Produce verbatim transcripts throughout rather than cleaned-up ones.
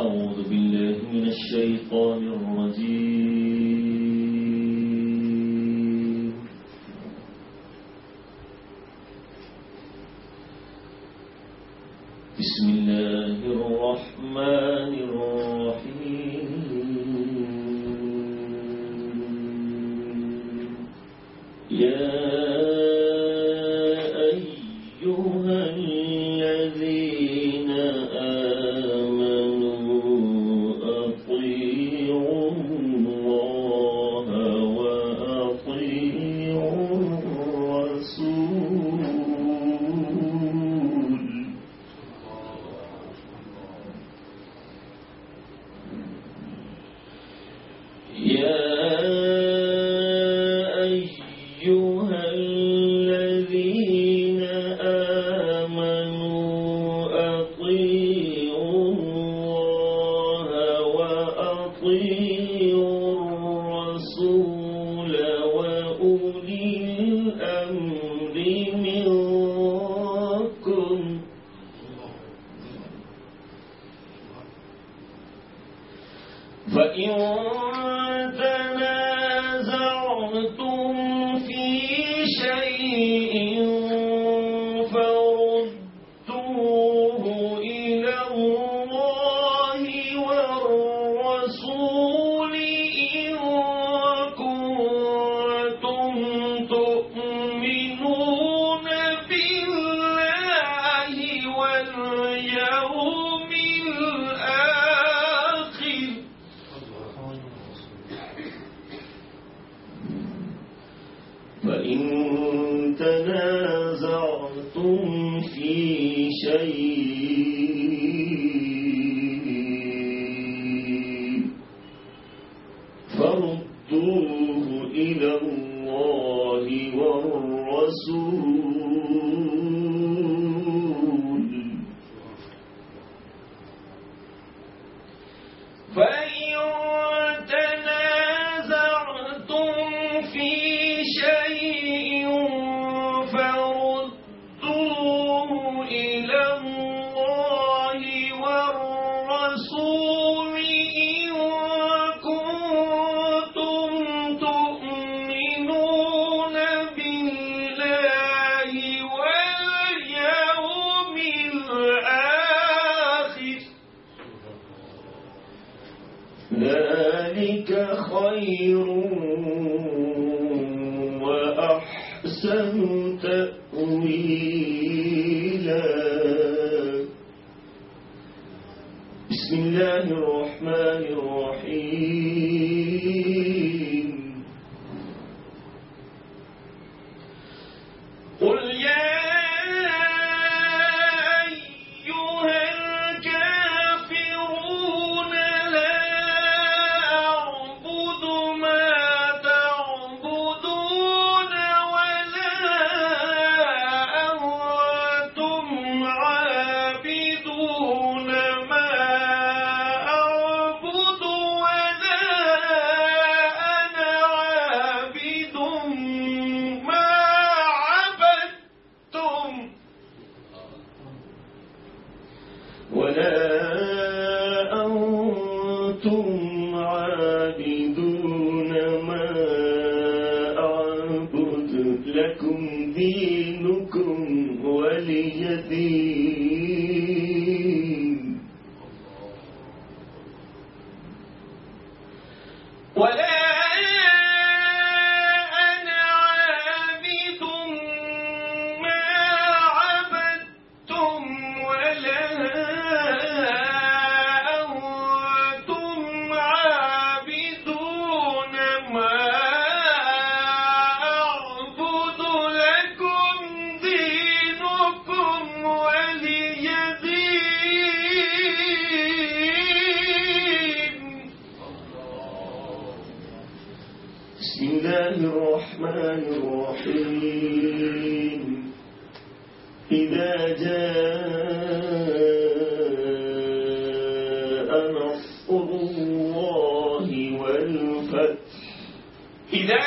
أعوذ بالله من الشيطان الرجيم. بسم الله الرحمن الرحيم. يا أيها الذين آمنوا أطيعوا الله وأطيعوا الرسول. يا أيها الذين آمنوا أطيعوا الله وأطيعوا الرسول وأولي الأمر منكم. فإن تنازعتم في شيء فردوه إلى الله والرسول إن كنتم تؤمنون بالله واليوم الآخر. فإن تنازعتم في شيء فردوه إلى الله والرسول. فإن تنازعتم في شيء فردوه إلى الله والرسول إن كنتم تؤمنون بالله واليوم الآخر. ذلك خير وأحسن تأويلا. بسم الله الرحمن الرحيم. قل يا أيها الكافرون لا أعبد ما تعبدون ولا أنتم عابدون ما أعبد ولا أنا عابد ما عبدتم ولا أنتم عابدون ما أعبد لكم دينكم ولي دين. ولا أنا عابد ما عبدتم ولا أنتم عابدون ما أعبد لكم دينكم ولي دين. بسم الله الرحمن الرحيم. إذا جاء نصر الله والفتح. إذا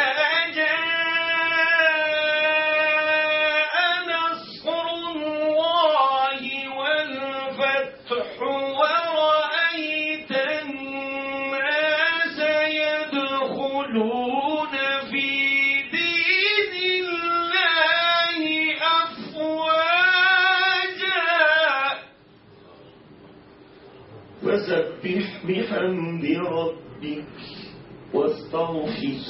جاء نصر الله والفتح ورأيت يدخلون في دين الله أفواجا فسبح بحمد ربك واستغفر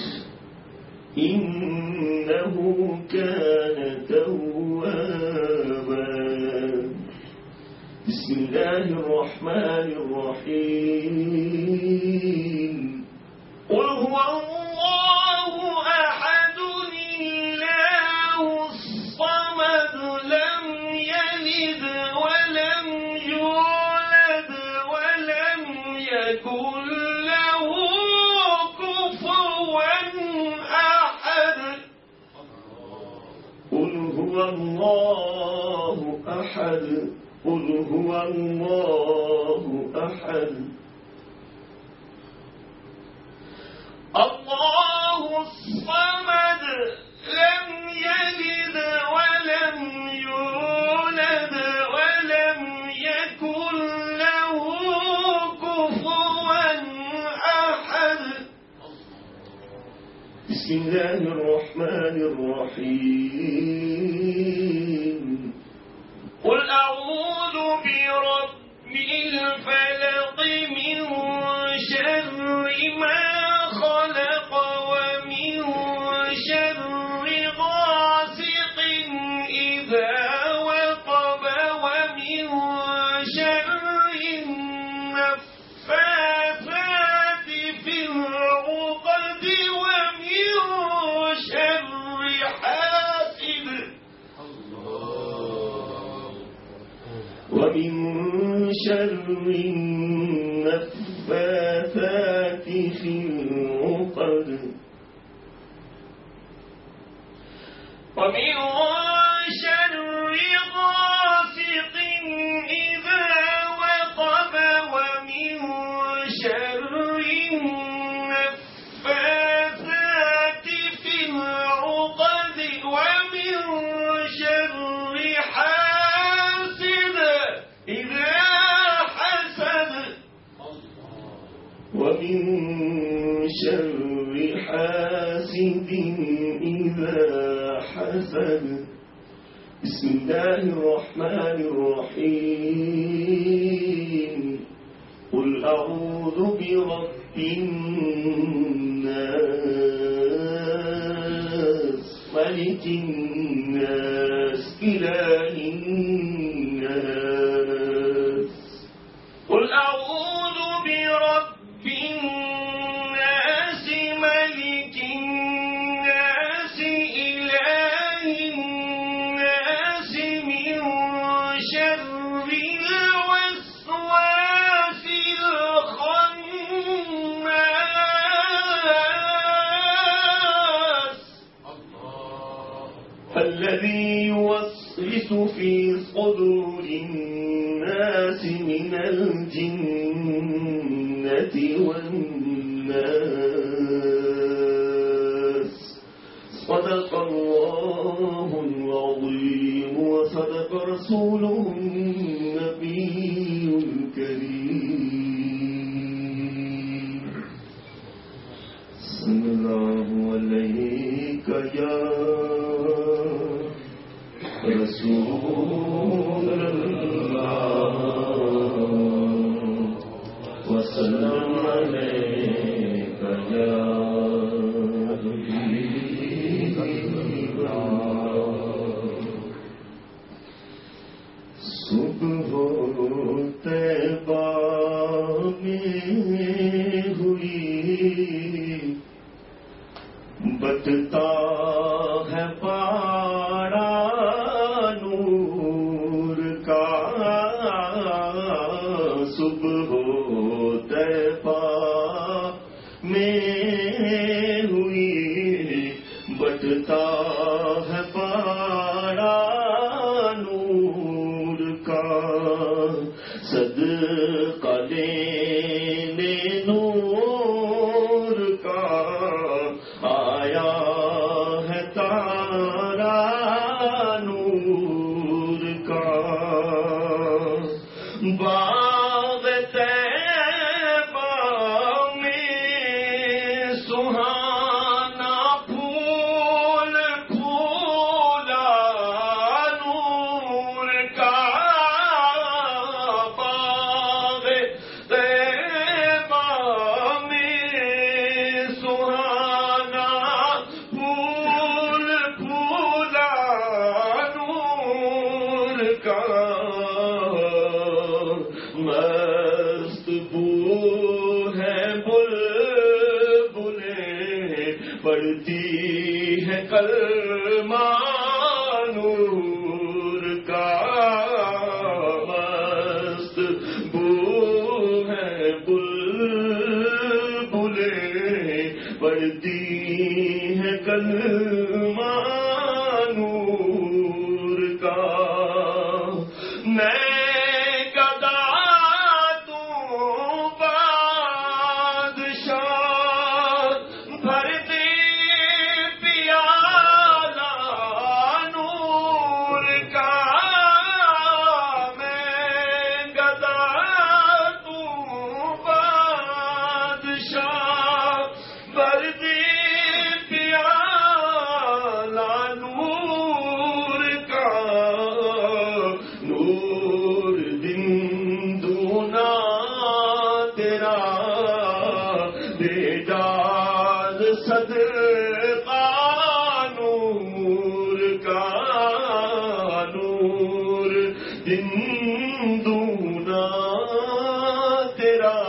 إنه كان توابا. بسم الله الرحمن الرحيم. قل هو الله أحد الله الصمد لم يلد ولم يولد ولم يكن له كفوا أحد. قل هو الله أحد قل هو الله أحد الله الصمد لم يلد ولم يولد ولم يكن له كفوا أحد. بسم الله الرحمن الرحيم. قل أعوذ برب الفلق من شر ما خلق ومن شر غاسق إذا وقب ومن شر النفاثات في العقد ومن شر حاسد ومن شر النفاثات في العقد ومن شر غاسق إذا وقب ومن شر النفاثات في العقد ومن شر حاسد إذا حسد ومن شر حاسد إذا حسد. بسم الله الرحمن الرحيم. قل أعوذ برب الناس ملك الناس إله الناس. قل أعوذ برب الناس ملك الناس إله الناس من شر الوسواس الخناس الذي يوسوس في صدور الناس من الجنة والناس. صدق الله العظيم وصدق رسوله النبي الكريم. صلى الله عليك يا رسول الله وسلم عليك يا حبيب الله. صبح طیبہ میں ہوئی بتتا ہے پارا نور کا. صبح طیبہ میں ہوئی بڑھتی ہے کلمہ نور کا مست بو ہے بلبلیں بڑھتی ہے کلمہ نور کا میں نور کا نور دن دونا تیرا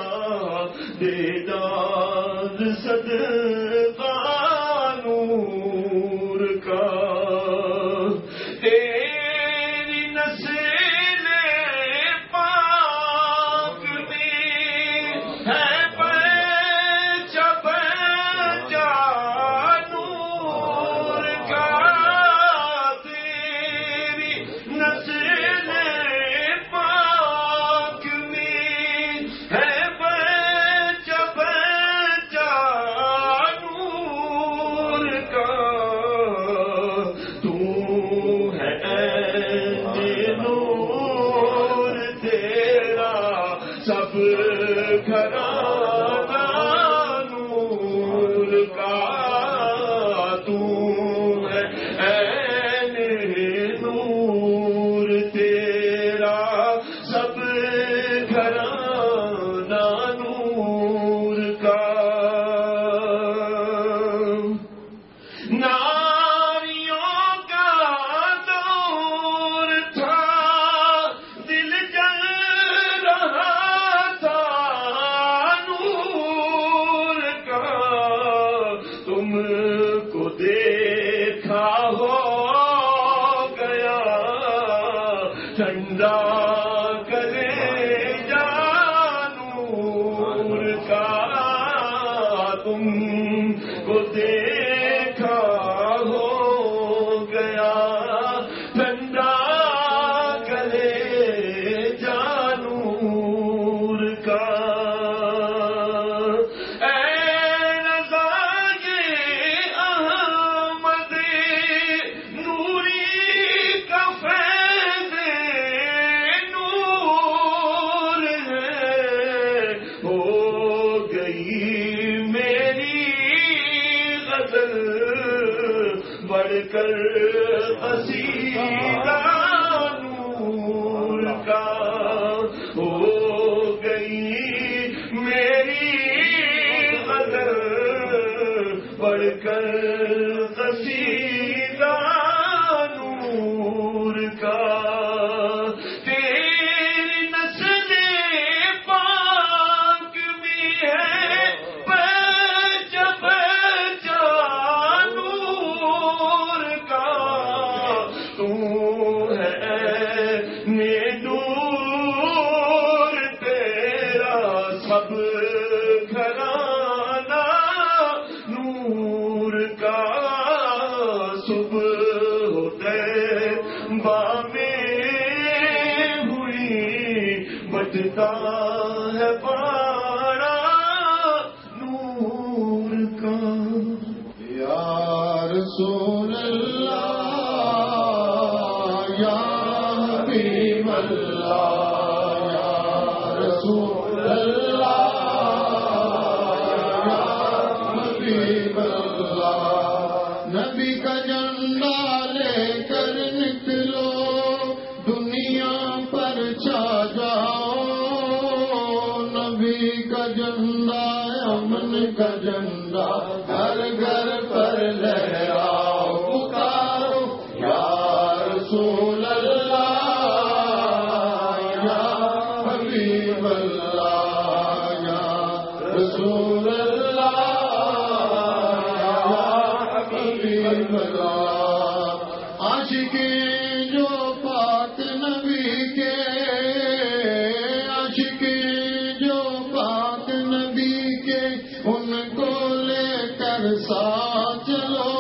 دیدار صدقہ نور کا تیری نسل پاک میں ہے سب گھرانہ نور کا تو ہے عین نور تیرا سب گھرانہ نور کا ناریوں کا دور تھا دل جل رہا تم کو دیکھا ہو گیا ٹھنڈا کرے جانور کا تم کو دیکھا ہو گیا ٹھنڈا کرے جانور کا بڑھ کر قصیدہ نور کا ہو گئی میری غزل بڑھ کر قصیدہ نور کا تیری نسل پاک بھی ہے سب گھرانہ نور کا صبح ہوتے بامیں ہوئی بجتا ہے پاڑا نور کا یا رسول اللہ یا حبیب اللہ یا رسول نبی کا جھنڈا لے کر نکلو دنیا پر چھا جاؤ نبی کا جھنڈا امن کا جھنڈا ہر گھر پر لہراؤ پکارو یا رسول اللہ یا حبیب اللہ یا رسول اللہ حبیب اللہ عاشقیں جو پاک نبی کے عاشقیں جو پاک نبی کے ان کو لے کر ساتھ چلو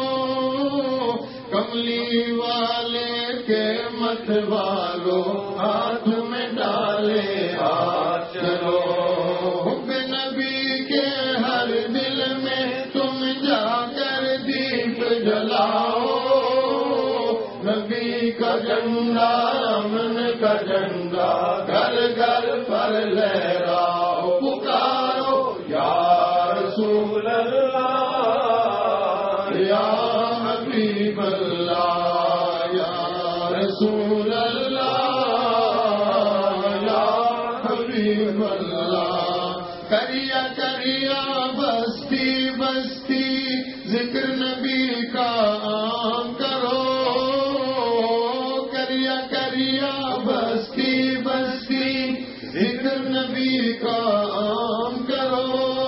کملی والے کے مت والو ہاتھ میں ڈالے ہاتھ چلو حب نبی کے ہر دل میں تم جا کر دیپ جلاؤ نبی کا جھنڈا امن کا جھنڈا گھر گھر پر لہراؤ پکارو یا رسول اللہ یا حبیب اللہ یا رسول اللہ یا حبیب اللہ کریا کریا بستی بستی ذکر نبی کا عام کرو کریا کریا بستی بستی ذکر نبی کا عام کرو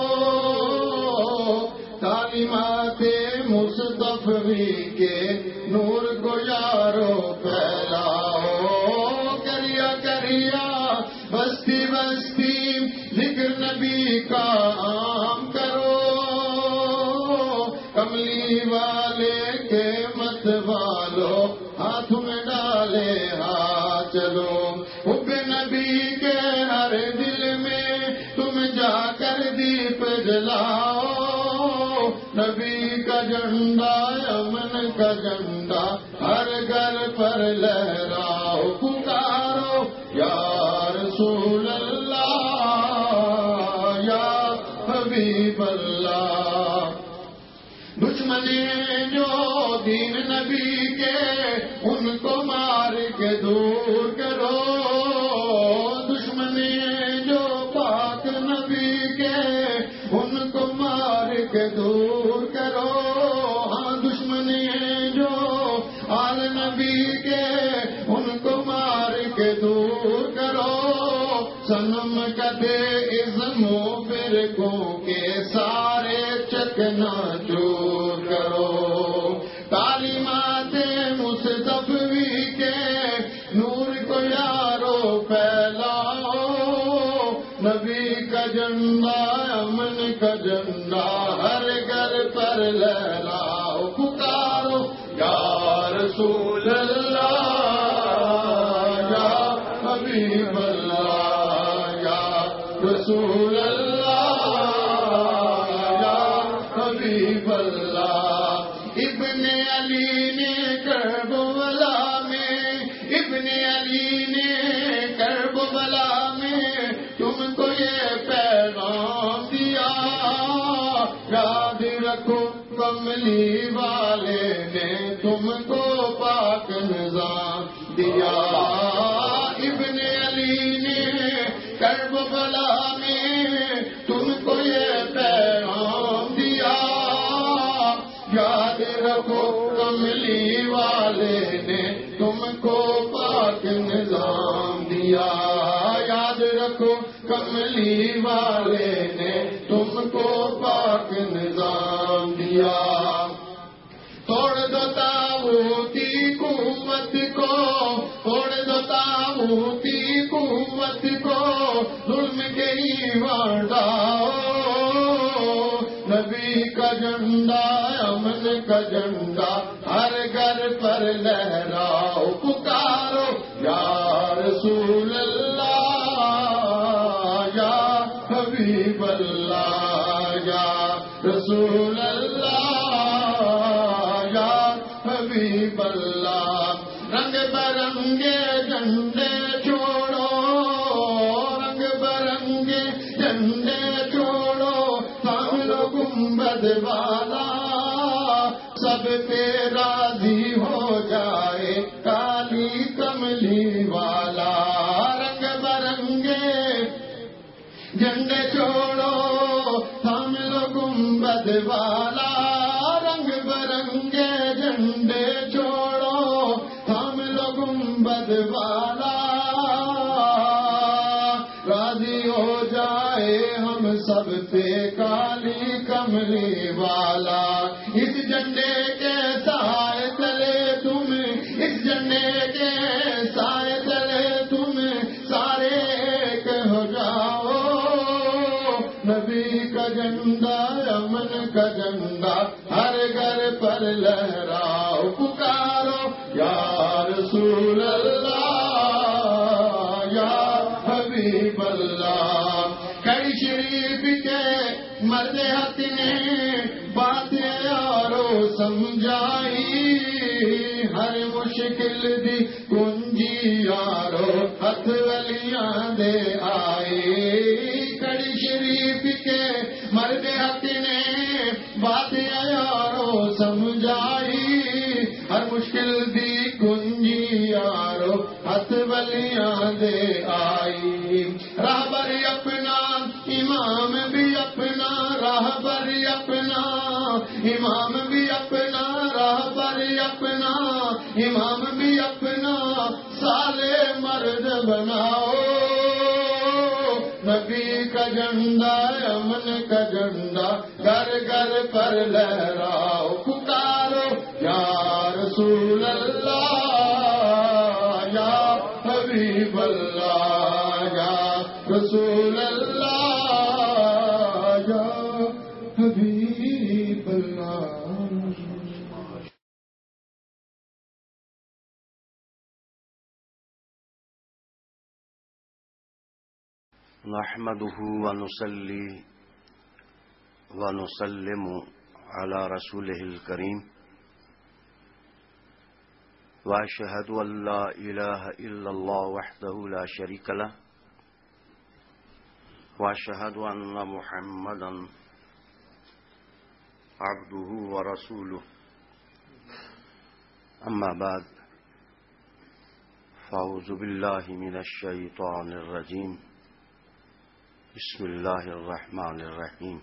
تعلیمات مصطفی کے نور کو یارو پھیلاؤ کریا کریا بستی بستی ذکر نبی کا عام کرو کملی والے کے مت والو ہاتھ میں ڈالے ہاتھ چلو حب نبی کے ہر دل میں تم جا کر دیپ جلاؤ نبی کا جھنڈا امن کا جھنڈا ہر گھر پر لہراؤ پکارو یا رسول اللہ یا حبیب اللہ دشمنیں جو دین نبی کے ان کو مار کے دور کرو دشمنیں جو پاک نبی کے ان کو مار کے دور کرو ہاں دشمنیں جو آل نبی کے ان کو مار کے دور کرو سنم کدے ازم و فرقوں کے سارے چکنا چور کرو تعلیمات مصطفی کے نور کو یارو پھیلاؤ نبی کا جھنڈا امن کا جھنڈا ہر گھر پر لہراؤ پکارو یا رسول اللہ یا حبیب اللہ یا رسول اللہ یا حبیب اللہ ابن علی نے کربلا میں ابن علی نے کربلا میں تم کو یہ پیغام دیا یاد رکھو کملی والے نے تم کو پاک نظام دیا ابن علی نے کربلا میں تم کو یہ پیغام دیا یاد رکھو کملی والے نے تم کو پاک نظام دیا یاد رکھو کملی والے نے تم کو پاک نظام دیا توڑ دو تاغوتی قوت کو توڑ دو تاغوتی قوت کو ظلم کے ایوان ڈاؤ نبی کا جھنڈا امن کا جھنڈا ہر گھر پر لہراؤ پکارو یا رسول اللہ یا حبیب اللہ یا رسول اللہ یا حبیب اللہ رنگ برنگے جھنڈے چھوڑو رنگ برنگے جھنڈے چھوڑو سامنے گنبد والا سب پہ راضی ہو جائے کالی کملی والا رنگ برنگے جھنڈے چھوڑو ہم لوگ گنبد والا رنگ برنگے جھنڈے چھوڑو ہم لوگ گنبد والا راضی ہو جائے ہم سب پہ کالی کملی والا اس جھنڈے کے ساتھ جھنڈا امن کا جھنڈا ہر گھر پر لہراؤ پکارو یا رسول اللہ یا حبیب اللہ. کڑی شریف کے مرد حق نے باتیں یارو سمجھائی ہر مشکل دی کنجی یارو ہاتھ ولیاں دے آئی. کڑی شریف کے مرد حق نے باتیں یارو سمجھائی ہر مشکل دی کنجی یارو ہاتھ ولیاں دے آئی. راہبر اپنا امام بھی اپنا راہبر اپنا امام بھی اپنا راہبر اپنا امام بھی اپنا سالے مرد بناؤ. نبی کا جھنڈا امن کا جھنڈا گھر گھر پر لہراؤ پکارو یا رسول اللہ یا حبیب اللہ یا رسول اللہ یا حبیب اللہ. نحمده ونصلي ونسلم على رسوله الكريم وأشهد أن لا إله إلا الله وحده لا شريك له وأشهد أن محمدا عبده ورسوله. أما بعد فأعوذ بالله من الشيطان الرجيم. بسم الله الرحمن الرحيم.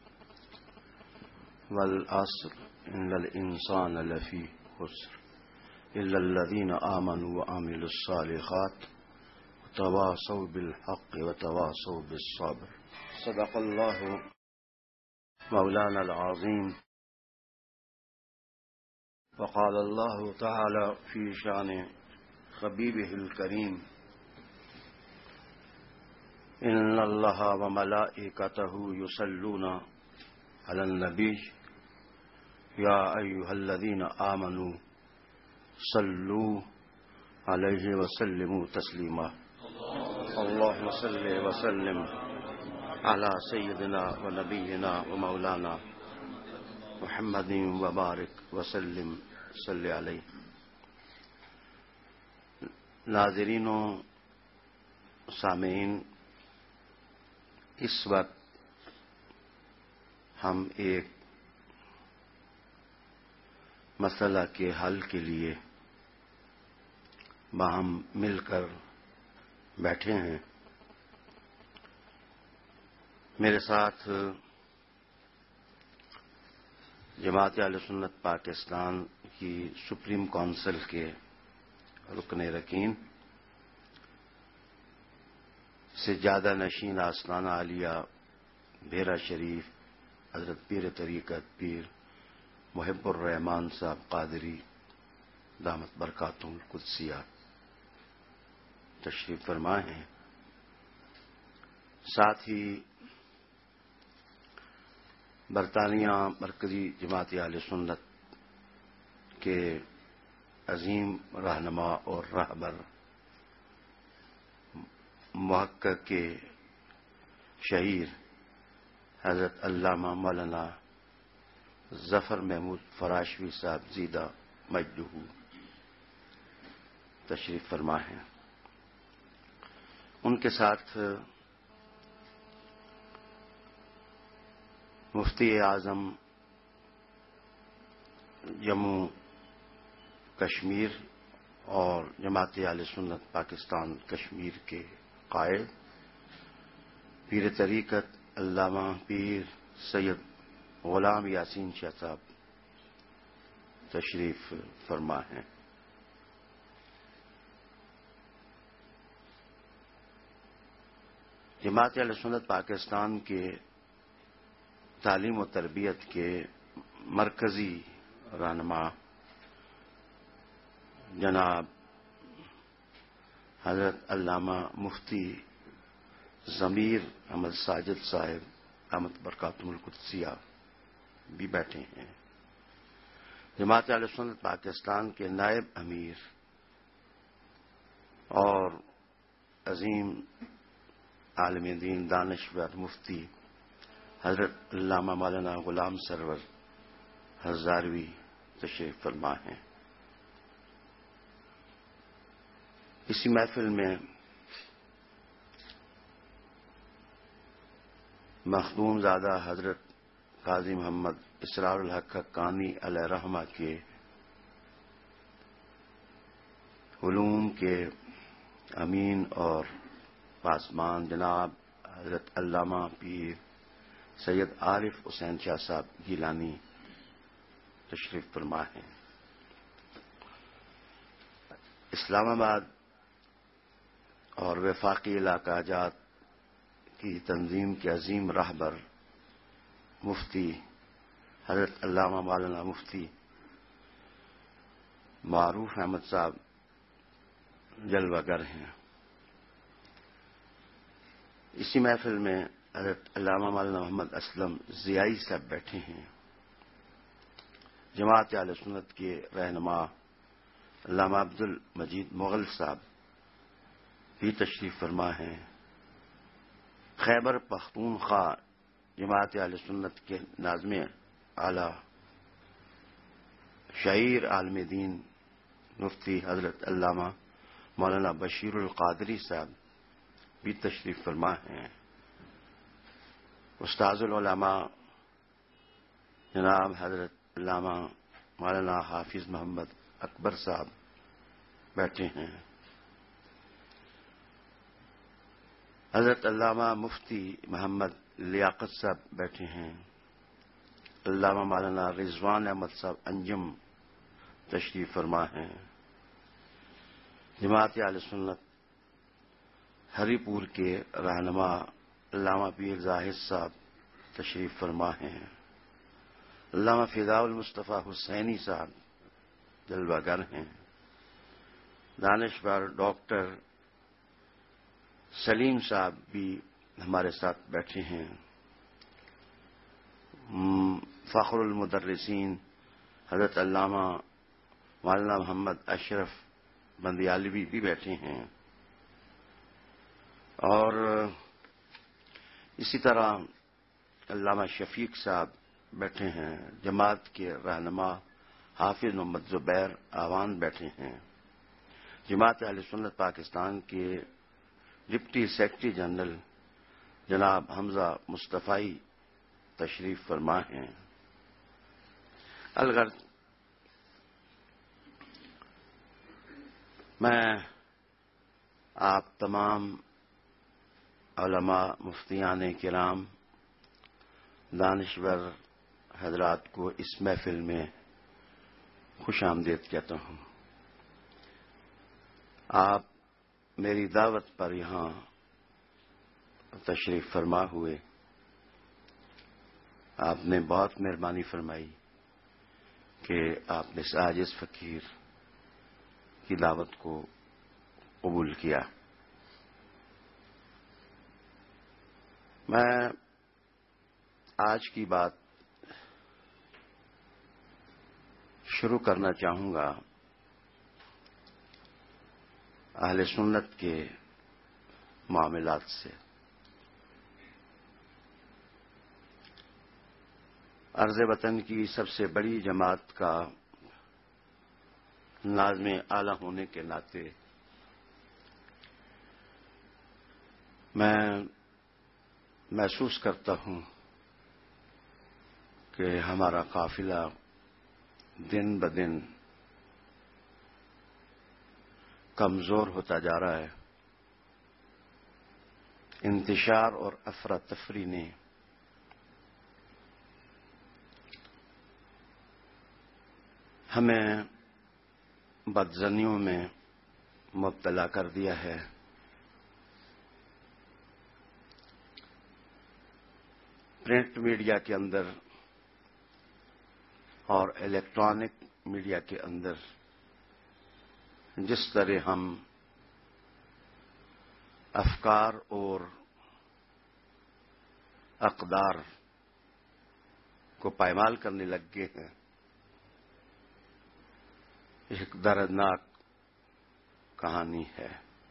والعصر إن الإنسان لفي خسر إلا الذين آمنوا وعملوا الصالحات وتواصوا بالحق وتواصوا بالصبر. صدق الله مولانا العظيم. وقال الله تعالى في شأن حبيبه الكريم إن الله وملائكته يصلون على النبي يا أيها الذين آمنوا صلوا عليه وسلموا تسليما. اللهم صل وسلم على سيدنا ونبينا ومولانا محمد وبارك وسلم صل عليه. ناظرین و سامعین، اس وقت ہم ایک مسئلہ کے حل کے لیے باہم مل کر بیٹھے ہیں. میرے ساتھ جماعت اہل سنت پاکستان کی سپریم کونسل کے رکن رکین سجادہ نشین آستانہ عالیہ بھیرا شریف حضرت پیر طریقت پیر محب الرحمان صاحب قادری دامت برکاتہم القدسیہ تشریف فرما ہیں. ساتھ ہی برطانیہ مرکزی جماعت اہل سنت کے عظیم رہنما اور رہبر محقق کے شہیر حضرت علامہ مولانا ظفر محمود فراشوی صاحب زیدہ مجدہ تشریف فرما ہیں. ان کے ساتھ مفتی اعظم جموں کشمیر اور جماعت اہل سنت پاکستان کشمیر کے قائد پیر طریقت علامہ پیر سید غلام یاسین شاہ صاحب تشریف فرما ہیں. جماعت اہل سنت پاکستان کے تعلیم و تربیت کے مرکزی رہنما جناب حضرت علامہ مفتی ضمیر احمد ساجد صاحب دامت برکاتہم القدسیہ بھی بیٹھے ہیں، جماعت اہل سنت پاکستان کے نائب امیر اور عظیم عالم دین دانشور مفتی حضرت علامہ مولانا غلام سرور ہزاروی تشریف فرما ہیں۔ اسی محفل میں مخدوم زادہ حضرت قاضی محمد اسرار الحق حقانی علیہ رحمہ کے علوم کے امین اور پاسمان جناب حضرت علامہ پیر سید عارف حسین شاہ صاحب گیلانی تشریف فرما ہیں۔ اسلام آباد اور وفاقی علاقہ جات کی تنظیم کے عظیم رہبر مفتی حضرت علامہ مولانا مفتی معروف احمد صاحب جلوہ گر ہیں۔ اسی محفل میں حضرت علامہ مولانا محمد اسلم ضیائی صاحب بیٹھے ہیں، جماعت اہل سنت کے رہنما علامہ عبد المجید مغل صاحب بھی تشریف فرما ہیں۔ خیبر پختونخوا جماعت اہل سنت کے ناظم اعلی شاعر عالم دین مفتی حضرت علامہ مولانا بشیر القادری صاحب بھی تشریف فرما ہیں۔ استاذ العلماء جناب حضرت علامہ مولانا حافظ محمد اکبر صاحب بیٹھے ہیں۔ حضرت علامہ مفتی محمد لیاقت صاحب بیٹھے ہیں۔ علامہ مولانا رضوان احمد صاحب انجم تشریف فرما ہیں۔ جماعت اہل سنت ہری پور کے رہنما علامہ پیر زاہد صاحب تشریف فرما ہیں۔ علامہ فضاء المصطفیٰ حسینی صاحب جلوہ گر ہیں۔ دانشور ڈاکٹر سلیم صاحب بھی ہمارے ساتھ بیٹھے ہیں۔ فخر المدرسین حضرت علامہ مولانا محمد اشرف بندیالوی بھی بیٹھے ہیں، اور اسی طرح علامہ شفیق صاحب بیٹھے ہیں۔ جماعت کے رہنما حافظ محمد زبیر آوان بیٹھے ہیں۔ جماعت اہل سنت پاکستان کے ڈپٹی سیکرٹری جنرل جناب حمزہ مصطفی تشریف فرما ہیں۔ الغرض میں آپ تمام علماء مفتیان کرام دانشور حضرات کو اس محفل میں خوش آمدید کہتا ہوں۔ آپ میری دعوت پر یہاں تشریف فرما ہوئے، آپ نے بہت مہربانی فرمائی کہ آپ نے اس عاجز فقیر کی دعوت کو قبول کیا۔ میں آج کی بات شروع کرنا چاہوں گا اہل سنت کے معاملات سے۔ عرض وطن کی سب سے بڑی جماعت کا ناظم اعلی ہونے کے ناطے میں محسوس کرتا ہوں کہ ہمارا قافلہ دن بدن کمزور ہوتا جا رہا ہے۔ انتشار اور افراتفری نے ہمیں بدظنیوں میں مبتلا کر دیا ہے۔ پرنٹ میڈیا کے اندر اور الیکٹرانک میڈیا کے اندر جس طرح ہم افکار اور اقدار کو پائمال کرنے لگ گئے ہیں. ایک دردناک کہانی ہے.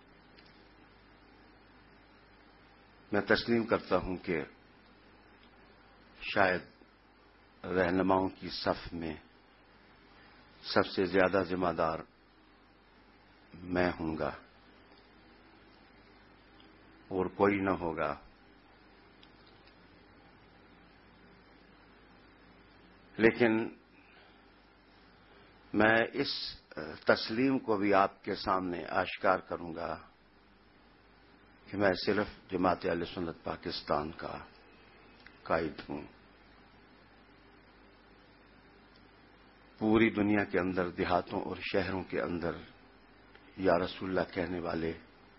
میں تسلیم کرتا ہوں کہ شاید رہنماؤں کی صف میں سب سے زیادہ ذمہ دار میں ہوں گا اور کوئی نہ ہوگا. لیکن میں اس تسلیم کو بھی آپ کے سامنے آشکار کروں گا کہ میں صرف جماعت اہل سنت پاکستان کا قائد ہوں. پوری دنیا کے اندر دیہاتوں اور شہروں کے اندر یا رسول اللہ کہنے والے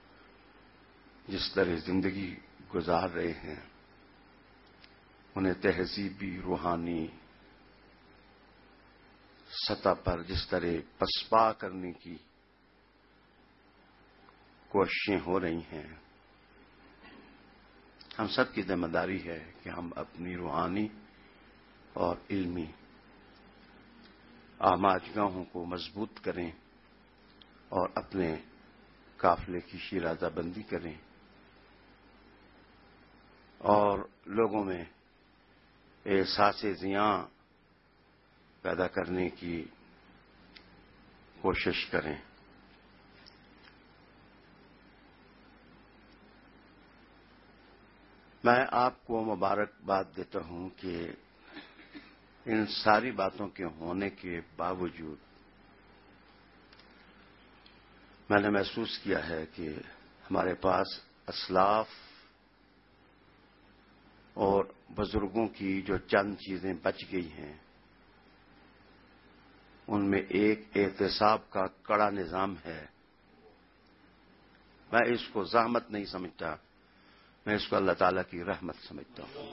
جس طرح زندگی گزار رہے ہیں، انہیں تہذیبی روحانی سطح پر جس طرح پسپا کرنے کی کوششیں ہو رہی ہیں، ہم سب کی ذمہ داری ہے کہ ہم اپنی روحانی اور علمی آماجگاہوں کو مضبوط کریں اور اپنے قافلے کی شیرازہ بندی کریں اور لوگوں میں احساس زیاں پیدا کرنے کی کوشش کریں. میں آپ کو مبارکباد دیتا ہوں کہ ان ساری باتوں کے ہونے کے باوجود میں نے محسوس کیا ہے کہ ہمارے پاس اسلاف اور بزرگوں کی جو چند چیزیں بچ گئی ہیں ان میں ایک احتساب کا کڑا نظام ہے. میں اس کو زحمت نہیں سمجھتا، میں اس کو اللہ تعالیٰ کی رحمت سمجھتا ہوں.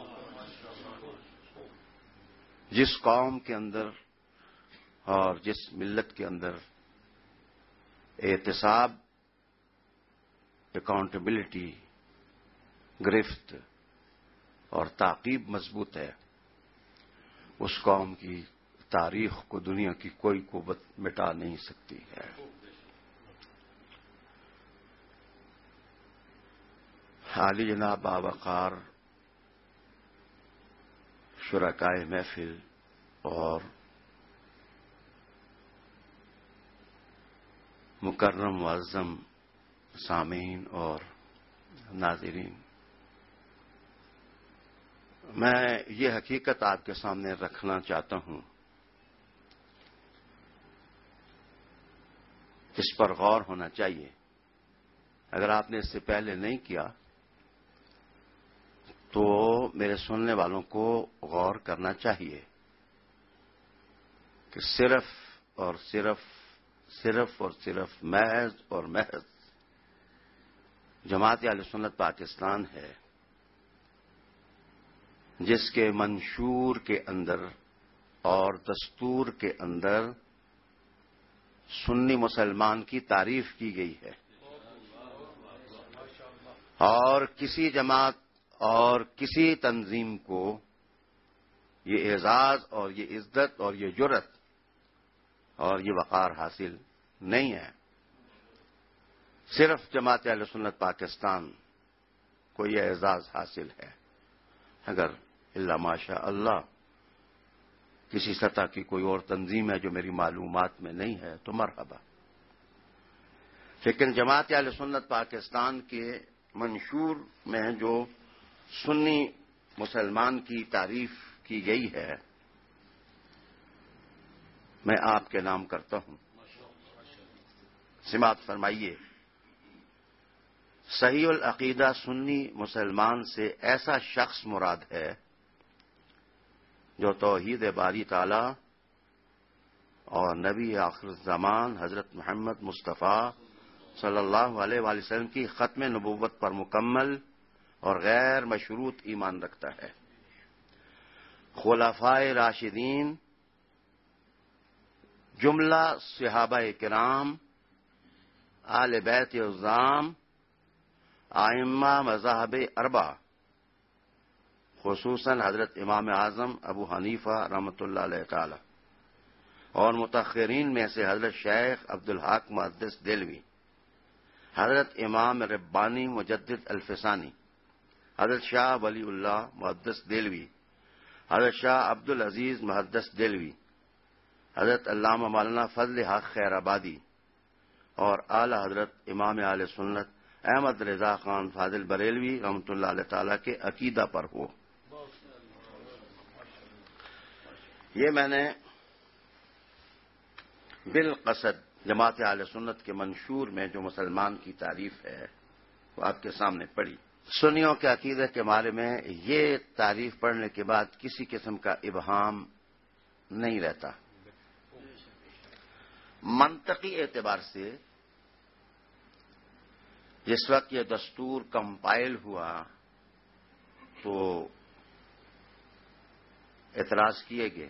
جس قوم کے اندر اور جس ملت کے اندر احتساب، اکاؤنٹیبلٹی، گرفت اور تعقیب مضبوط ہے، اس قوم کی تاریخ کو دنیا کی کوئی قوت مٹا نہیں سکتی ہے. عالی جناب باوقار شرکائے محفل اور مکرم معظم سامعین اور ناظرین، میں یہ حقیقت آپ کے سامنے رکھنا چاہتا ہوں، اس پر غور ہونا چاہیے. اگر آپ نے اس سے پہلے نہیں کیا تو میرے سننے والوں کو غور کرنا چاہیے کہ صرف اور صرف صرف اور صرف محض اور محض جماعت اہل سنت پاکستان ہے جس کے منشور کے اندر اور دستور کے اندر سنی مسلمان کی تعریف کی گئی ہے، اور کسی جماعت اور کسی تنظیم کو یہ اعزاز اور یہ عزت اور یہ جرت اور یہ وقار حاصل نہیں ہے. صرف جماعت اہل سنت پاکستان کو یہ اعزاز حاصل ہے. اگر الا ماشاء اللہ کسی سطح کی کوئی اور تنظیم ہے جو میری معلومات میں نہیں ہے تو مرحبا. لیکن جماعت اہل سنت پاکستان کے منشور میں جو سنی مسلمان کی تعریف کی گئی ہے میں آپ کے نام کرتا ہوں. سماعت فرمائیے. صحیح العقیدہ سنی مسلمان سے ایسا شخص مراد ہے جو توحید باری تعالی اور نبی آخر الزمان حضرت محمد مصطفیٰ صلی اللہ علیہ وآلہ وسلم کی ختم نبوت پر مکمل اور غیر مشروط ایمان رکھتا ہے. خلفائے راشدین جملہ صحابہ کرام، آل بیت عظام، ائمہ مذاہب اربع، خصوصاً حضرت امام اعظم ابو حنیفہ رحمۃ اللہ علیہ تعالی اور متاخرین میں سے حضرت شیخ عبدالحق محدث دہلوی، حضرت امام ربانی مجدد الفسانی، حضرت شاہ ولی اللہ محدث دہلوی، حضرت شاہ عبد العزیز محدث دہلوی، حضرت علامہ مولانا فضل حق خیر آبادی اور اعلی حضرت امام اہل سنت احمد رضا خان فاضل بریلوی رحمۃ اللہ علیہ تعالی کے عقیدہ پر ہو۔ یہ میں نے بالقصد جماعت اہل سنت کے منشور میں جو مسلمان کی تعریف ہے وہ آپ کے سامنے پڑھی۔ سنیوں کے عقیدے کے بارے میں یہ تعریف پڑھنے کے بعد کسی قسم کا ابہام نہیں رہتا۔ منطقی اعتبار سے جس وقت یہ دستور کمپائل ہوا تو اعتراض کیے گئے،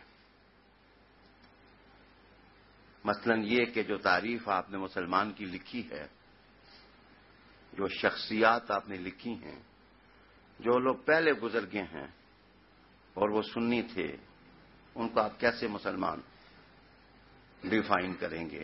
مثلا یہ کہ جو تعریف آپ نے مسلمان کی لکھی ہے، جو شخصیات آپ نے لکھی ہیں، جو لوگ پہلے گزر گئے ہیں اور وہ سنی تھے، ان کو آپ کیسے مسلمان ڈیفائن کریں گے؟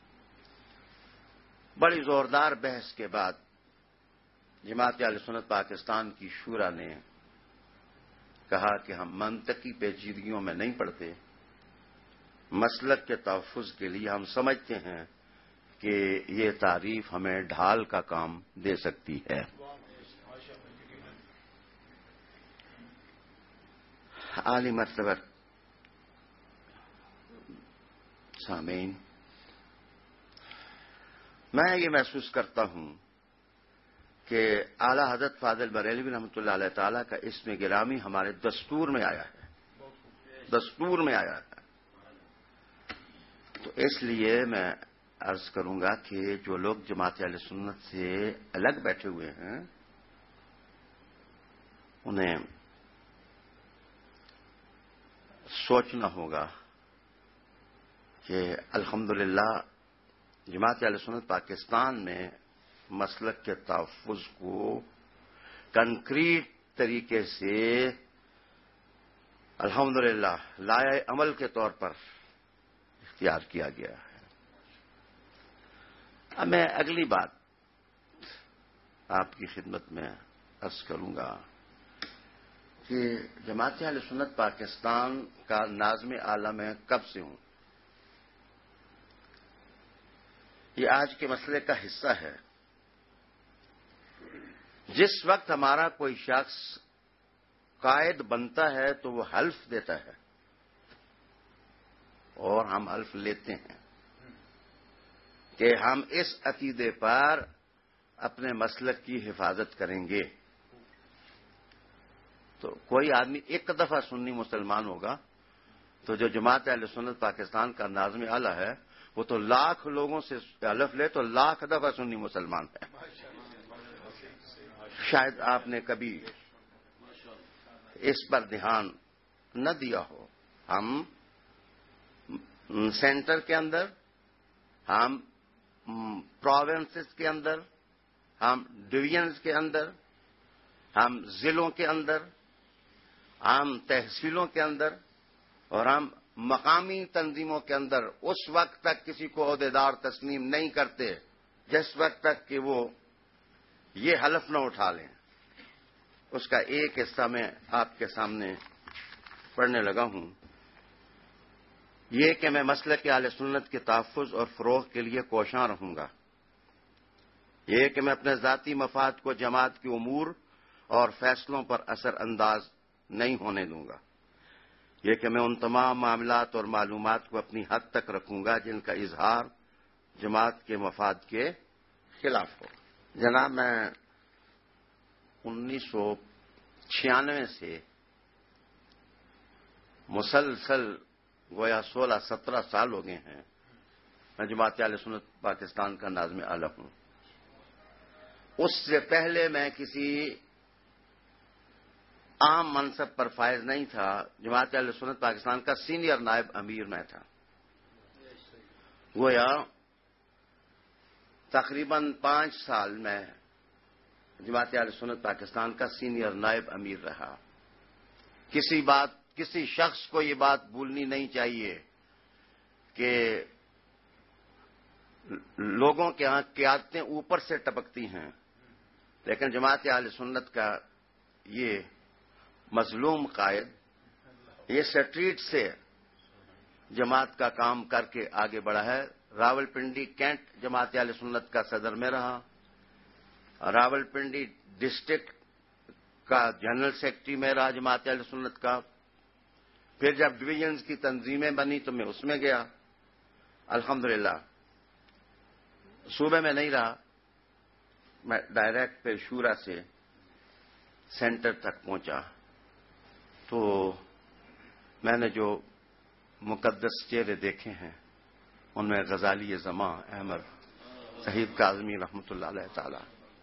بڑی زوردار بحث کے بعد جماعت اہل سنت پاکستان کی شورا نے کہا کہ ہم منطقی پیچیدگیوں میں نہیں پڑتے، مسلک کے تحفظ کے لیے ہم سمجھتے ہیں کہ یہ تعریف ہمیں ڈھال کا کام دے سکتی ہے۔ عالی مرتبہ سامعین، میں یہ محسوس کرتا ہوں کہ اعلی حضرت فاضل بریلوی رحمۃ اللہ علیہ تعالی کا اسم گرامی ہمارے دستور میں آیا ہے، دستور میں آیا ہے۔ تو اس لیے میں عرض کروں گا کہ جو لوگ جماعت اہل سنت سے الگ بیٹھے ہوئے ہیں انہیں سوچنا ہوگا کہ الحمدللہ جماعت اہل سنت پاکستان میں مسلک کے تحفظ کو کنکریٹ طریقے سے الحمدللہ لائحہ عمل کے طور پر اختیار کیا گیا ہے۔ اب میں اگلی بات آپ کی خدمت میں عرض کروں گا کہ جماعت اہل سنت پاکستان کا ناظم اعلی میں کب سے ہوں، یہ آج کے مسئلے کا حصہ ہے۔ جس وقت ہمارا کوئی شخص قائد بنتا ہے تو وہ حلف دیتا ہے اور ہم حلف لیتے ہیں کہ ہم اس عقیدے پر اپنے مسلک کی حفاظت کریں گے۔ تو کوئی آدمی ایک دفعہ سنی مسلمان ہوگا تو جو جماعت اہل سنت پاکستان کا ناظم اعلی ہے وہ تو لاکھ لوگوں سے حلف لے تو لاکھ دفعہ سنی مسلمان ہے۔ شاید آپ نے کبھی اس پر دھیان نہ دیا ہو۔ ہم سینٹر کے اندر، ہم پروونسز کے اندر، ہم ڈویژنز کے اندر، ہم ضلعوں کے اندر، ہم تحصیلوں کے اندر اور ہم مقامی تنظیموں کے اندر اس وقت تک کسی کو عہدیدار تسلیم نہیں کرتے جس وقت تک کہ وہ یہ حلف نہ اٹھا لیں۔ اس کا ایک حصہ میں آپ کے سامنے پڑھنے لگا ہوں، یہ کہ میں مسلک اہل سنت کے تحفظ اور فروغ کے لیے کوشاں رہوں گا، یہ کہ میں اپنے ذاتی مفاد کو جماعت کے امور اور فیصلوں پر اثر انداز نہیں ہونے دوں گا، یہ کہ میں ان تمام معاملات اور معلومات کو اپنی حد تک رکھوں گا جن کا اظہار جماعت کے مفاد کے خلاف ہو۔ جناب، میں انیس سو چھیانوے سے مسلسل گویا سولہ سترہ سال ہو گئے ہیں میں جماعت اہل سنت پاکستان کا ناظم اعلی ہوں۔ اس سے پہلے میں کسی عام منصب پر فائز نہیں تھا، جماعت اہل سنت پاکستان کا سینئر نائب امیر میں تھا۔ گویا تقریباً پانچ سال میں جماعت اہل سنت پاکستان کا سینئر نائب امیر رہا۔ کسی بات کسی شخص کو یہ بات بھولنی نہیں چاہیے کہ لوگوں کے ہاں قیادتیں اوپر سے ٹپکتی ہیں، لیکن جماعت اہل سنت کا یہ مظلوم قائد یہ اسٹریٹ سے جماعت کا کام کر کے آگے بڑھا ہے۔ راول پنڈی کینٹ جماعت اہل سنت کا صدر میں رہا، راول پنڈی ڈسٹرکٹ کا جنرل سیکرٹری میں رہا جماعت اہل سنت کا، پھر جب ڈویژنز کی تنظیمیں بنی تو میں اس میں گیا، الحمدللہ صوبے میں نہیں رہا، میں ڈائریکٹ پھر شورا سے سینٹر تک پہنچا۔ تو میں نے جو مقدس چہرے دیکھے ہیں ان میں غزالی زماں احمد شہید کاظمی رحمۃ اللہ علیہ تعالی،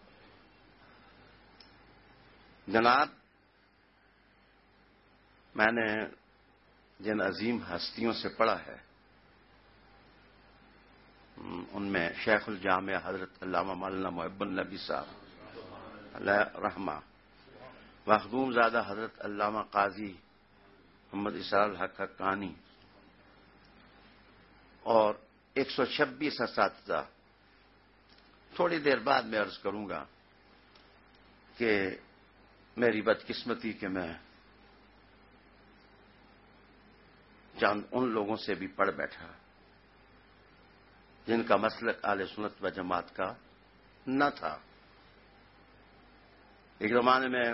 جناب میں نے جن عظیم ہستیوں سے پڑھا ہے ان میں شیخ الجامعہ حضرت علامہ مولانا محب النبی صاحب علیہ رحمہ، مخدوم زادہ حضرت علامہ قاضی محمد اسرار الحق حقانی، اور ایک سو چھبیس اساتذہ۔ تھوڑی دیر بعد میں عرض کروں گا کہ میری بدقسمتی کہ میں چند ان لوگوں سے بھی پڑھ بیٹھا جن کا مسلک اہل سنت و جماعت کا نہ تھا۔ ایک زمانے میں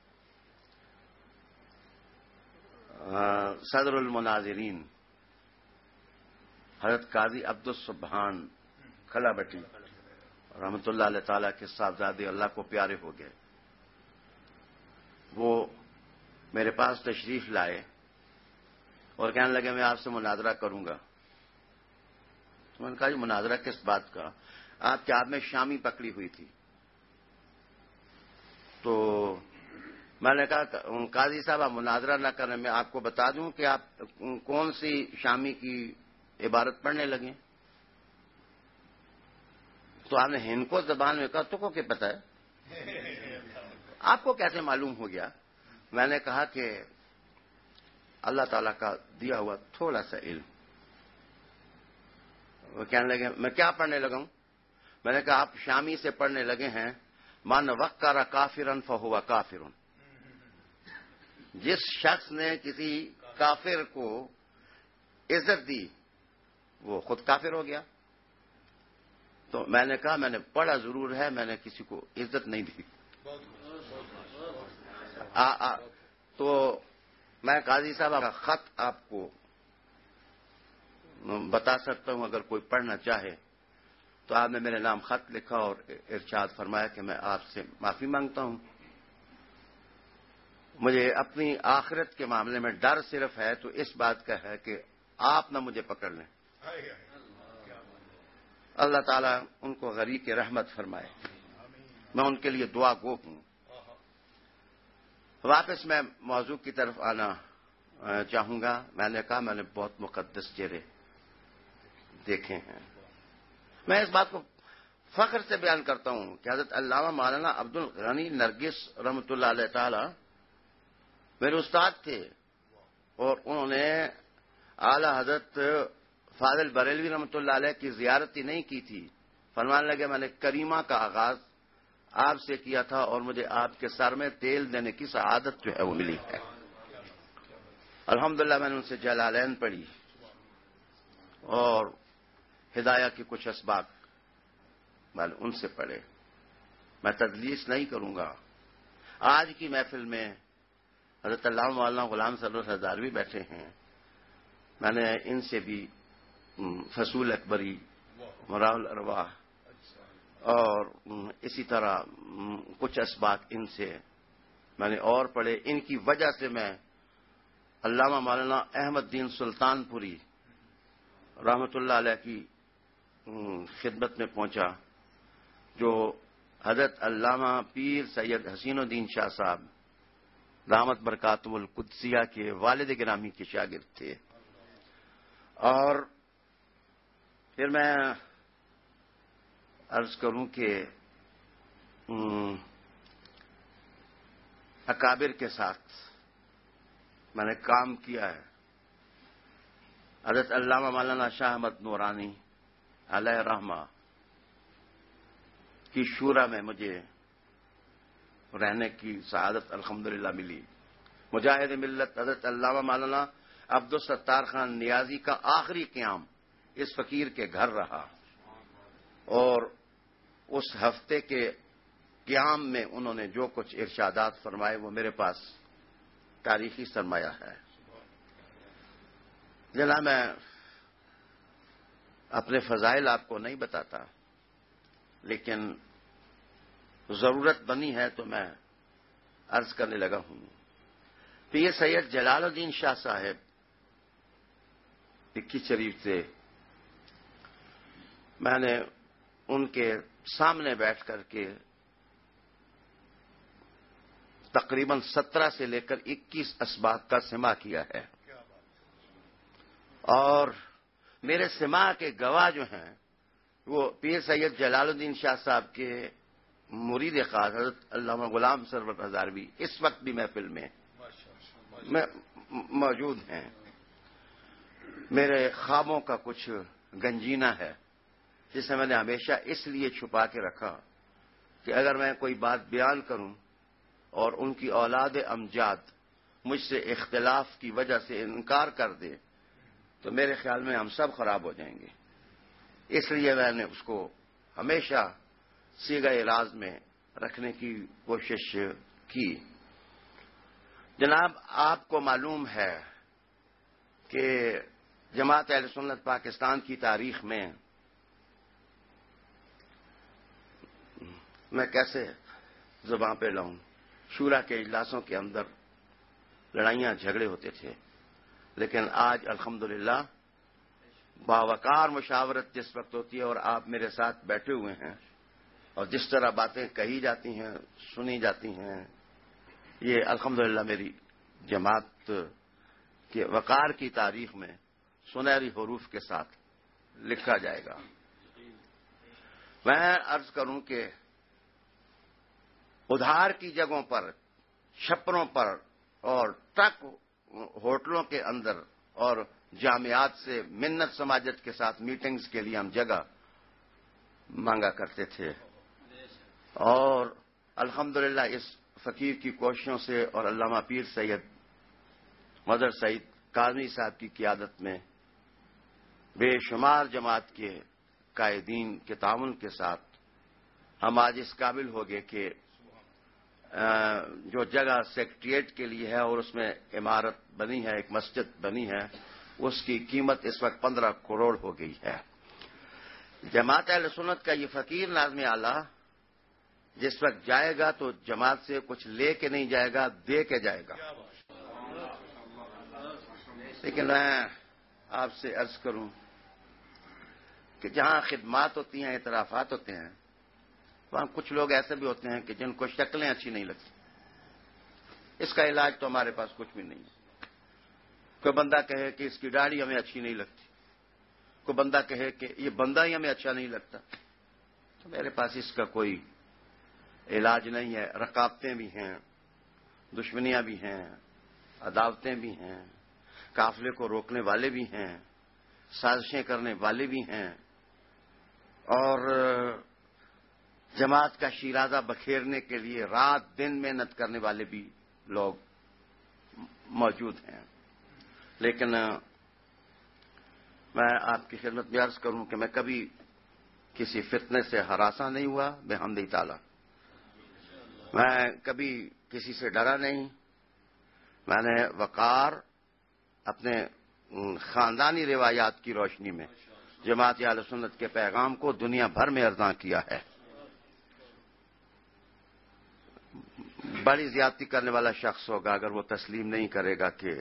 صدر المناظرین حضرت قاضی عبد السبحان کھلا بٹی رحمۃ اللہ علیہ تعالیٰ کے صاحبزادے اللہ کو پیارے ہو گئے، وہ میرے پاس تشریف لائے اور کہنے لگے میں آپ سے مناظرہ کروں گا۔ تو میں نے کہا جی مناظرہ کس بات کا؟ آپ کے ہاتھ میں شامی پکڑی ہوئی تھی۔ تو میں نے کہا قاضی صاحب آپ مناظرہ نہ کریں، میں آپ کو بتا دوں کہ آپ کون سی شامی کی عبارت پڑھنے لگیں۔ تو آپ نے ہندکو زبان میں کہا تو کو کیا پتہ ہے، آپ کو کیسے معلوم ہو گیا؟ میں نے کہا کہ اللہ تعالیٰ کا دیا ہوا تھوڑا سا علم۔ وہ کہنے لگے میں کیا پڑھنے لگا ہوں؟ میں نے کہا آپ شامی سے پڑھنے لگے ہیں من وقر کافرا فہو کافر، جس شخص نے کسی کافر کو عزت دی وہ خود کافر ہو گیا۔ تو میں نے کہا میں نے پڑھا ضرور ہے، میں نے کسی کو عزت نہیں دی۔ آ آ تو میں قاضی صاحب کا خط آپ کو بتا سکتا ہوں اگر کوئی پڑھنا چاہے۔ تو آپ نے میرے نام خط لکھا اور ارشاد فرمایا کہ میں آپ سے معافی مانگتا ہوں، مجھے اپنی آخرت کے معاملے میں ڈر صرف ہے تو اس بات کا ہے کہ آپ نہ مجھے پکڑ لیں۔ اللہ تعالیٰ ان کو غریق رحمت فرمائے، میں ان کے لیے دعا گو ہوں۔ واپس میں موضوع کی طرف آنا چاہوں گا۔ میں نے کہا میں نے بہت مقدس چہرے دیکھے ہیں۔ میں اس بات کو فخر سے بیان کرتا ہوں کہ حضرت علامہ مولانا عبد الغنی نرگس رحمۃ اللہ علیہ تعالی میرے استاد تھے، اور انہوں نے اعلی حضرت فاضل بریلوی رحمۃ اللہ علیہ کی زیارت ہی نہیں کی تھی، فرمانے لگے میں نے کریمہ کا آغاز آپ سے کیا تھا اور مجھے آپ کے سر میں تیل دینے کی سعادت جو ہے وہ ملی ہے۔ الحمدللہ میں نے ان سے جلالین پڑھی اور ہدایہ کی کچھ اسباق میں نے ان سے پڑھے۔ میں تدلیس نہیں کروں گا۔ آج کی محفل میں حضرت علامہ مولانا غلام سرور ہزاروی بیٹھے ہیں، میں نے ان سے بھی فصول اکبری، مراول ارواح اور اسی طرح کچھ اسباق ان سے میں نے اور پڑھے۔ ان کی وجہ سے میں علامہ مولانا احمد دین سلطان پوری رحمۃ اللہ علیہ کی خدمت میں پہنچا، جو حضرت علامہ پیر سید حسین الدین شاہ صاحب دامت برکاتہم القدسیہ کے والد گرامی کے شاگرد تھے۔ اور پھر میں عرض کروں کہ اکابر کے ساتھ میں نے کام کیا ہے. حضرت علامہ مولانا شاہ احمد نورانی علیہ رحمہ کی شورا میں مجھے رہنے کی سعادت الحمدللہ ملی. مجاہد ملت حضرت علامہ مولانا عبدالستار خان نیازی کا آخری قیام اس فقیر کے گھر رہا اور اس ہفتے کے قیام میں انہوں نے جو کچھ ارشادات فرمائے وہ میرے پاس تاریخی سرمایہ ہے. جناب میں اپنے فضائل آپ کو نہیں بتاتا، لیکن ضرورت بنی ہے تو میں عرض کرنے لگا ہوں. پیر سید جلال الدین شاہ صاحب اکیس شریف سے میں نے ان کے سامنے بیٹھ کر کے تقریباً سترہ سے لے کر اکیس اسباق کا سماع کیا ہے، اور میرے سماع کے گواہ جو ہیں وہ پیر سید جلال الدین شاہ صاحب کے مرید خاص حضرت علامہ غلام سرور ہزاروی اس وقت بھی محفل میں میں موجود ہیں. میرے خوابوں کا کچھ گنجینہ ہے جسے میں نے ہمیشہ اس لیے چھپا کے رکھا کہ اگر میں کوئی بات بیان کروں اور ان کی اولاد امجاد مجھ سے اختلاف کی وجہ سے انکار کر دے تو میرے خیال میں ہم سب خراب ہو جائیں گے. اس لیے میں نے اس کو ہمیشہ صیغہ راز میں رکھنے کی کوشش کی. جناب آپ کو معلوم ہے کہ جماعت اہل سنت پاکستان کی تاریخ میں میں کیسے زباں پہ لاؤں، شورا کے اجلاسوں کے اندر لڑائیاں جھگڑے ہوتے تھے، لیکن آج الحمدللہ باوقار مشاورت جس وقت ہوتی ہے اور آپ میرے ساتھ بیٹھے ہوئے ہیں اور جس طرح باتیں کہی جاتی ہیں سنی جاتی ہیں، یہ الحمدللہ میری جماعت کے وقار کی تاریخ میں سنہری حروف کے ساتھ لکھا جائے گا. میں عرض کروں کہ ادھار کی جگہوں پر، چھپروں پر اور ٹرک ہوٹلوں کے اندر اور جامعات سے منت سماجت کے ساتھ میٹنگز کے لیے ہم جگہ مانگا کرتے تھے، اور الحمدللہ اس فقیر کی کوششوں سے اور علامہ پیر سید مظہر سعید کاظمی صاحب کی قیادت میں بے شمار جماعت کے قائدین کے تعاون کے ساتھ ہم آج اس قابل ہو گئے کہ جو جگہ سیکریٹریٹ کے لیے ہے اور اس میں عمارت بنی ہے، ایک مسجد بنی ہے، اس کی قیمت اس وقت پندرہ کروڑ ہو گئی ہے. جماعت اہل سنت کا یہ فقیر ناظم اعلیٰ جس وقت جائے گا تو جماعت سے کچھ لے کے نہیں جائے گا، دے کے جائے گا. لیکن میں آپ سے عرض کروں کہ جہاں خدمات ہوتی ہیں، اعترافات ہوتے ہیں، وہاں کچھ لوگ ایسے بھی ہوتے ہیں کہ جن کو شکلیں اچھی نہیں لگتی. اس کا علاج تو ہمارے پاس کچھ بھی نہیں ہے. کوئی بندہ کہے کہ اس کی داڑھی ہمیں اچھی نہیں لگتی، کوئی بندہ کہے کہ یہ بندہ ہی ہمیں اچھا نہیں لگتا، تو میرے پاس اس کا کوئی علاج نہیں ہے. رقابتیں بھی ہیں، دشمنیاں بھی ہیں، عداوتیں بھی ہیں، قافلے کو روکنے والے بھی ہیں، سازشیں کرنے والے بھی ہیں، اور جماعت کا شیرازہ بکھیرنے کے لیے رات دن محنت کرنے والے بھی لوگ موجود ہیں. لیکن میں آپ کی خدمت میں عرض کروں کہ میں کبھی کسی فتنے سے ہراساں نہیں ہوا بحمدِ تعالی. میں کبھی کسی سے ڈرا نہیں. میں نے وقار اپنے خاندانی روایات کی روشنی میں جماعت اہل سنت کے پیغام کو دنیا بھر میں ارضاں کیا ہے. بڑی زیادتی کرنے والا شخص ہوگا اگر وہ تسلیم نہیں کرے گا کہ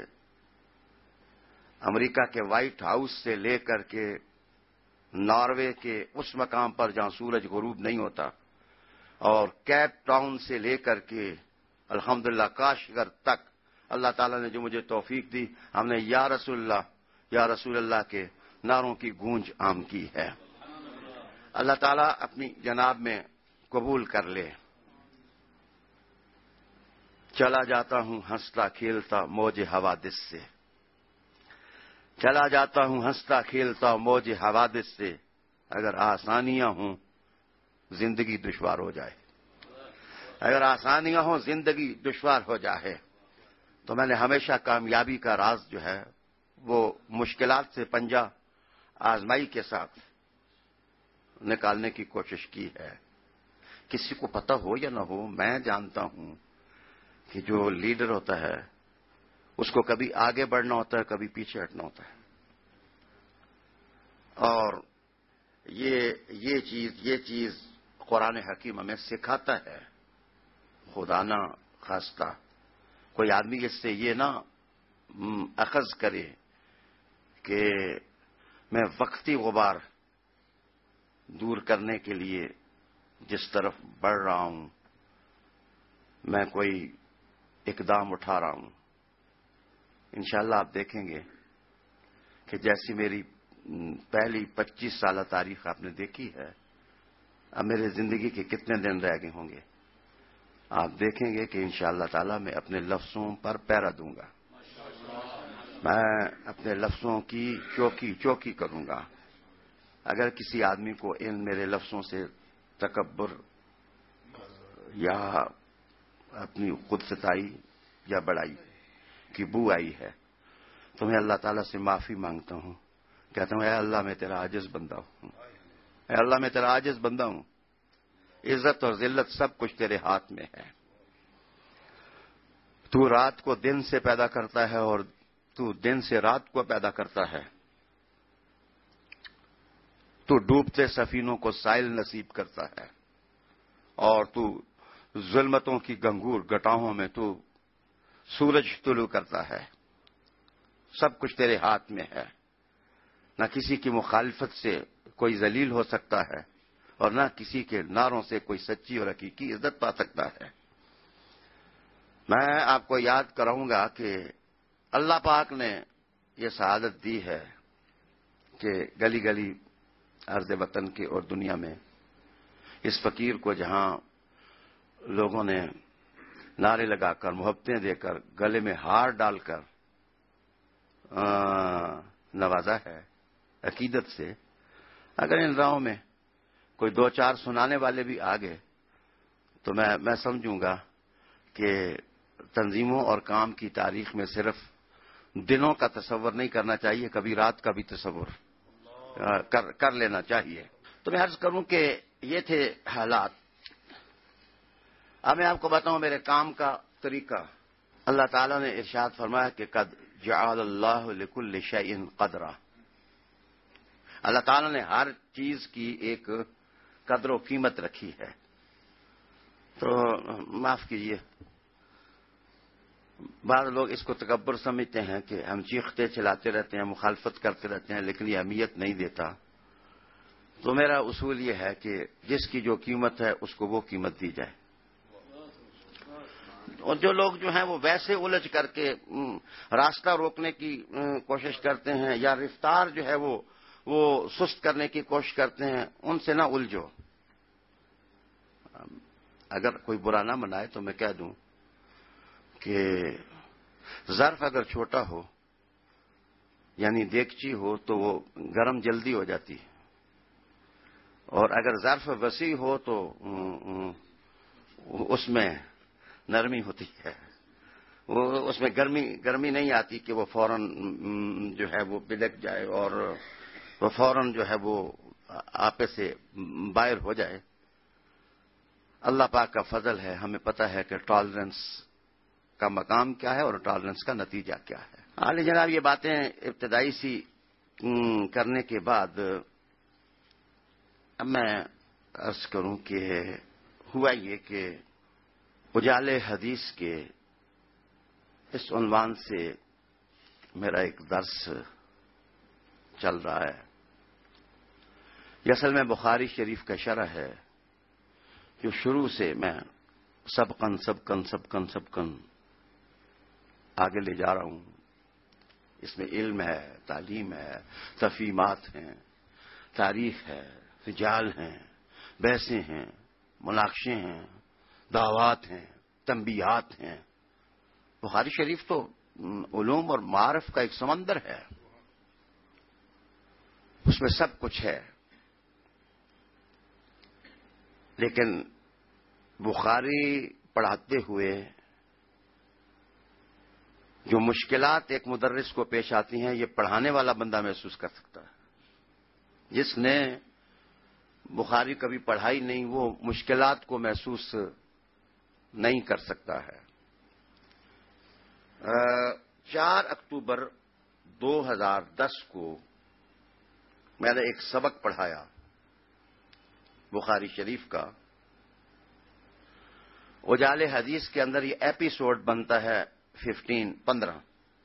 امریکہ کے وائٹ ہاؤس سے لے کر کے ناروے کے اس مقام پر جہاں سورج غروب نہیں ہوتا اور کیپ ٹاؤن سے لے کر کے الحمدللہ کاشغر تک اللہ تعالیٰ نے جو مجھے توفیق دی، ہم نے یا رسول اللہ یا رسول اللہ کے نعروں کی گونج عام کی ہے. اللہ تعالیٰ اپنی جناب میں قبول کر لے. چلا جاتا ہوں ہنستا کھیلتا موج حوادث سے، چلا جاتا ہوں ہنستا کھیلتا موج حوادث سے، اگر آسانیاں ہوں زندگی دشوار ہو جائے، اگر آسانیاں ہوں زندگی دشوار ہو جائے، تو میں نے ہمیشہ کامیابی کا راز جو ہے وہ مشکلات سے پنجہ آزمائی کے ساتھ نکالنے کی کوشش کی ہے۔ کسی کو پتہ ہو یا نہ ہو، میں جانتا ہوں کہ جو لیڈر ہوتا ہے اس کو کبھی آگے بڑھنا ہوتا ہے، کبھی پیچھے ہٹنا ہوتا ہے، اور یہ یہ چیز یہ چیز قرآن حکیم ہمیں سکھاتا ہے۔ خدا نہ خواستہ کوئی آدمی اس سے یہ نہ اخذ کرے کہ میں وقتی غبار دور کرنے کے لیے جس طرف بڑھ رہا ہوں میں کوئی اقدام اٹھا رہا ہوں۔ انشاءاللہ آپ دیکھیں گے کہ جیسی میری پہلی پچیس سالہ تاریخ آپ نے دیکھی ہے، اب میرے زندگی کے کتنے دن رہ گئے ہوں گے، آپ دیکھیں گے کہ انشاءاللہ تعالی میں اپنے لفظوں پر پیرا دوں گا، میں اپنے لفظوں کی چوکی چوکی کروں گا۔ اگر کسی آدمی کو ان میرے لفظوں سے تکبر یا اپنی خود ستائی یا بڑائی کی بو آئی ہے تو میں اللہ تعالیٰ سے معافی مانگتا ہوں، کہتا ہوں اے اللہ میں تیرا عاجز بندہ ہوں، اے اللہ میں تیرا عاجز بندہ ہوں، عزت اور ذلت سب کچھ تیرے ہاتھ میں ہے۔ تو رات کو دن سے پیدا کرتا ہے اور تو دن سے رات کو پیدا کرتا ہے، تو ڈوبتے سفینوں کو سائل نصیب کرتا ہے، اور تو ظلمتوں کی گنگور گٹاہوں میں تو سورج طلوع کرتا ہے۔ سب کچھ تیرے ہاتھ میں ہے، نہ کسی کی مخالفت سے کوئی ذلیل ہو سکتا ہے اور نہ کسی کے نعروں سے کوئی سچی اور حقیقی عزت پا سکتا ہے۔ میں آپ کو یاد کراؤں گا کہ اللہ پاک نے یہ سعادت دی ہے کہ گلی گلی ارض وطن کے اور دنیا میں اس فقیر کو جہاں لوگوں نے نعرے لگا کر، محبتیں دے کر، گلے میں ہار ڈال کر نوازا ہے عقیدت سے، اگر ان راہوں میں کوئی دو چار سنانے والے بھی آ گئے تو میں میں سمجھوں گا کہ تنظیموں اور کام کی تاریخ میں صرف دنوں کا تصور نہیں کرنا چاہیے، کبھی رات کا بھی تصور کر کر لینا چاہیے۔ تو میں عرض کروں کہ یہ تھے حالات۔ اب میں آپ کو بتاؤں میرے کام کا طریقہ۔ اللہ تعالیٰ نے ارشاد فرمایا کہ قد جعل اللہ لکل شیء قدرا، اللہ تعالیٰ نے ہر چیز کی ایک قدر و قیمت رکھی ہے۔ تو معاف کیجیے، بعض لوگ اس کو تکبر سمجھتے ہیں کہ ہم چیختے چلاتے رہتے ہیں، مخالفت کرتے رہتے ہیں، لیکن یہ اہمیت نہیں دیتا۔ تو میرا اصول یہ ہے کہ جس کی جو قیمت ہے اس کو وہ قیمت دی جائے، اور جو لوگ جو ہیں وہ ویسے الجھ کر کے راستہ روکنے کی کوشش کرتے ہیں یا رفتار جو ہے وہ وہ سست کرنے کی کوشش کرتے ہیں، ان سے نہ الجھو۔ اگر کوئی برا نہ منائے تو میں کہہ دوں کہ ظرف اگر چھوٹا ہو یعنی دیگچی ہو تو وہ گرم جلدی ہو جاتی ہے، اور اگر ظرف وسیع ہو تو اس میں نرمی ہوتی ہے، وہ اس میں گرمی گرمی نہیں آتی کہ وہ فوراً جو ہے وہ بلک جائے اور وہ فوراً جو ہے وہ آپے سے باہر ہو جائے۔ اللہ پاک کا فضل ہے، ہمیں پتہ ہے کہ ٹالرنس کا مقام کیا ہے اور ٹالرنس کا نتیجہ کیا ہے۔ عالی جناب، یہ باتیں ابتدائی سی کرنے کے بعد اب میں عرض کروں کہ ہوا یہ کہ اجالے حدیث کے اس عنوان سے میرا ایک درس چل رہا ہے۔ یہ اصل میں بخاری شریف کا شرح ہے جو شروع سے میں سبقن سبقن سبقن سبقن آگے لے جا رہا ہوں۔ اس میں علم ہے، تعلیم ہے، تفہیمات ہیں، تاریخ ہے، رجال ہیں، بحثیں ہیں، مناقشے ہیں، دعوات ہیں، تنبیہات ہیں، بخاری شریف تو علوم اور معارف کا ایک سمندر ہے، اس میں سب کچھ ہے، لیکن بخاری پڑھاتے ہوئے جو مشکلات ایک مدرس کو پیش آتی ہیں، یہ پڑھانے والا بندہ محسوس کر سکتا ہے۔ جس نے بخاری کبھی پڑھائی نہیں، وہ مشکلات کو محسوس نہیں کر سکتا ہے۔ چار اکتوبر دو ہزار دس کو میں نے ایک سبق پڑھایا بخاری شریف کا۔ اجالے حدیث کے اندر یہ ایپیسوڈ بنتا ہے ففٹین پندرہ۔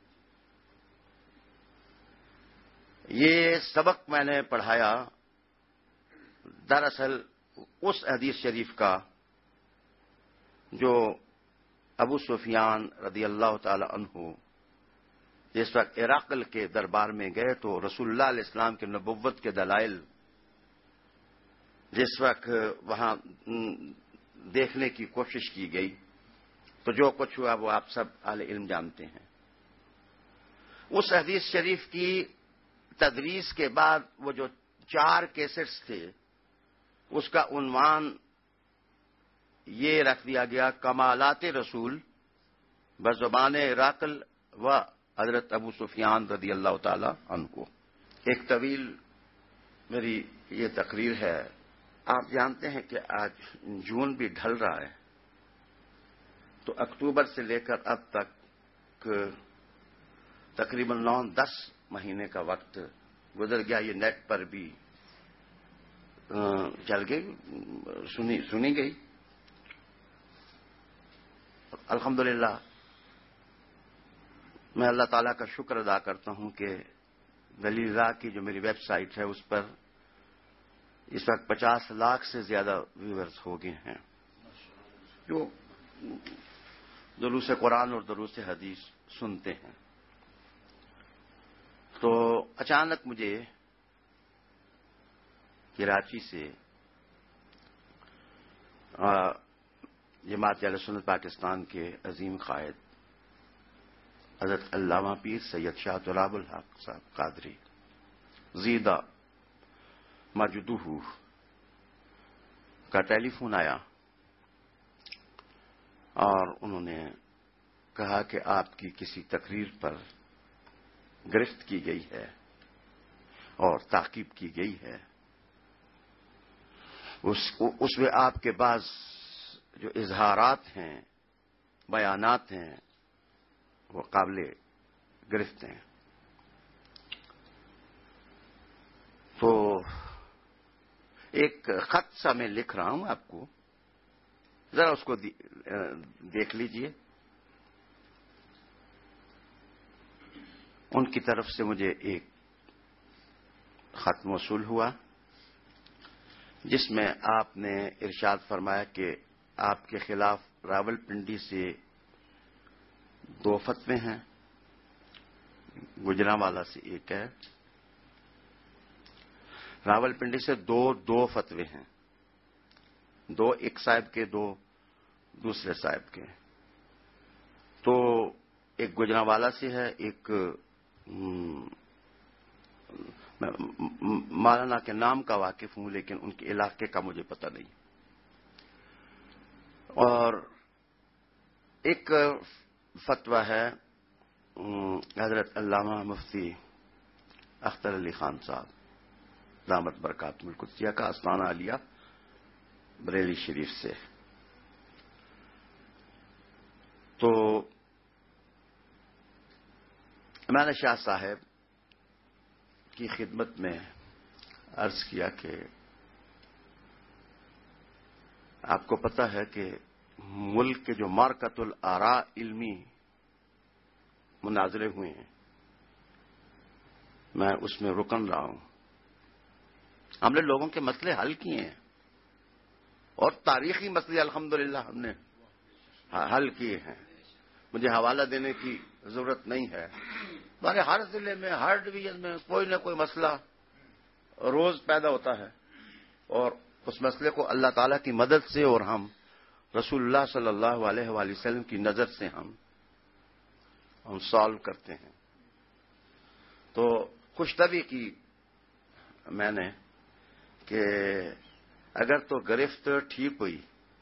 یہ سبق میں نے پڑھایا دراصل اس حدیث شریف کا جو ابو سفیان رضی اللہ تعالی عنہ جس وقت ہرقل کے دربار میں گئے تو رسول اللہ علیہ السلام کے نبوت کے دلائل جس وقت وہاں دیکھنے کی کوشش کی گئی تو جو کچھ ہوا وہ آپ سب اہل علم جانتے ہیں۔ اس حدیث شریف کی تدریس کے بعد وہ جو چار کیسٹس تھے اس کا عنوان یہ رکھ دیا گیا کمالات رسول بزبان ہرقل و حضرت ابو سفیان رضی اللہ تعالی عنہ۔ ایک طویل میری یہ تقریر ہے۔ آپ جانتے ہیں کہ آج جون بھی ڈھل رہا ہے، تو اکتوبر سے لے کر اب تک تقریباً نو دس مہینے کا وقت گزر گیا۔ یہ نیٹ پر بھی چل گئی، سنی سنی گئی۔ الحمدللہ میں اللہ تعالیٰ کا شکر ادا کرتا ہوں کہ دلیل راہ کی جو میری ویب سائٹ ہے اس پر اس وقت پچاس لاکھ سے زیادہ ویورز ہو گئے ہیں جو دروس قرآن اور دروس حدیث سنتے ہیں۔ تو اچانک مجھے کراچی سے جماعت اہل سنت پاکستان کے عظیم قائد حضرت علامہ پیر سید شاہ طلاب الحق صاحب قادری زیدہ مجدہ کا ٹیلی فون آیا اور انہوں نے کہا کہ آپ کی کسی تقریر پر گرفت کی گئی ہے اور تعقیب کی گئی ہے، اس اس میں آپ کے بعض جو اظہارات ہیں، بیانات ہیں، وہ قابل گرفت ہیں۔ تو ایک خط سا میں لکھ رہا ہوں آپ کو، ذرا اس کو دیکھ لیجئے۔ ان کی طرف سے مجھے ایک خط موصول ہوا جس میں آپ نے ارشاد فرمایا کہ آپ کے خلاف راول پنڈی سے دو فتوے ہیں، گجرانوالہ سے ایک ہے، راول پنڈی سے دو دو فتوے ہیں، دو ایک صاحب کے، دو دوسرے صاحب کے۔ تو ایک گجرانوالہ سے ہے، ایک مولانا کے نام کا واقف ہوں لیکن ان کے علاقے کا مجھے پتہ نہیں۔ اور ایک فتویٰ ہے حضرت علامہ مفتی اختر علی خان صاحب دامت برکاتہم القدسیہ کا آستانہ عالیہ بریلی شریف سے۔ تو میں نے شاہ صاحب کی خدمت میں عرض کیا کہ آپ کو پتہ ہے کہ ملک کے جو مارکت الآراء علمی مناظرے ہوئے ہیں میں اس میں رکن رہا ہوں، ہم نے لوگوں کے مسئلے حل کیے ہیں اور تاریخی مسئلے الحمدللہ ہم نے حل کیے ہیں، مجھے حوالہ دینے کی ضرورت نہیں ہے۔ ہمارے ہر ضلع میں، ہر ڈویژن میں کوئی نہ کوئی مسئلہ روز پیدا ہوتا ہے اور اس مسئلے کو اللہ تعالیٰ کی مدد سے اور ہم رسول اللہ صلی اللہ علیہ وآلہ وسلم کی نظر سے ہم ہم سالو کرتے ہیں. تو خوش طبی کی میں نے کہ اگر تو گرفت ٹھیک ہوئی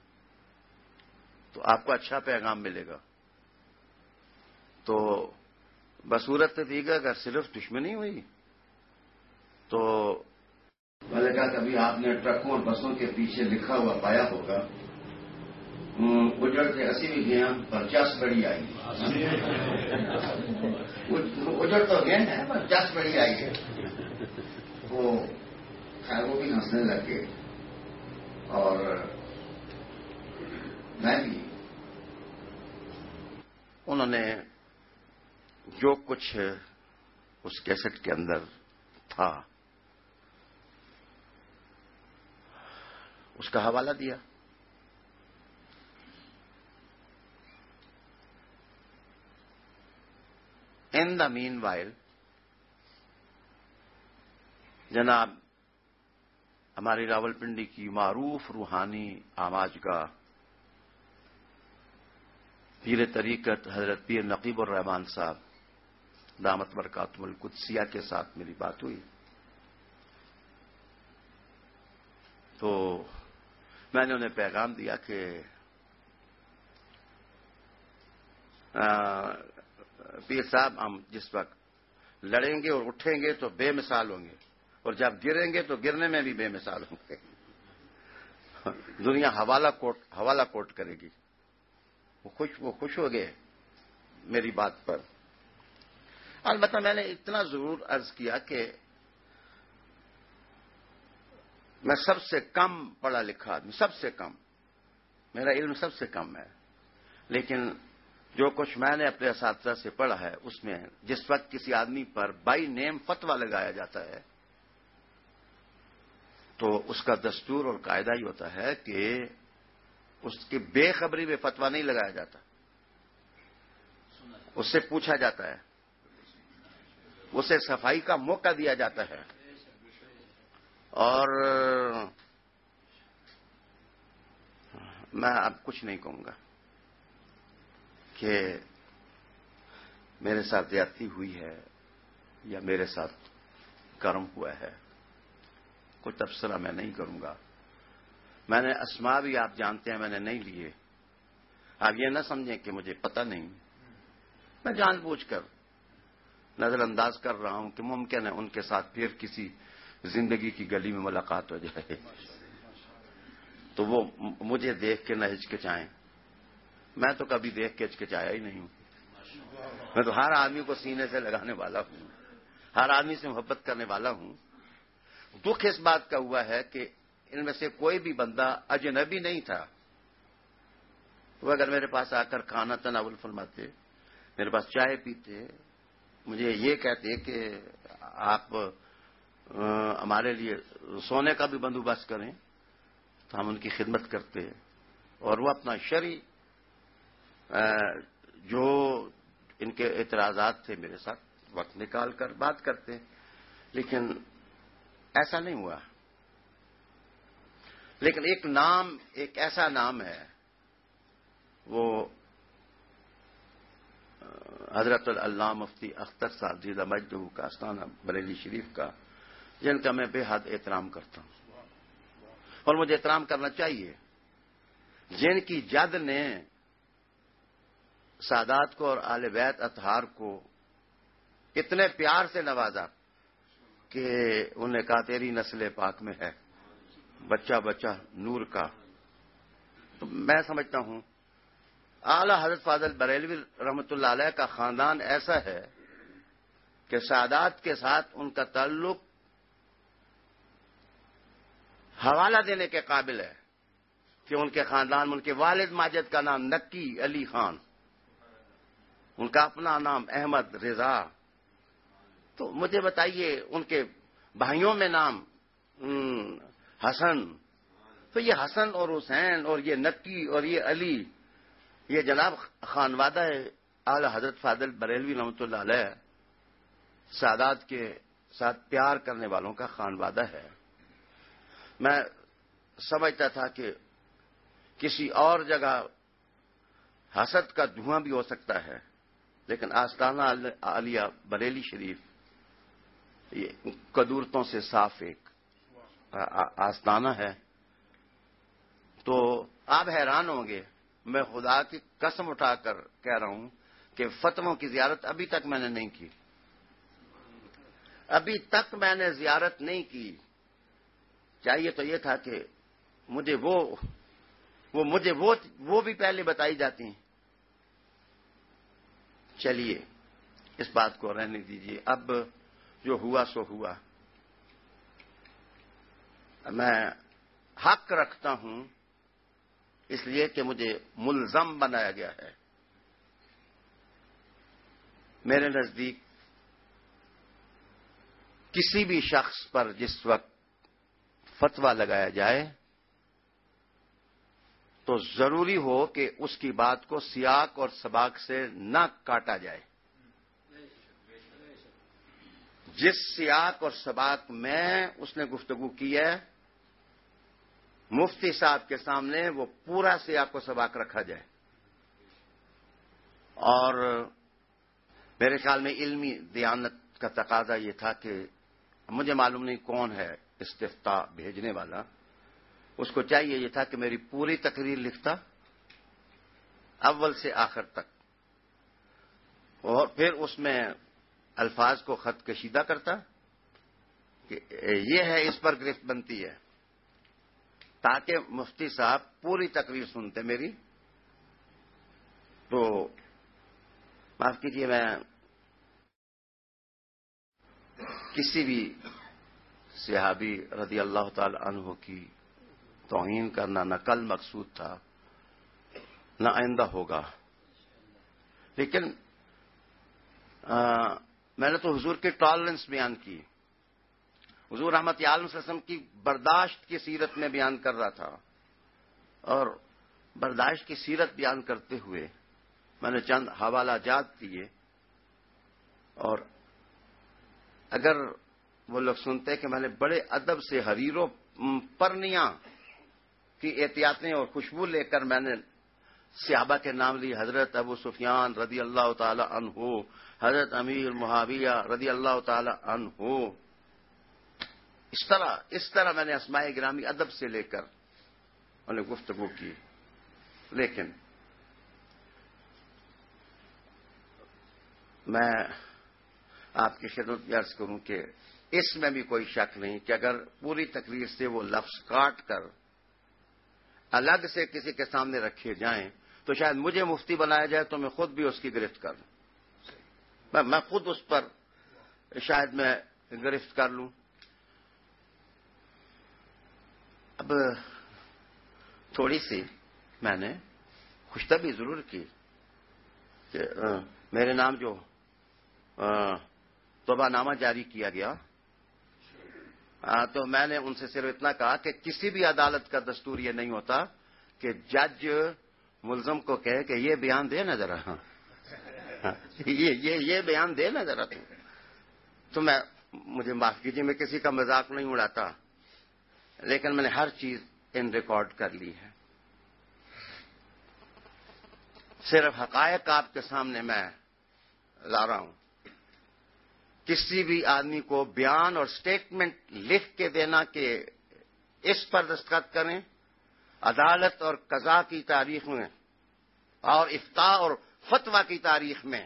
تو آپ کو اچھا پیغام ملے گا. تو بصورت دیگر اگر صرف دشمنی ہوئی تو میں نے کہا کبھی آپ نے ٹرکوں اور بسوں کے پیچھے لکھا ہوا پایا ہوگا اجڑ سے اسی بھی گیا پر چس بڑی آئی. اجڑ تو گئے ہیں پر چس بڑی آئی ہے. وہ خیر وہ بھی ہنسنے لگے اور میں بھی. انہوں نے جو کچھ اس کیسٹ کے اندر تھا اس کا حوالہ دیا. ان دا مین وائل جناب ہماری راولپنڈی کی معروف روحانی آماجگاہ پیر طریقت حضرت پیر نقیب الرحمان صاحب دامت برکاتہم القدسیہ کے ساتھ میری بات ہوئی. تو میں نے انہیں پیغام دیا کہ پیر صاحب ہم جس وقت لڑیں گے اور اٹھیں گے تو بے مثال ہوں گے اور جب گریں گے تو گرنے میں بھی بے مثال ہوں گے. دنیا حوالہ کوٹ حوالہ کوٹ کرے گی. وہ خوش وہ خوش ہو گئے میری بات پر. البتہ میں نے اتنا ضرور عرض کیا کہ میں سب سے کم پڑھا لکھا آدمی، سب سے کم، میرا علم سب سے کم ہے، لیکن جو کچھ میں نے اپنے اساتذہ سے پڑھا ہے اس میں جس وقت کسی آدمی پر بائی نیم فتویٰ لگایا جاتا ہے تو اس کا دستور اور قاعدہ ہی ہوتا ہے کہ اس کی بے خبری میں فتویٰ نہیں لگایا جاتا، اس سے پوچھا جاتا ہے، اسے صفائی کا موقع دیا جاتا ہے. اور میں اب کچھ نہیں کہوں گا کہ میرے ساتھ زیادتی ہوئی ہے یا میرے ساتھ کرم ہوا ہے. کوئی تبصرہ میں نہیں کروں گا. میں نے اسما بھی آپ جانتے ہیں میں نے نہیں لیے. آپ یہ نہ سمجھیں کہ مجھے پتہ نہیں. میں جان بوجھ کر نظر انداز کر رہا ہوں کہ ممکن ہے ان کے ساتھ پھر کسی زندگی کی گلی میں ملاقات ہو جائے تو وہ مجھے دیکھ کے نہ ہچکچائیں. میں تو کبھی دیکھ کے ہچکچایا ہی نہیں ہوں. میں تو ہر آدمی کو سینے سے لگانے والا ہوں، ہر آدمی سے محبت کرنے والا ہوں. دکھ اس بات کا ہوا ہے کہ ان میں سے کوئی بھی بندہ اجنبی نہیں تھا. وہ اگر میرے پاس آ کر کھانا تناول فرماتے، میرے پاس چائے پیتے، مجھے یہ کہتے کہ آپ ہمارے لیے سونے کا بھی بندوبست کریں تو ہم ان کی خدمت کرتے. اور وہ اپنا شرعی جو ان کے اعتراضات تھے میرے ساتھ وقت نکال کر بات کرتے. لیکن ایسا نہیں ہوا. لیکن ایک نام، ایک ایسا نام ہے، وہ حضرت العلامہ مفتی اختر صاحب جیدہ مجدہ کا آستانہ بریلی شریف کا، جن کا میں بے حد احترام کرتا ہوں اور مجھے احترام کرنا چاہیے. جن کی جد نے سادات کو اور آل بیت اطہار کو اتنے پیار سے نوازا کہ انہوں نے کہا تیری نسل پاک میں ہے بچہ بچہ نور کا. تو میں سمجھتا ہوں اعلی حضرت فاضل بریلوی رحمۃ اللہ علیہ کا خاندان ایسا ہے کہ سادات کے ساتھ ان کا تعلق حوالہ دینے کے قابل ہے کہ ان کے خاندان میں ان کے والد ماجد کا نام نکی علی خان، ان کا اپنا نام احمد رضا. تو مجھے بتائیے ان کے بھائیوں میں نام حسن، تو یہ حسن اور حسین اور یہ نکی اور یہ علی، یہ جناب خانوادہ ہے اعلی حضرت فاضل بریلوی رحمۃ اللہ علیہ سادات کے ساتھ پیار کرنے والوں کا خانوادہ ہے. میں سمجھتا تھا کہ کسی اور جگہ حسد کا دھواں بھی ہو سکتا ہے لیکن آستانہ عالیہ بریلی شریف یہ قدورتوں سے صاف ایک آستانہ ہے. تو آپ حیران ہوں گے، میں خدا کی قسم اٹھا کر کہہ رہا ہوں کہ فتووں کی زیارت ابھی تک میں نے نہیں کی. ابھی تک میں نے زیارت نہیں کی. چاہیے تو یہ تھا کہ مجھے وہ وہ مجھے وہ وہ بھی پہلے بتائی جاتی ہیں. چلیے اس بات کو رہنے دیجیے. اب جو ہوا سو ہوا. میں حق رکھتا ہوں اس لیے کہ مجھے ملزم بنایا گیا ہے. میرے نزدیک کسی بھی شخص پر جس وقت فتویٰ لگایا جائے تو ضروری ہو کہ اس کی بات کو سیاق اور سباق سے نہ کاٹا جائے. جس سیاق اور سباق میں اس نے گفتگو کی ہے مفتی صاحب کے سامنے وہ پورا سیاق و سباق رکھا جائے. اور میرے خیال میں علمی دیانت کا تقاضا یہ تھا کہ مجھے معلوم نہیں کون ہے استفتاء بھیجنے والا، اس کو چاہیے یہ تھا کہ میری پوری تقریر لکھتا اول سے آخر تک، اور پھر اس میں الفاظ کو خط کشیدہ کرتا کہ یہ ہے اس پر گرفت بنتی ہے، تاکہ مفتی صاحب پوری تقریر سنتے میری. تو معاف کیجیے، میں کسی بھی صحابی رضی اللہ تعالی عنہ کی توہین کرنا نہ کل مقصود تھا نہ آئندہ ہوگا. لیکن آ, میں نے تو حضور کی ٹالرنس بیان کی، حضور رحمت عالم صلی اللہ علیہ وسلم کی برداشت کی سیرت میں بیان کر رہا تھا. اور برداشت کی سیرت بیان کرتے ہوئے میں نے چند حوالہ جات دیے. اور اگر وہ لوگ سنتے کہ میں نے بڑے ادب سے حریروں پرنیاں کی احتیاطیں اور خوشبو لے کر میں نے صحابہ کے نام لی، حضرت ابو سفیان رضی اللہ تعالی عنہ، حضرت امیر معاویہ رضی اللہ تعالی عنہ، اس طرح اس طرح میں نے اسماء گرامی ادب سے لے کر انہیں گفتگو کی. لیکن میں آپ کی خدمت میں عرض کروں کہ اس میں بھی کوئی شک نہیں کہ اگر پوری تقریر سے وہ لفظ کاٹ کر الگ سے کسی کے سامنے رکھے جائیں تو شاید مجھے مفتی بنایا جائے تو میں خود بھی اس کی گرفت کر لوں، میں خود اس پر شاید میں گرفت کر لوں. اب تھوڑی سی میں نے خوشطبی ضرور کی کہ میرے نام جو توبہ نامہ جاری کیا گیا تو میں نے ان سے صرف اتنا کہا کہ کسی بھی عدالت کا دستور یہ نہیں ہوتا کہ جج ملزم کو کہے کہ یہ بیان دے نا ذرا، یہ یہ یہ بیان دے نا ذرا. تو میں مجھے معاف کیجیے، میں کسی کا مذاق نہیں اڑاتا، لیکن میں نے ہر چیز ان ریکارڈ کر لی ہے. صرف حقائق آپ کے سامنے میں لا رہا ہوں. کسی بھی آدمی کو بیان اور سٹیٹمنٹ لکھ کے دینا کہ اس پر دستخط کریں، عدالت اور قضاء کی تاریخ میں اور افتاء اور فتویٰ کی تاریخ میں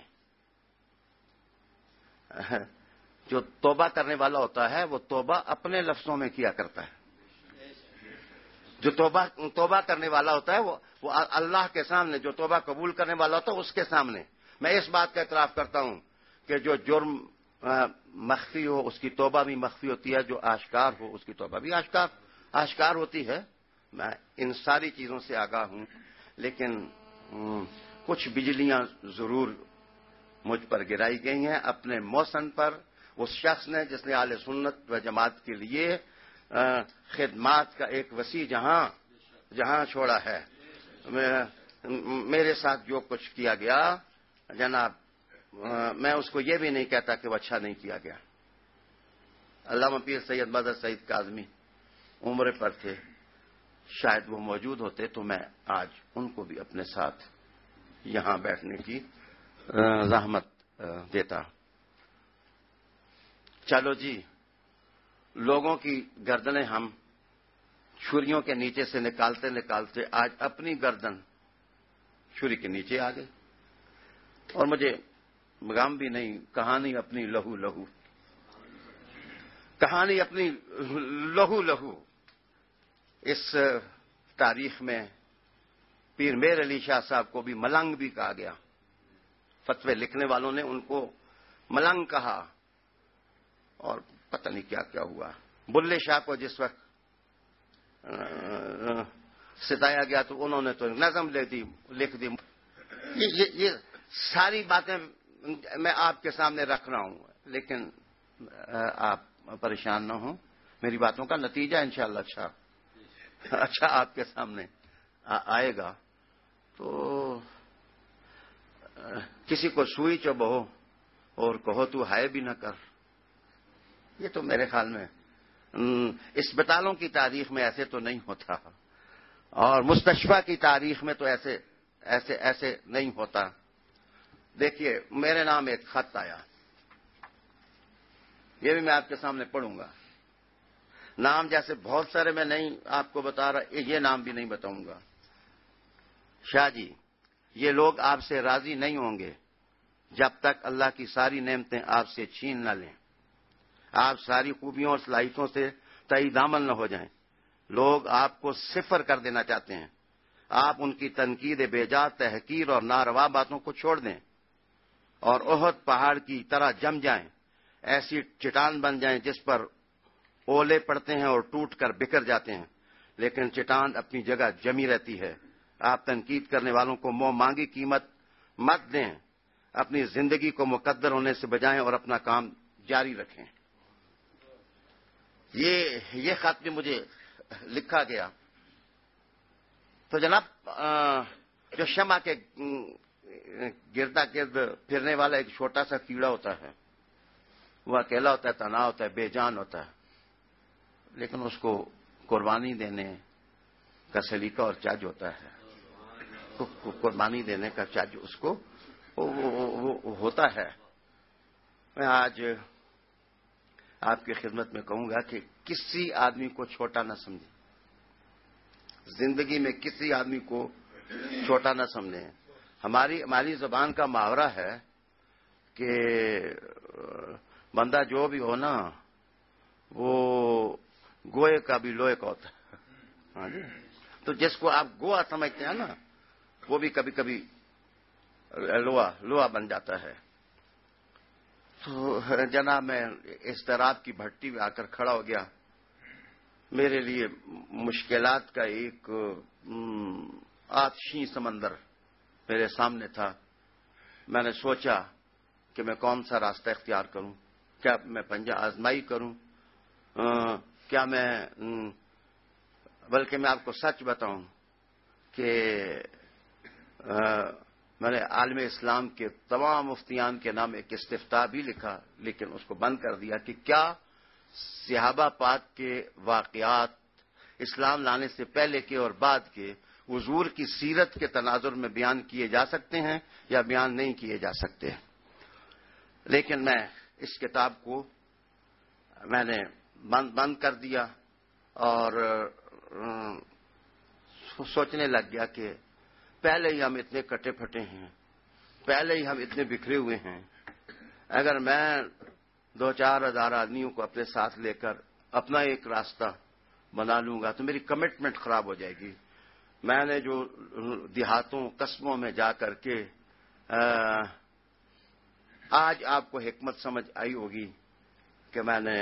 جو توبہ کرنے والا ہوتا ہے وہ توبہ اپنے لفظوں میں کیا کرتا ہے. جو توبہ توبہ کرنے والا ہوتا ہے وہ وہ اللہ کے سامنے، جو توبہ قبول کرنے والا ہوتا ہے اس کے سامنے. میں اس بات کا اعتراف کرتا ہوں کہ جو جرم مخفی ہو اس کی توبہ بھی مخفی ہوتی ہے، جو آشکار ہو اس کی توبہ بھی آشکار آشکار ہوتی ہے. میں ان ساری چیزوں سے آگاہ ہوں، لیکن کچھ بجلیاں ضرور مجھ پر گرائی گئی ہیں اپنے موسن پر، اس شخص نے جس نے اہل سنت و جماعت کے لیے خدمات کا ایک وسیع جہاں جہاں چھوڑا ہے. میرے ساتھ جو کچھ کیا گیا جناب، میں اس کو یہ بھی نہیں کہتا کہ وہ اچھا نہیں کیا گیا. علامہ پیر سید بدر سعید کاظمی عمرے پر تھے، شاید وہ موجود ہوتے تو میں آج ان کو بھی اپنے ساتھ یہاں بیٹھنے کی زحمت دیتا۔ چلو جی، لوگوں کی گردنیں ہم چھریوں کے نیچے سے نکالتے نکالتے آج اپنی گردن چھری کے نیچے آ گئی، اور مجھے غم بھی نہیں، کہانی اپنی لہو لہو، کہانی اپنی لہو لہو۔ اس تاریخ میں پیر میر علی شاہ صاحب کو بھی ملنگ بھی کہا گیا، فتوے لکھنے والوں نے ان کو ملنگ کہا، اور پتہ نہیں کیا کیا ہوا۔ بلے شاہ کو جس وقت ستایا گیا تو انہوں نے تو نظم لے دی لکھ دی۔ یہ, یہ, یہ ساری باتیں میں آپ کے سامنے رکھ رہا ہوں، لیکن آپ پریشان نہ ہوں، میری باتوں کا نتیجہ انشاءاللہ اچھا اچھا آپ کے سامنے آئے گا۔ تو کسی کو سوئی چبہو اور کہو تو ہائے بھی نہ کر، یہ تو میرے خیال میں اسپتالوں کی تاریخ میں ایسے تو نہیں ہوتا، اور مستشفیٰ کی تاریخ میں تو ایسے ایسے ایسے نہیں ہوتا۔ دیکھیے، میرے نام ایک خط آیا، یہ بھی میں آپ کے سامنے پڑھوں گا۔ نام جیسے بہت سارے میں نہیں آپ کو بتا رہا، یہ نام بھی نہیں بتاؤں گا۔ شاہ جی، یہ لوگ آپ سے راضی نہیں ہوں گے جب تک اللہ کی ساری نعمتیں آپ سے چھین نہ لیں، آپ ساری خوبیوں اور صلاحیتوں سے تئی دامن نہ ہو جائیں۔ لوگ آپ کو صفر کر دینا چاہتے ہیں، آپ ان کی تنقید بیجا، تحقیر اور ناروا باتوں کو چھوڑ دیں اور احد پہاڑ کی طرح جم جائیں، ایسی چٹان بن جائیں جس پر اولے پڑتے ہیں اور ٹوٹ کر بکھر جاتے ہیں، لیکن چٹان اپنی جگہ جمی رہتی ہے۔ آپ تنقید کرنے والوں کو منہ مانگی قیمت مت دیں، اپنی زندگی کو مقدر ہونے سے بجائیں اور اپنا کام جاری رکھیں۔ یہ یہ خط بھی مجھے لکھا گیا۔ تو جناب، جو شمع کے گردا گرد پھرنے والا ایک چھوٹا سا کیڑا ہوتا ہے، وہ اکیلا ہوتا ہے، تنہا ہوتا ہے، بے جان ہوتا ہے، لیکن اس کو قربانی دینے کا سلیقہ اور چج ہوتا ہے، قربانی دینے کا چج اس کو وہ ہوتا ہے۔ میں آج آپ کی خدمت میں کہوں گا کہ کسی آدمی کو چھوٹا نہ سمجھیں، زندگی میں کسی آدمی کو چھوٹا نہ سمجھیں۔ ہماری ہماری زبان کا محاورہ ہے کہ بندہ جو بھی ہو نا، وہ گوئے کا بھی لوہے کا ہوتا ہے۔ ہاں جی، تو جس کو آپ گویا سمجھتے ہیں نا، وہ بھی کبھی کبھی لوہا لوہا بن جاتا ہے۔ تو جناب، میں اضطراب کی بھٹی میں آ کر کھڑا ہو گیا۔ میرے لیے مشکلات کا ایک آتشی سمندر میرے سامنے تھا۔ میں نے سوچا کہ میں کون سا راستہ اختیار کروں، کیا میں پنجہ آزمائی کروں، کیا میں بلکہ میں آپ کو سچ بتاؤں کہ میں نے عالم اسلام کے تمام مفتیان کے نام ایک استفتاء بھی لکھا، لیکن اس کو بند کر دیا کہ کیا صحابہ پاک کے واقعات اسلام لانے سے پہلے کے اور بعد کے حضور کی سیرت کے تناظر میں بیان کیے جا سکتے ہیں یا بیان نہیں کیے جا سکتے۔ لیکن میں اس کتاب کو میں نے بند بند کر دیا اور سوچنے لگ گیا کہ پہلے ہی ہم اتنے کٹے پھٹے ہیں، پہلے ہی ہم اتنے بکھرے ہوئے ہیں، اگر میں دو چار ہزار آدمیوں کو اپنے ساتھ لے کر اپنا ایک راستہ بنا لوں گا تو میری کمٹمنٹ خراب ہو جائے گی۔ میں نے جو دیہاتوں قصبوں میں جا کر کے آج آپ کو حکمت سمجھ آئی ہوگی کہ میں نے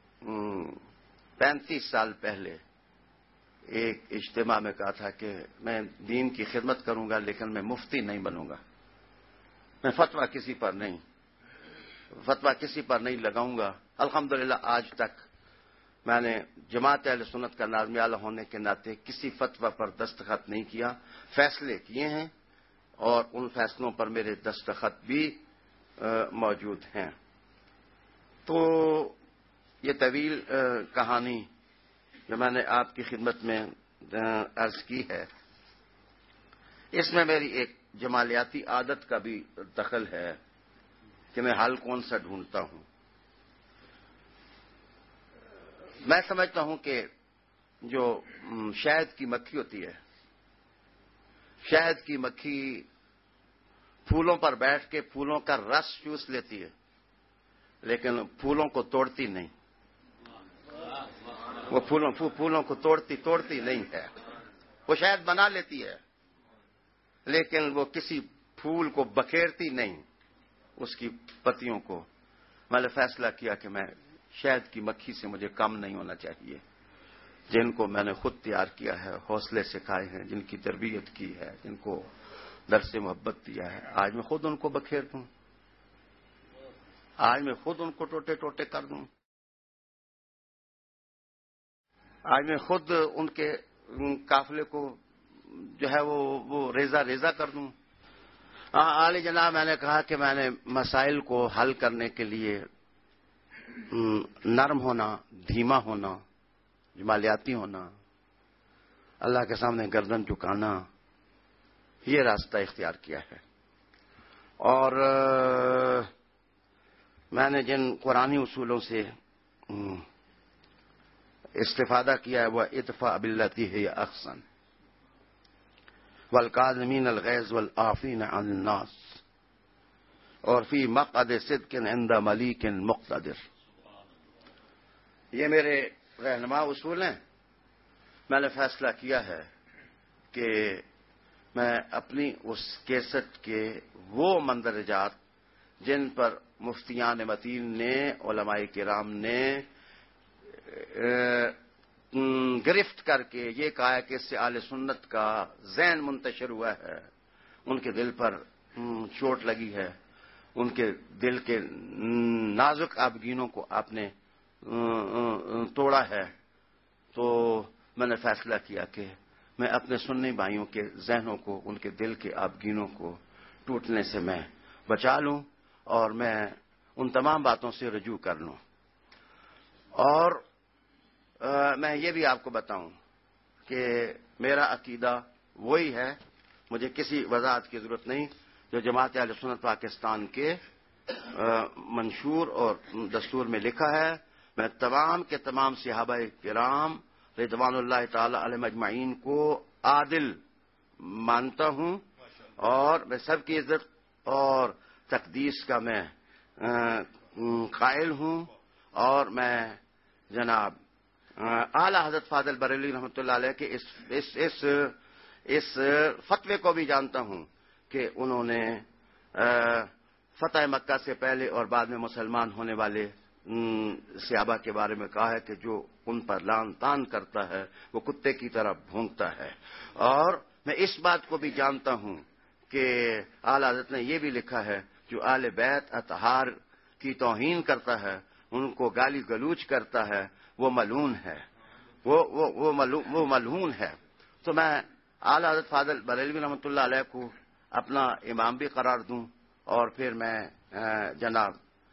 پینتیس سال پہلے ایک اجتماع میں کہا تھا کہ میں دین کی خدمت کروں گا، لیکن میں مفتی نہیں بنوں گا، میں فتویٰ کسی پر نہیں فتویٰ کسی پر نہیں لگاؤں گا۔ الحمدللہ آج تک میں نے جماعت اہل سنت کا ناظم اعلیٰ ہونے کے ناطے کسی فتویٰ پر دستخط نہیں کیا، فیصلے کیے ہیں اور ان فیصلوں پر میرے دستخط بھی موجود ہیں۔ تو یہ طویل کہانی جو میں نے آپ کی خدمت میں عرض کی ہے، اس میں میری ایک جمالیاتی عادت کا بھی دخل ہے کہ میں حل کون سا ڈھونڈتا ہوں. میں سمجھتا ہوں کہ جو شہد کی مکھی ہوتی ہے، شہد کی مکھی پھولوں پر بیٹھ کے پھولوں کا رس چوس لیتی ہے، لیکن پھولوں کو توڑتی نہیں. وہ پھولوں پھولوں کو توڑتی توڑتی نہیں ہے. وہ شہد بنا لیتی ہے لیکن وہ کسی پھول کو بکھیرتی نہیں اس کی پتیوں کو. میں نے فیصلہ کیا کہ میں شہد کی مکھی سے مجھے کم نہیں ہونا چاہیے، جن کو میں نے خود تیار کیا ہے، حوصلے سکھائے ہیں، جن کی تربیت کی ہے، جن کو درس محبت دیا ہے، آج میں خود ان کو بکھیر دوں، آج میں خود ان کو ٹوٹے ٹوٹے کر دوں، آج میں خود ان کے قافلے کو جو ہے وہ وہ ریزہ ریزہ کر دوں. عالی جناب، میں نے کہا کہ میں نے مسائل کو حل کرنے کے لیے نرم ہونا، دھیما ہونا، جمالیاتی ہونا، اللہ کے سامنے گردن جھکانا، یہ راستہ اختیار کیا ہے. اور میں نے جن قرآنی اصولوں سے استفادہ کیا ہے وہ ادفع باللتی ہی احسن والکاظمین الغیظ والعافین عن الناس اور فی مقعد صدق عند ملیک مقتدر. یہ میرے رہنما اصول ہیں. میں نے فیصلہ کیا ہے کہ میں اپنی اس کیسٹ کے وہ مندرجات جن پر مفتیان متین نے، علماء کرام نے گرفت کر کے یہ کہا کہ اس سے اہل سنت کا ذہن منتشر ہوا ہے، ان کے دل پر چوٹ لگی ہے، ان کے دل کے نازک آبگینوں کو آپ نے توڑا ہے، تو میں نے فیصلہ کیا کہ میں اپنے سنی بھائیوں کے ذہنوں کو، ان کے دل کے آبگینوں کو ٹوٹنے سے میں بچا لوں اور میں ان تمام باتوں سے رجوع کر لوں. اور میں یہ بھی آپ کو بتاؤں کہ میرا عقیدہ وہی ہے، مجھے کسی وضاحت کی ضرورت نہیں، جو جماعت اہل سنت پاکستان کے منشور اور دستور میں لکھا ہے. میں تمام کے تمام صحابہ کرام رضوان اللہ تعالی علیہم اجمعین کو عادل مانتا ہوں اور میں سب کی عزت اور تقدیس کا میں قائل ہوں. اور میں جناب اعلی حضرت فاضل بریلوی رحمۃ اللہ علیہ کے اس اس اس اس فتوے کو بھی جانتا ہوں کہ انہوں نے فتح مکہ سے پہلے اور بعد میں مسلمان ہونے والے صحابہ کے بارے میں کہا ہے کہ جو ان پر لعن طعن کرتا ہے وہ کتے کی طرح بھونکتا ہے. اور میں اس بات کو بھی جانتا ہوں کہ اعلی حضرت نے یہ بھی لکھا ہے جو اہل بیت اطہار کی توہین کرتا ہے، ان کو گالی گلوچ کرتا ہے، وہ ملعون ہے، وہ وہ وہ وہ ملعون ہے. تو میں اعلی حضرت فاضل بریلوی رحمۃ اللہ علیہ کو اپنا امام بھی قرار دوں اور پھر میں جناب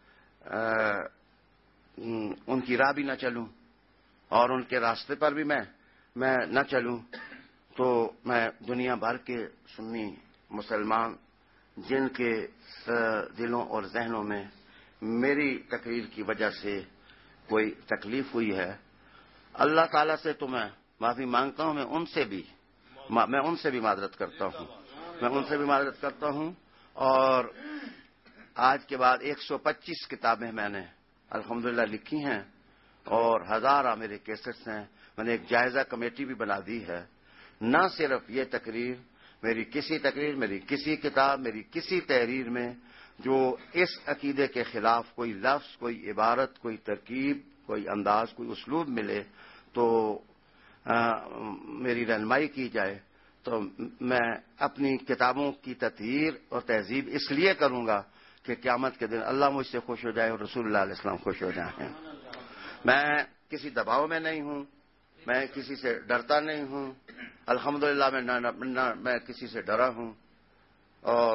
ان کی راہ بھی نہ چلوں اور ان کے راستے پر بھی میں میں نہ چلوں، تو میں دنیا بھر کے سنی مسلمان جن کے دلوں اور ذہنوں میں میری تقریر کی وجہ سے کوئی تکلیف ہوئی ہے، اللہ تعالیٰ سے تو میں معافی مانگتا ہوں. میں ان سے بھی میں ان سے بھی معذرت کرتا ہوں میں ان سے بھی معذرت کرتا ہوں اور آج کے بعد ایک سو پچیس کتابیں میں نے الحمدللہ لکھی ہیں اور ہزارہ میرے کیسٹس ہیں. میں نے ایک جائزہ کمیٹی بھی بنا دی ہے. نہ صرف یہ تقریر، میری کسی تقریر، میری کسی کتاب، میری کسی تحریر میں جو اس عقیدے کے خلاف کوئی لفظ، کوئی عبارت، کوئی ترکیب، کوئی انداز، کوئی اسلوب ملے تو آ, میری رہنمائی کی جائے، تو میں اپنی کتابوں کی تطہیر اور تہذیب اس لیے کروں گا کہ قیامت کے دن اللہ مجھ سے خوش ہو جائے اور رسول اللہ علیہ السلام خوش ہو جائیں. میں کسی دباؤ میں نہیں ہوں، میں کسی سے ڈرتا نہیں ہوں. الحمدللہ میں نہ, نہ میں کسی سے ڈرا ہوں اور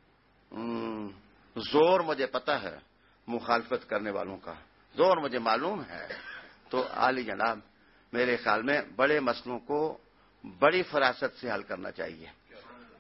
زور مجھے پتہ ہے مخالفت کرنے والوں کا، زور مجھے معلوم ہے. تو عالی جناب میرے خیال میں بڑے مسئلوں کو بڑی فراست سے حل کرنا چاہیے.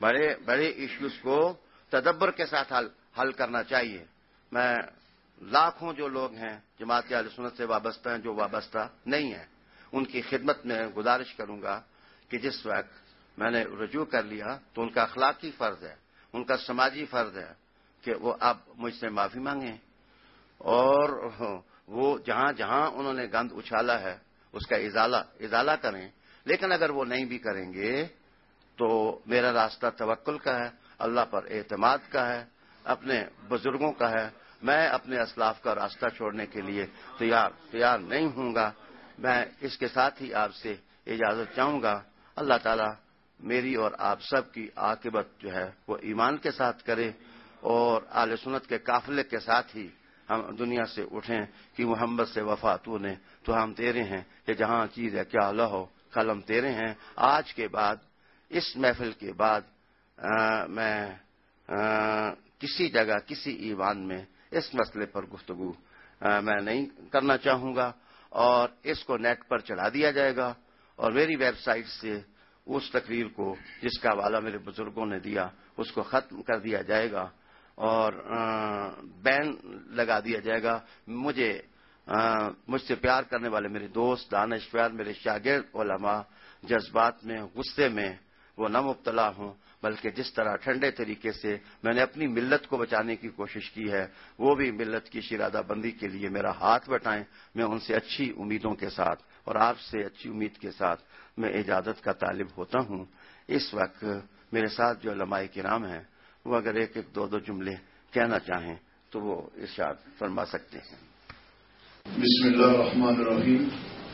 بڑے بڑے ایشوز کو تدبر کے ساتھ حل حل کرنا چاہیے. میں لاکھوں جو لوگ ہیں جماعت اہل سنت سے وابستہ ہیں، جو وابستہ نہیں ہیں، ان کی خدمت میں گزارش کروں گا کہ جس وقت میں نے رجوع کر لیا تو ان کا اخلاقی فرض ہے، ان کا سماجی فرض ہے کہ وہ اب مجھ سے معافی مانگیں اور وہ جہاں جہاں انہوں نے گند اچھالا ہے اس کا ازالہ ازالہ کریں. لیکن اگر وہ نہیں بھی کریں گے تو میرا راستہ توکل کا ہے، اللہ پر اعتماد کا ہے، اپنے بزرگوں کا ہے. میں اپنے اسلاف کا راستہ چھوڑنے کے لیے تیار تیار نہیں ہوں گا. میں اس کے ساتھ ہی آپ سے اجازت چاہوں گا. اللہ تعالیٰ میری اور آپ سب کی عاقبت جو ہے وہ ایمان کے ساتھ کرے اور اہل سنت کے قافلے کے ساتھ ہی ہم دنیا سے اٹھیں کہ محمد سے وفا تو نے تو ہم تیرے ہیں کہ جہاں چیز ہے کیا اللہ ہو قلم تیرے ہیں. آج کے بعد اس محفل کے بعد آ, میں آ, کسی جگہ کسی ایوان میں اس مسئلے پر گفتگو آ, میں نہیں کرنا چاہوں گا اور اس کو نیٹ پر چڑھا دیا جائے گا اور میری ویب سائٹ سے اس تقریر کو جس کا حوالہ میرے بزرگوں نے دیا اس کو ختم کر دیا جائے گا اور بین لگا دیا جائے گا. مجھے مجھ سے پیار کرنے والے میرے دوست دانشور میرے شاگرد علماء جذبات میں غصے میں وہ نہ مبتلا ہوں بلکہ جس طرح ٹھنڈے طریقے سے میں نے اپنی ملت کو بچانے کی کوشش کی ہے وہ بھی ملت کی شرادہ بندی کے لیے میرا ہاتھ بٹائیں. میں ان سے اچھی امیدوں کے ساتھ اور آپ سے اچھی امید کے ساتھ میں اجازت کا طالب ہوتا ہوں. اس وقت میرے ساتھ جو علماء کرام ہیں وہ اگر ایک ایک دو دو جملے کہنا چاہیں تو وہ ارشاد فرما سکتے ہیں. بسم اللہ الرحمن الرحیم.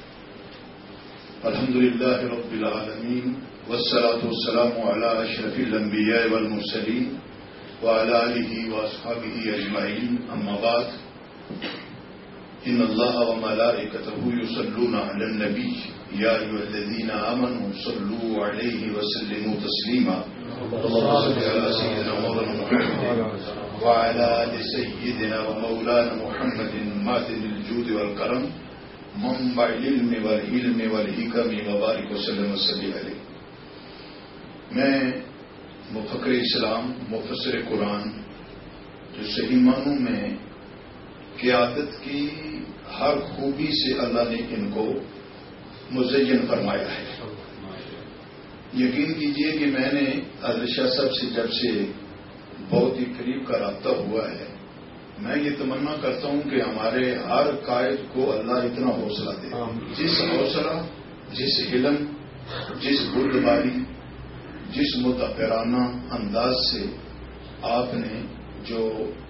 الحمد للہ رب العالمین والصلاة والسلام علی اشرف الانبیاء والمرسلین وعلی آلہ واصحابہ اجمعین. اما بعد، ان اللہ وملائکتہ یصلون علی النبی یا ایھا الذین آمنوا صلوا علیہ وسلموا تسلیما. اللهم صل على سيدنا مولانا محمد وعلى آل سيدنا ومولانا محمد ماتن الجود والكرم منبع العلم والعلم والحکم وبارک وسلم وصلی علیہ. میں مفکر اسلام مفسر قرآن جو صحیح معنوں میں قیادت کی ہر خوبی سے اللہ نے ان کو مزین فرمایا ہے. یقین کیجئے کہ میں نے حضرت شاہ صاحب سے جب سے بہت ہی قریب کا رابطہ ہوا ہے، میں یہ تمنا کرتا ہوں کہ ہمارے ہر قائد کو اللہ اتنا حوصلہ دے، جس حوصلہ، جس علم، جس بردباری، جس متفرانہ انداز سے آپ نے جو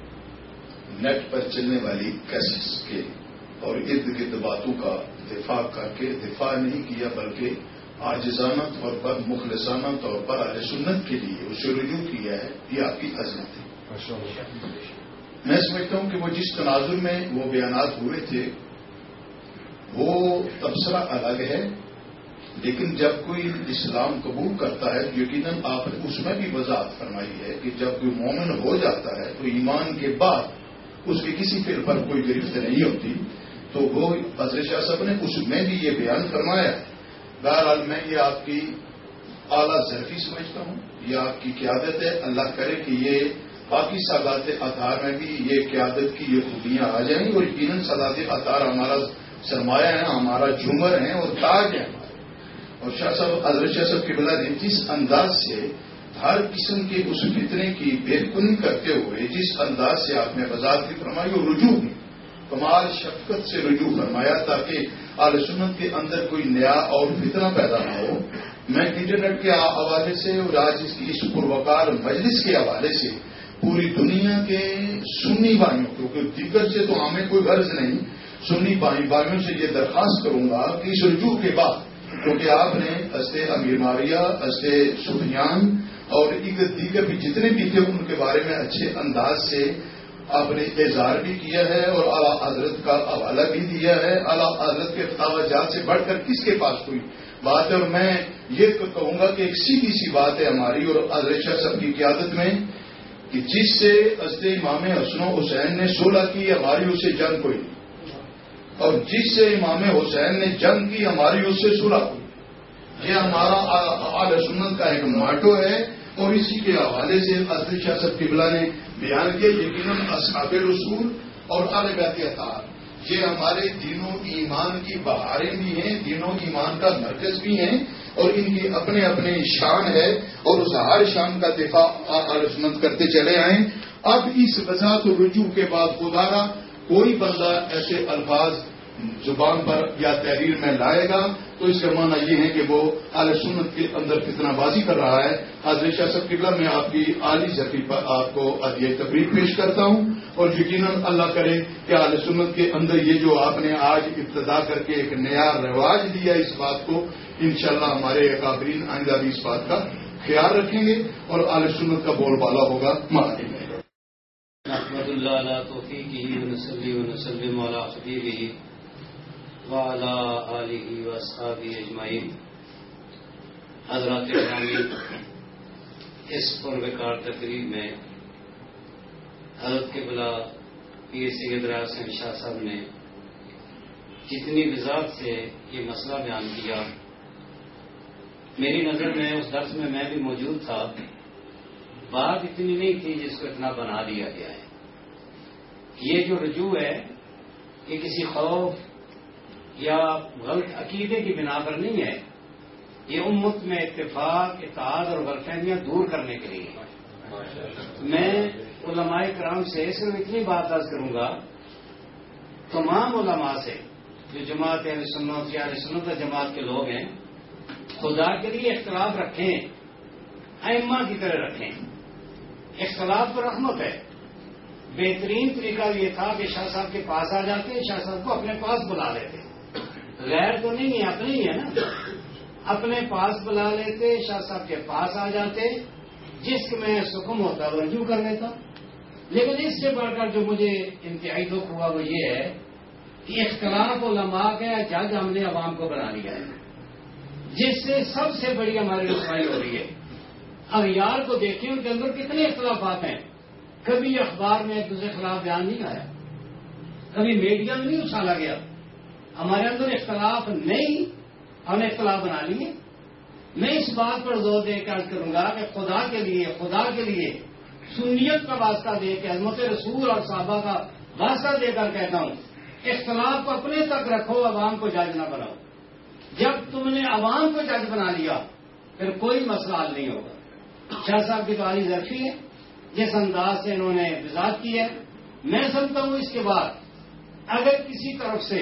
نیٹ پر چلنے والی کیسٹس کے اور ارد گرد باتوں کا دفاع کر کے دفاع نہیں کیا بلکہ عاجزانہ طور پر مخلصانہ طور پر اہل سنت کے لیے اسے رجوع کیا ہے، یہ آپ کی عظمت ہے. میں سمجھتا ہوں کہ وہ جس تناظر میں وہ بیانات ہوئے تھے وہ تبصرہ الگ ہے، لیکن جب کوئی اسلام قبول کرتا ہے یقیناً آپ نے اس میں بھی وضاحت فرمائی ہے کہ جب کوئی مومن ہو جاتا ہے تو ایمان کے بعد اس کے کسی فعل پر کوئی گرفت نہیں ہوتی. تو وہ حضرت شاہ صاحب نے اس میں بھی یہ بیان فرمایا. بہرحال میں یہ آپ کی اعلیٰ ظرفی سمجھتا ہوں، یہ آپ کی قیادت ہے. اللہ کرے کہ یہ باقی سادات اطہار میں بھی یہ قیادت کی یہ خوبیاں آ جائیں اور یقیناً سادات اطہار ہمارا سرمایہ ہے، ہمارا جھومر ہے اور تاج ہے ہمارے. اور شاہ صاحب حضرت شاہ صاحب قبلہ نے جس انداز سے ہر قسم کے اس فتنے کی بے کنی کرتے ہوئے جس انداز سے آپ نے وضاحت کی فرمائی اور رجوع کی کمال شفقت سے رجوع فرمایا تاکہ اہل سنت کے اندر کوئی نیا اور فتنہ پیدا نہ ہو. میں انٹرنیٹ کے حوالے سے اور آج اس کی اس پروقار مجلس کے حوالے سے پوری دنیا کے سنی بھائیوں کیونکہ دیگر سے تو ہمیں کوئی غرض نہیں، سنی بھائی بھائیوں سے یہ درخواست کروں گا کہ اس رجوع کے بعد کیونکہ آپ نے استے امیر ماریہ، استے سفیان اور دیگر بھی جتنے بھی تھے ان کے بارے میں اچھے انداز سے آپ نے اظہار بھی کیا ہے اور اعلیٰ حضرت کا حوالہ بھی دیا ہے. اعلیٰ حضرت کے توجہات سے بڑھ کر کس کے پاس کوئی بات ہے. اور میں یہ کہوں گا کہ ایک سیدھی سی بات ہے ہماری اور حضرت شاہ صاحب کی قیادت میں کہ جس سے حضرت امام حسن و حسین نے صلح کی ہماری اس سے جنگ کوئی نہیں، اور جس سے امام حسین نے جنگ کی ہماری اس سے صلح کوئی. یہ ہمارا اہل سنت کا ایک ماٹو ہے اور اسی کے حوالے سے حضرت شاہ صاحب قبلہ نے بیان کیا یقیناً اصحاب رسول اور اہل بیت اطہار یہ ہمارے دین و ایمان کی بہاریں بھی ہیں، دین و ایمان کا مرکز بھی ہیں، اور ان کی اپنے اپنے شان ہے، اور اس ہر شان کا دفاع اہل سنت کرتے چلے آئیں۔ اب اس وضاحت و رجوع کے بعد خدا را کوئی بندہ ایسے الفاظ زبان پر یا تحریر میں لائے گا تو اس کا معنی یہ ہے کہ وہ اہل سنت کے اندر فتنہ بازی کر رہا ہے۔ حضرت شاہ صاحب قبلہ میں آپ کی عالی ذکی پر آپ کو عدیہ تبریک پیش کرتا ہوں، اور یقیناً اللہ کرے کہ اہل سنت کے اندر یہ جو آپ نے آج ابتدا کر کے ایک نیا رواج دیا اس بات کو، انشاءاللہ ہمارے اکابرین آئندہ بھی اس بات کا خیال رکھیں گے اور اہل سنت کا بول بالا ہوگا معلوم ہے۔ نحمد اللہ علی توفیقہ ونصلی ونسلم علی حبیبہ وعلی آلہ واصحابہ اجمعین۔ حضرات گرامی، اس پروکار تقریب میں حضرت قبلہ پیر سید راہ حسین شاہ صاحب نے جتنی وضاحت سے یہ مسئلہ بیان کیا، میری نظر میں اس درس میں میں بھی موجود تھا، بات اتنی نہیں تھی جس کو اتنا بنا دیا گیا ہے۔ یہ جو رجوع ہے یہ کسی خوف یا غلط عقیدے کی بنا پر نہیں ہے، یہ امت میں اتفاق، اتحاد اور غلط فہمیاں دور کرنے کے لیے ہے۔ میں علماء کرام سے صرف اتنی بات عرض کروں گا، تمام علماء سے جو جماعت اہل سنت یا اہل سنت جماعت کے لوگ ہیں، خدا کے لیے اختلاف رکھیں، ائمہ کی طرح رکھیں۔ اختلاف تو رحمت ہے۔ بہترین طریقہ یہ تھا کہ شاہ صاحب کے پاس آ جاتے، شاہ صاحب کو اپنے پاس بلا لیتے، غیر تو نہیں ہے، اپنے ہی ہے نا، اپنے پاس بلا لیتے، شاہ صاحب کے پاس آ جاتے، جس میں حکم ہوتا وہ رجوع کر لیتا۔ لیکن اس سے بڑھ کر جو مجھے انتہائی دکھ ہوا وہ یہ ہے کہ اختلاف علماء کا جج ہم نے عوام کو بنا لیا ہے، جس سے سب سے بڑی ہماری رسوائی ہو رہی ہے۔ اغیار کو دیکھیں ان کے اندر کتنے اختلافات ہیں، کبھی اخبار میں ایک دوسرے خلاف بیان نہیں آیا، کبھی میڈیا میں نہیں اچھالا گیا۔ ہمارے اندر اختلاف نہیں، ہم نے اختلاف بنا لیے۔ میں اس بات پر زور دے کر عرض کروں گا کہ خدا کے لیے خدا کے لیے سنیت کا واسطہ دے کے عظمت رسول اور صحابہ کا واسطہ دے کر کہتا ہوں، اختلاف کو اپنے تک رکھو، عوام کو جج نہ بناؤ۔ جب تم نے عوام کو جج بنا لیا پھر کوئی مسئلہ حل نہیں ہوگا۔ شاہ صاحب کی تعریف ظرفی ہے، جس انداز سے انہوں نے وضاحت کی ہے، میں سمجھتا ہوں اس کے بعد اگر کسی طرف سے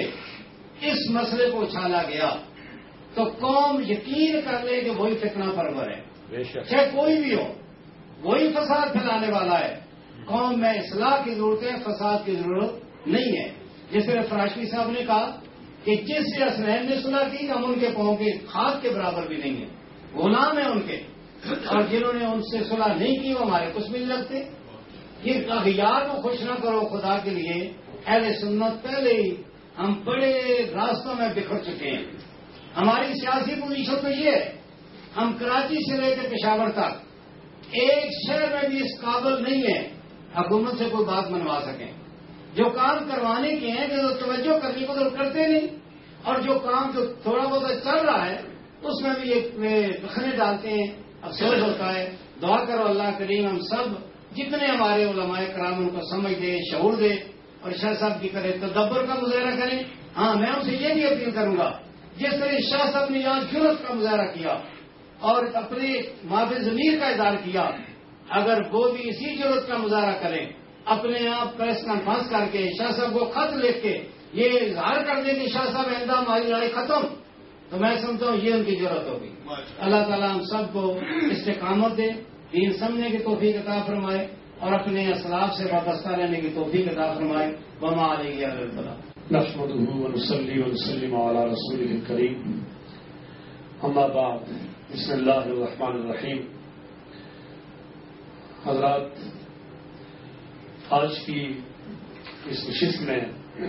اس مسئلے کو اچھالا گیا تو قوم یقین کر لے کہ وہی فتنہ پرور ہے، چاہے کوئی بھی ہو، وہی فساد پھیلانے والا ہے۔ قوم میں اصلاح کی ضرورت ہے، فساد کی ضرورت نہیں ہے۔ جس طرح فراشوی صاحب نے کہا کہ جس سے اسلام نے صلح کی ہم ان کے پاؤں کے خاک کے برابر بھی نہیں ہیں، غلام ہیں ان کے، اور جنہوں نے ان سے صلح نہیں کی وہ ہمارے کچھ بھی نہیں لگتے۔ یہ اغیار کو خوش نہ کرو خدا کے لیے۔ اہل سنت پہلے ہی ہم بڑے راستوں میں بکھر چکے ہیں۔ ہماری سیاسی پوزیشن تو یہ ہے، ہم کراچی سے لے کے پشاور تک ایک شہر میں بھی اس قابل نہیں ہے حکومت سے کوئی بات منوا سکیں۔ جو کام کروانے کے ہیں جو توجہ کرنے کو تو کرتے نہیں، اور جو کام جو تھوڑا بہت چل رہا ہے اس میں بھی ایک دخلیں ڈالتے ہیں، افسوس ہوتا ہے۔ دعا کرو اللہ کریم ہم سب جتنے ہمارے علماء کرام ان کو سمجھ دے، شعور دے، اور شاہ صاحب کی کرے تدبر کا مظاہرہ کریں۔ ہاں میں ان سے یہ بھی اپیل کروں گا، جس طرح شاہ صاحب نے یہاں جرأت کا مظاہرہ کیا اور اپنے معافی ضمیر کا اظہار کیا، اگر وہ بھی اسی جرأت کا مظاہرہ کریں، اپنے آپ پریس کانفرنس کر کے شاہ صاحب کو خط لکھ کے یہ اظہار کر دیں کہ شاہ صاحب آئندہ ہماری لڑائی ختم، تو میں سمجھتا ہوں یہ ان کی ضرورت ہوگی۔ اللہ تعالیٰ ہم سب کو استقامت دے، دین سمجھنے کی توفیق عطا فرمائے، اور اپنے اسلاف سے وابستہ رہنے کی توفیق عطا فرمائے۔ وما علیہ الا البلاغ۔ نحمده ونصلي ونسلم على رسوله الكريم، اما بعد، بسم اللہ الرحمن الرحیم۔ حضرات، آج کی اس نشست میں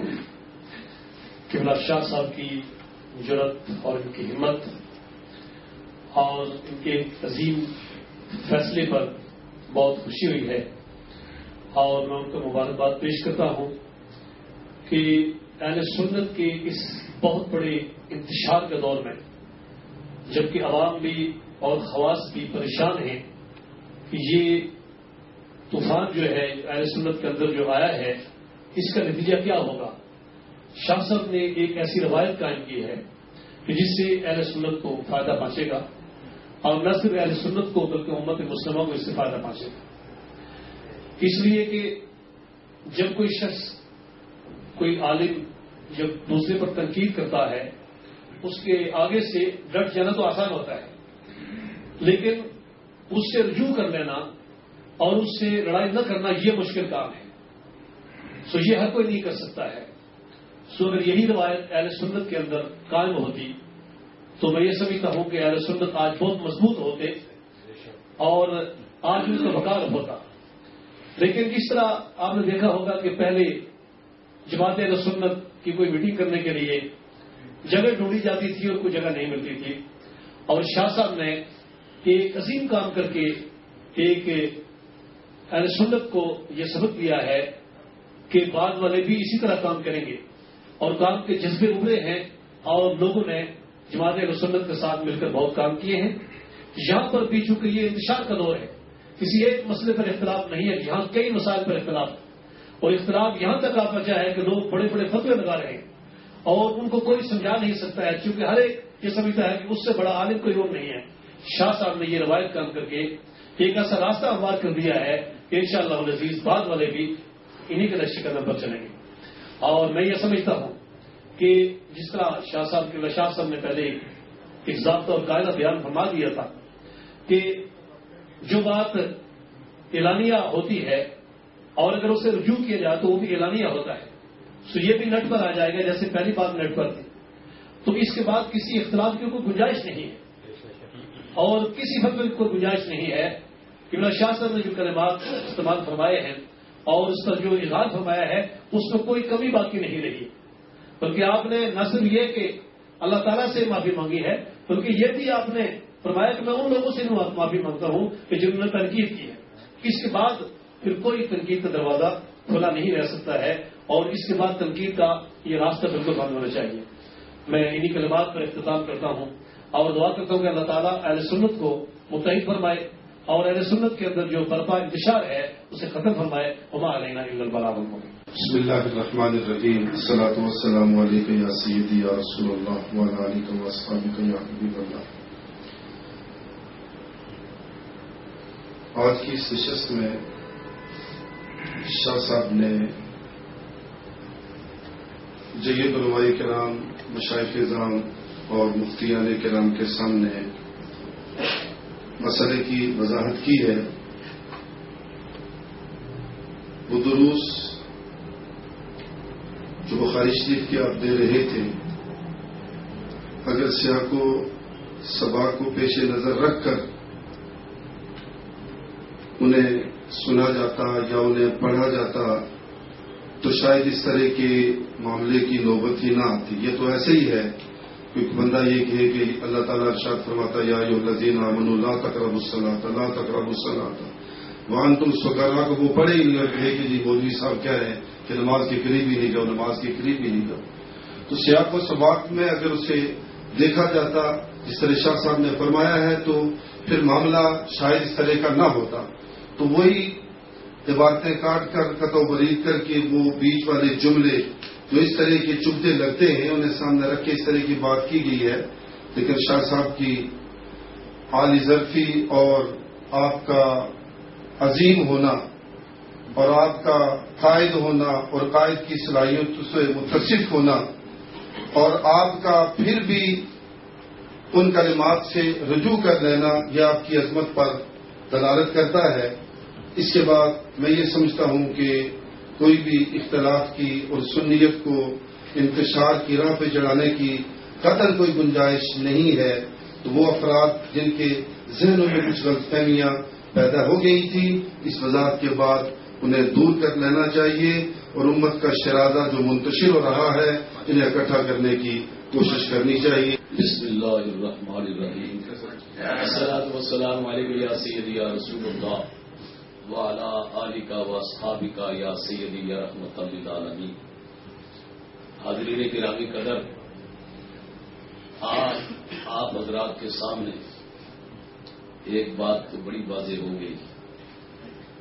قبلہ شاہ صاحب کی جرأت اور ان کی ہمت اور ان کے عظیم فیصلے پر بہت خوشی ہوئی ہے، اور میں ان کو مبارکباد پیش کرتا ہوں کہ اہل سنت کے اس بہت بڑے انتشار کے دور میں، جبکہ عوام بھی اور خواص بھی پریشان ہیں، کہ یہ طوفان جو ہے اہل سنت کے اندر جو آیا ہے اس کا نتیجہ کیا ہوگا. شاہ صاحب نے ایک ایسی روایت قائم کی ہے کہ جس سے اہل سنت کو فائدہ پہنچے گا، اور نہ صرف اہل سنت کو بلکہ امت مسلمہ کو اس سے فائدہ پہنچے گا. اس لیے کہ جب کوئی شخص، کوئی عالم جب دوسرے پر تنقید کرتا ہے اس کے آگے سے ڈٹ جانا تو آسان ہوتا ہے، لیکن اس سے رجوع کر لینا اور اس سے لڑائی نہ کرنا یہ مشکل کام ہے. سو یہ ہر کوئی نہیں کر سکتا ہے. سو اگر یہی روایت اہل سنت کے اندر قائم ہوتی تو میں یہ سمجھتا ہوں کہ اہل سنت آج بہت مضبوط ہوتے اور آج ان کا وقار ہوتا. لیکن اس طرح آپ نے دیکھا ہوگا کہ پہلے جماعت اہل سنت کی کوئی میٹنگ کرنے کے لیے جگہ ڈھونڈی جاتی تھی اور کوئی جگہ نہیں ملتی تھی، اور شاہ صاحب نے ایک عظیم کام کر کے ایک اہل سنت کو یہ سبق دیا ہے کہ بعد والے بھی اسی طرح کام کریں گے، اور کام کے جذبے ابھرے ہیں اور لوگوں نے جماعت اہل سنت کے ساتھ مل کر بہت کام کیے ہیں. یہاں پر بھی چونکہ یہ انتشار کا دور ہے، کسی ایک مسئلے پر اختلاف نہیں ہے، یہاں کئی مسائل پر اختلاف ہے، اور اختلاف یہاں تک آ پہنچا ہے کہ لوگ بڑے بڑے فتوے لگا رہے ہیں اور ان کو کوئی سمجھا نہیں سکتا ہے، چونکہ ہر ایک یہ سمجھتا ہے کہ اس سے بڑا عالم کوئی اور نہیں ہے. شاہ صاحب نے یہ روایت کام کر کے ایک ایسا راستہ ہموار کر دیا ہے کہ انشاءاللہ العزیز بعد والے بھی انہی کے نقش قدم پر چلیں گے. اور میں یہ سمجھتا ہوں کہ جس طرح شاہ صاحب کے شاہ صاحب نے پہلے ایک ضابطہ اور قاعدہ بیان فرما دیا تھا کہ جو بات اعلانیہ ہوتی ہے اور اگر اسے رجوع کیا جائے تو وہ بھی اعلانیہ ہوتا ہے. سو یہ بھی نٹ پر آ جائے گا جیسے پہلی بات نٹ پر تھی. تو اس کے بعد کسی اختلاف کی کوئی گنجائش نہیں ہے اور کسی فتوے کی کوئی گنجائش نہیں ہے. کہ شاہ صاحب نے جو کلمات استعمال فرمائے ہیں اور اس پر جو اظہار فرمایا ہے اس میں کوئی کمی باقی نہیں رہی، بلکہ آپ نے نہ صرف یہ کہ اللہ تعالیٰ سے معافی مانگی ہے بلکہ یہ بھی آپ نے فرمایا کہ میں ان لوگوں سے معافی مانگتا ہوں کہ جنہوں نے تنقید کی ہے. اس کے بعد پھر کوئی تنقید کا دروازہ کھلا نہیں رہ سکتا ہے اور اس کے بعد تنقید کا یہ راستہ بالکل بند ہونا چاہیے. میں انہی کلمات پر اختتام کرتا ہوں اور دعا کرتا ہوں کہ اللہ تعالیٰ اہل سنت کو متحد فرمائے اور اہل سنت کے اندر جو برپا انتشار ہے اسے ختم فرمائے. وما علینا الا البلاغ المبین. بسم اللہ الرحمن الرحیم. الصلاۃ والسلام علیک یا سیدی یا رسول اللہ وعلی آلک و اصحابک یا حبیب اللہ. آج کی اس نشست میں شاہ صاحب نے جید علماء کرام، مشائخ اعظام اور مفتیان کرام کے سامنے مسئلے کی وضاحت کی ہے. وہ دروس جو بخاری شریف کے آپ دے رہے تھے اگر سیاق و سباق کو پیش نظر رکھ کر انہیں سنا جاتا یا انہیں پڑھا جاتا تو شاید اس طرح کے معاملے کی نوبت ہی نہ آتی. یہ تو ایسے ہی ہے کیونکہ بندہ یہ کہے کہ اللہ تعالیٰ ارشاد فرماتا یا ایھا الذین آمنوا لا تقربوا الصلاۃ لا تقربوا الصلاۃ وانتم سکارا، کو وہ پڑھے ہی نہیں اور کہے کہ جی مولوی صاحب کیا ہے کہ نماز کے قریب ہی نہیں جاؤ، نماز کے قریب ہی نہیں جاؤ. تو سیاق و سباق میں اگر اسے دیکھا جاتا جس طرح شاہ صاحب نے فرمایا ہے تو پھر معاملہ شاید اس طرح کا نہ ہوتا. تو وہی عبارتیں کاٹ کر قطع و برید کر کے وہ بیچ والے جملے جو اس طرح کے چبھتے لگتے ہیں انہیں سامنے رکھ کے اس طرح کی بات کی گئی ہے. لیکن شاہ صاحب کی عالی ظرفی اور آپ کا عظیم ہونا اور آپ کا قائد ہونا اور قائد کی صلاحیت سے متصف ہونا اور آپ کا پھر بھی ان کلمات سے رجوع کر لینا یہ آپ کی عظمت پر دلالت کرتا ہے. اس کے بعد میں یہ سمجھتا ہوں کہ کوئی بھی اختلاف کی اور سنیت کو انتشار کی راہ پہ چڑھانے کی قطعاً کوئی گنجائش نہیں ہے. تو وہ افراد جن کے ذہنوں میں کچھ غلط فہمیاں پیدا ہو گئی تھی اس وضاحت کے بعد انہیں دور کر لینا چاہیے اور امت کا شرازہ جو منتشر ہو رہا ہے انہیں اکٹھا کرنے کی کوشش کرنی چاہیے. بسم اللہ الرحمن الرحیم. الصلاۃ والسلام علیک یا سیدی یا رسول اللہ وعلی آلک و اصحابک یا سیدی یا رحمت للعالمین. حاضرین گرامی قدر، آج آپ حضرات کے سامنے ایک بات تو بڑی واضح ہو گئی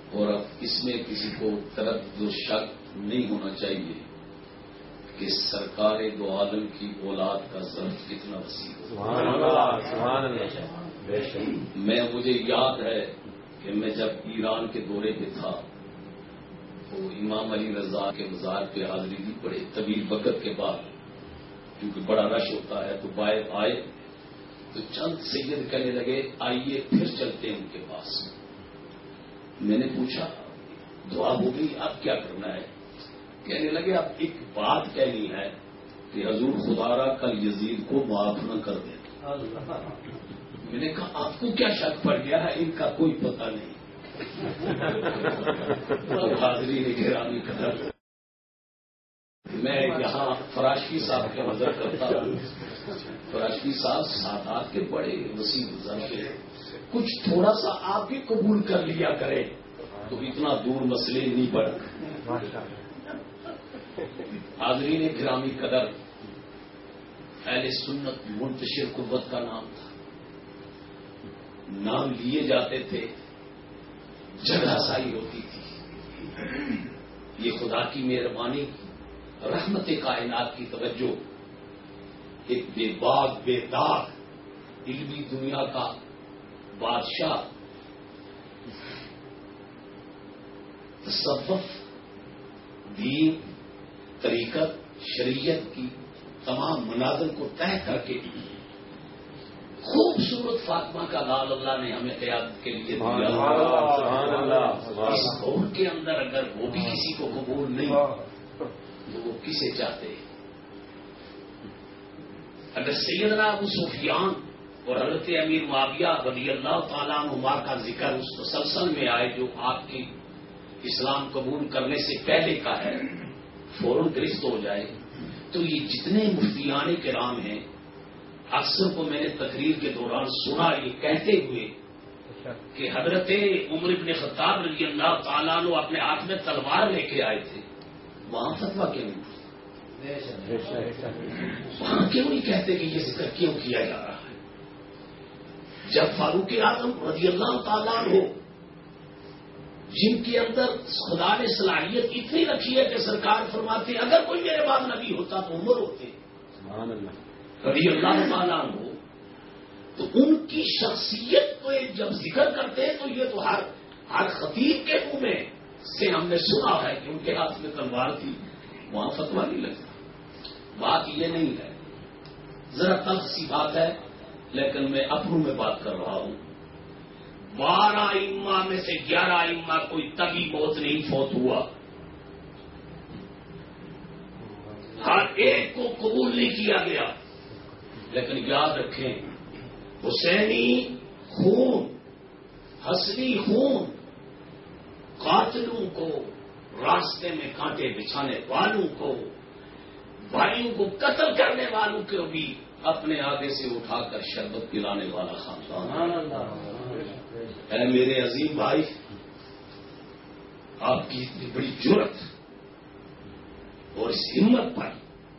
اور اب اس میں کسی کو تردد و شک نہیں ہونا چاہیے کہ سرکار دو عالم کی اولاد کا ظرف کتنا وسیع ہے. سبحان اللہ سبحان اللہ. میں مجھے یاد ہے کہ میں جب ایران کے دورے پہ تھا تو امام علی رضا کے مزار پہ حاضری دی بڑے طویل وقت کے بعد، کیونکہ بڑا رش ہوتا ہے تو باہر آئے تو چند سید کہنے لگے آئیے پھر چلتے ہیں ان کے پاس. میں نے پوچھا دعا ہو گئی اب کیا کرنا ہے؟ کہنے لگے اب ایک بات کہنی ہے کہ حضور خدا را کل یزید کو معاف نہ کر دیں. میں نے کہا آپ کو کیا شک پڑ گیا ہے؟ ان کا کوئی پتہ نہیں. حاضری نے گرامی قدر، میں یہاں فراشی صاحب کا نظر کرتا ہوں. فراشی صاحب سادات کے بڑے وسیع ظرف ہیں، کچھ تھوڑا سا آپ بھی قبول کر لیا کریں تو اتنا دور مسئلے نہیں بڑھ. حاضرین گرامی قدر، اہل سنت منتشر قوت کا نام تھا. نام لیے جاتے تھے، جگہ سائی ہوتی تھی. یہ خدا کی مہربانی، رحمت کائنات کی توجہ، ایک بے باغ بے داغ علمی دنیا کا بادشاہ تصوف، دین، طریقت، شریعت کی تمام منازل کو طے کر کے خوبصورت فاطمہ کا لال اللہ نے ہمیں قیادت کے لیے دیا. اس دور کے اندر اگر وہ بھی کسی کو قبول نہیں تو وہ کسے چاہتے؟ اگر سیدنا ابو سفیان اور حضرت امیر معاویہ رضی اللہ تعالیٰ عنہما کا ذکر اس تسلسل میں آئے جو آپ کی اسلام قبول کرنے سے پہلے کا ہے، فوراً درست ہو جائے، تو یہ جتنے مفتیان کرام ہیں اکثر کو میں نے تقریر کے دوران سنا یہ کہتے ہوئے کہ حضرت عمر بن خطاب رضی اللہ تعالیٰ عنہ اپنے ہاتھ میں تلوار لے کے آئے تھے، وہاں فتویٰ کیوں نہیں؟ وہاں کیوں نہیں کہتے کہ یہ ذکر کیوں کیا جا رہا ہے؟ جب فاروق اعظم رضی اللہ تعالیٰ عنہ، جن کے اندر خدا نے صلاحیت اتنی رکھی ہے کہ سرکار فرماتے ہیں اگر کوئی میرے بعد نبی ہوتا تو عمر ہوتے رضی اللہ تعالیٰ عنہ، تو ان کی شخصیت کو جب ذکر کرتے ہیں تو یہ تو ہر ہر خطیب کے منہ میں سے ہم نے سنا ہے کہ ان کے ہاتھ میں تلوار تھی، وہاں فتویٰ نہیں لگتا. بات یہ نہیں ہے، ذرا تلخ سی بات ہے لیکن میں اپنوں میں بات کر رہا ہوں. بارہ ائمہ میں سے گیارہ ائمہ کوئی تبھی موت نہیں فوت ہوا، ہر ایک کو قبول نہیں کیا گیا. لیکن یاد رکھیں حسینی خون، حسنی خون، قاتلوں کو، راستے میں کانٹے بچھانے والوں کو، بھائیوں کو قتل کرنے والوں کو بھی اپنے آگے سے اٹھا کر شربت پلانے والا خاندان. اے میرے عظیم بھائی، آپ کی اتنی بڑی جرت اور اس ہمت پر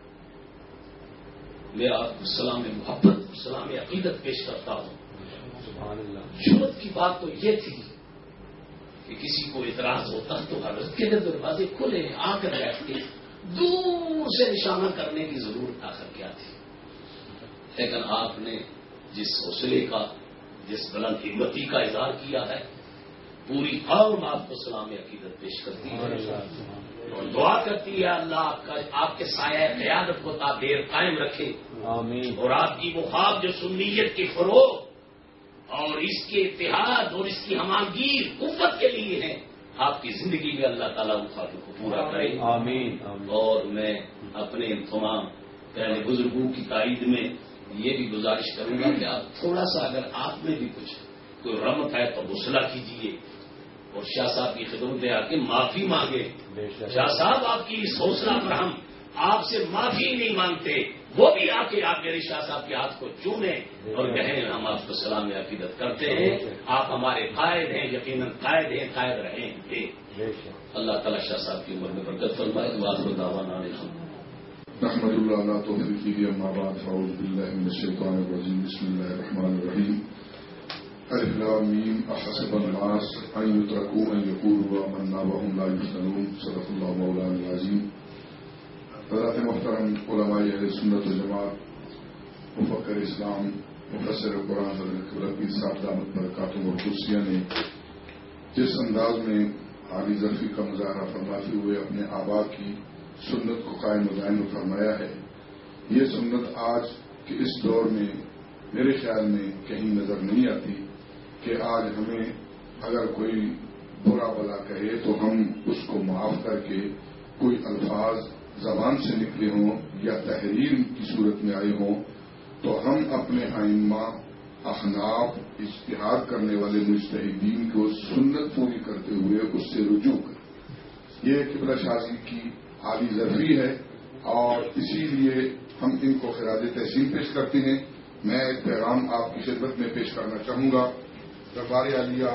میں آپ کو سلام محبت، سلام عقیدت پیش کرتا ہوں. جرت کی بات تو یہ تھی کہ کسی کو اعتراض ہوتا تو حضرت کے دروازے کھلے آ کر بیٹھ کے دور سے نشانہ کرنے کی ضرورت آخر کیا تھی. لیکن آپ نے جس حوصلے کا، جس بلند ہمتی کا اظہار کیا ہے، پوری قوم آپ کو سلام عقیدت پیش کرتی ہے اور دعا کرتی ہے اللہ آپ کا آپ کے سایہ قیادت کو تا دیر قائم رکھے. آمین. اور آپ کی وہ خواب جو سنیت کے فروغ اور اس کے اتحاد اور اس کی ہمانگیر قوت کے لیے ہیں، آپ کی زندگی میں اللہ تعالیٰ ان خوابوں کو پورا کرے. آمین. اور میں اپنے تمام پہلے بزرگوں کی تائید میں یہ بھی گزارش کروں گا کہ آپ تھوڑا سا اگر آپ میں بھی کچھ کوئی رمت ہے تو حوصلہ کیجیے اور شاہ صاحب کی خدمت میں آ کے معافی مانگے. شاہ صاحب آپ کی اس حوصلہ پر ہم آپ سے معافی نہیں مانگتے، وہ بھی آ کے آپ میرے شاہ صاحب کے ہاتھ کو چومیں اور کہیں ہم آپ کو سلام عقیدت کرتے ہیں، آپ ہمارے قائد ہیں، یقیناً قائد ہیں، قائد رہیں گے. اللہ تعالیٰ شاہ صاحب کی عمر میں برکت فرمائے. وآخر دعوانا نحمد اللہ علی توفیقہ اما بعد فاعوذ باللہ من الشیطان الرجیم بسم اللہ الرحمن الرحیم. الف لام میم احسب الناس ان يتركوا ان يقولوا آمنا وهم لا يفتنون صدق اللہ مولانا العظیم. حضرات محترم علماء اہل سنت و جماعت، مفکر اسلام، مفسر قرآن حضرت قبلہ پیر صاحب دامت برکاتہم القدسیہ نے جس انداز میں عالی ظرفی کا مظاہرہ فرماتے ہوئے اپنے آبا کی سنت کو قائم و دائم فرمایا ہے، یہ سنت آج کے اس دور میں میرے خیال میں کہیں نظر نہیں آتی کہ آج ہمیں اگر کوئی برا بلا کہے تو ہم اس کو معاف کر کے کوئی الفاظ زبان سے نکلے ہوں یا تحریر کی صورت میں آئے ہوں تو ہم اپنے ائمہ، احناف، اجتہاد کرنے والے مجتہدین کو سنت پوری کرتے ہوئے اس سے رجوع کریں. یہ قبلہ شاذی کی عالی ظرفی ہے اور اسی لیے ہم ان کو خراج تحسین پیش کرتے ہیں. میں ایک پیغام آپ کی خدمت میں پیش کرنا چاہوں گا. دربار عالیہ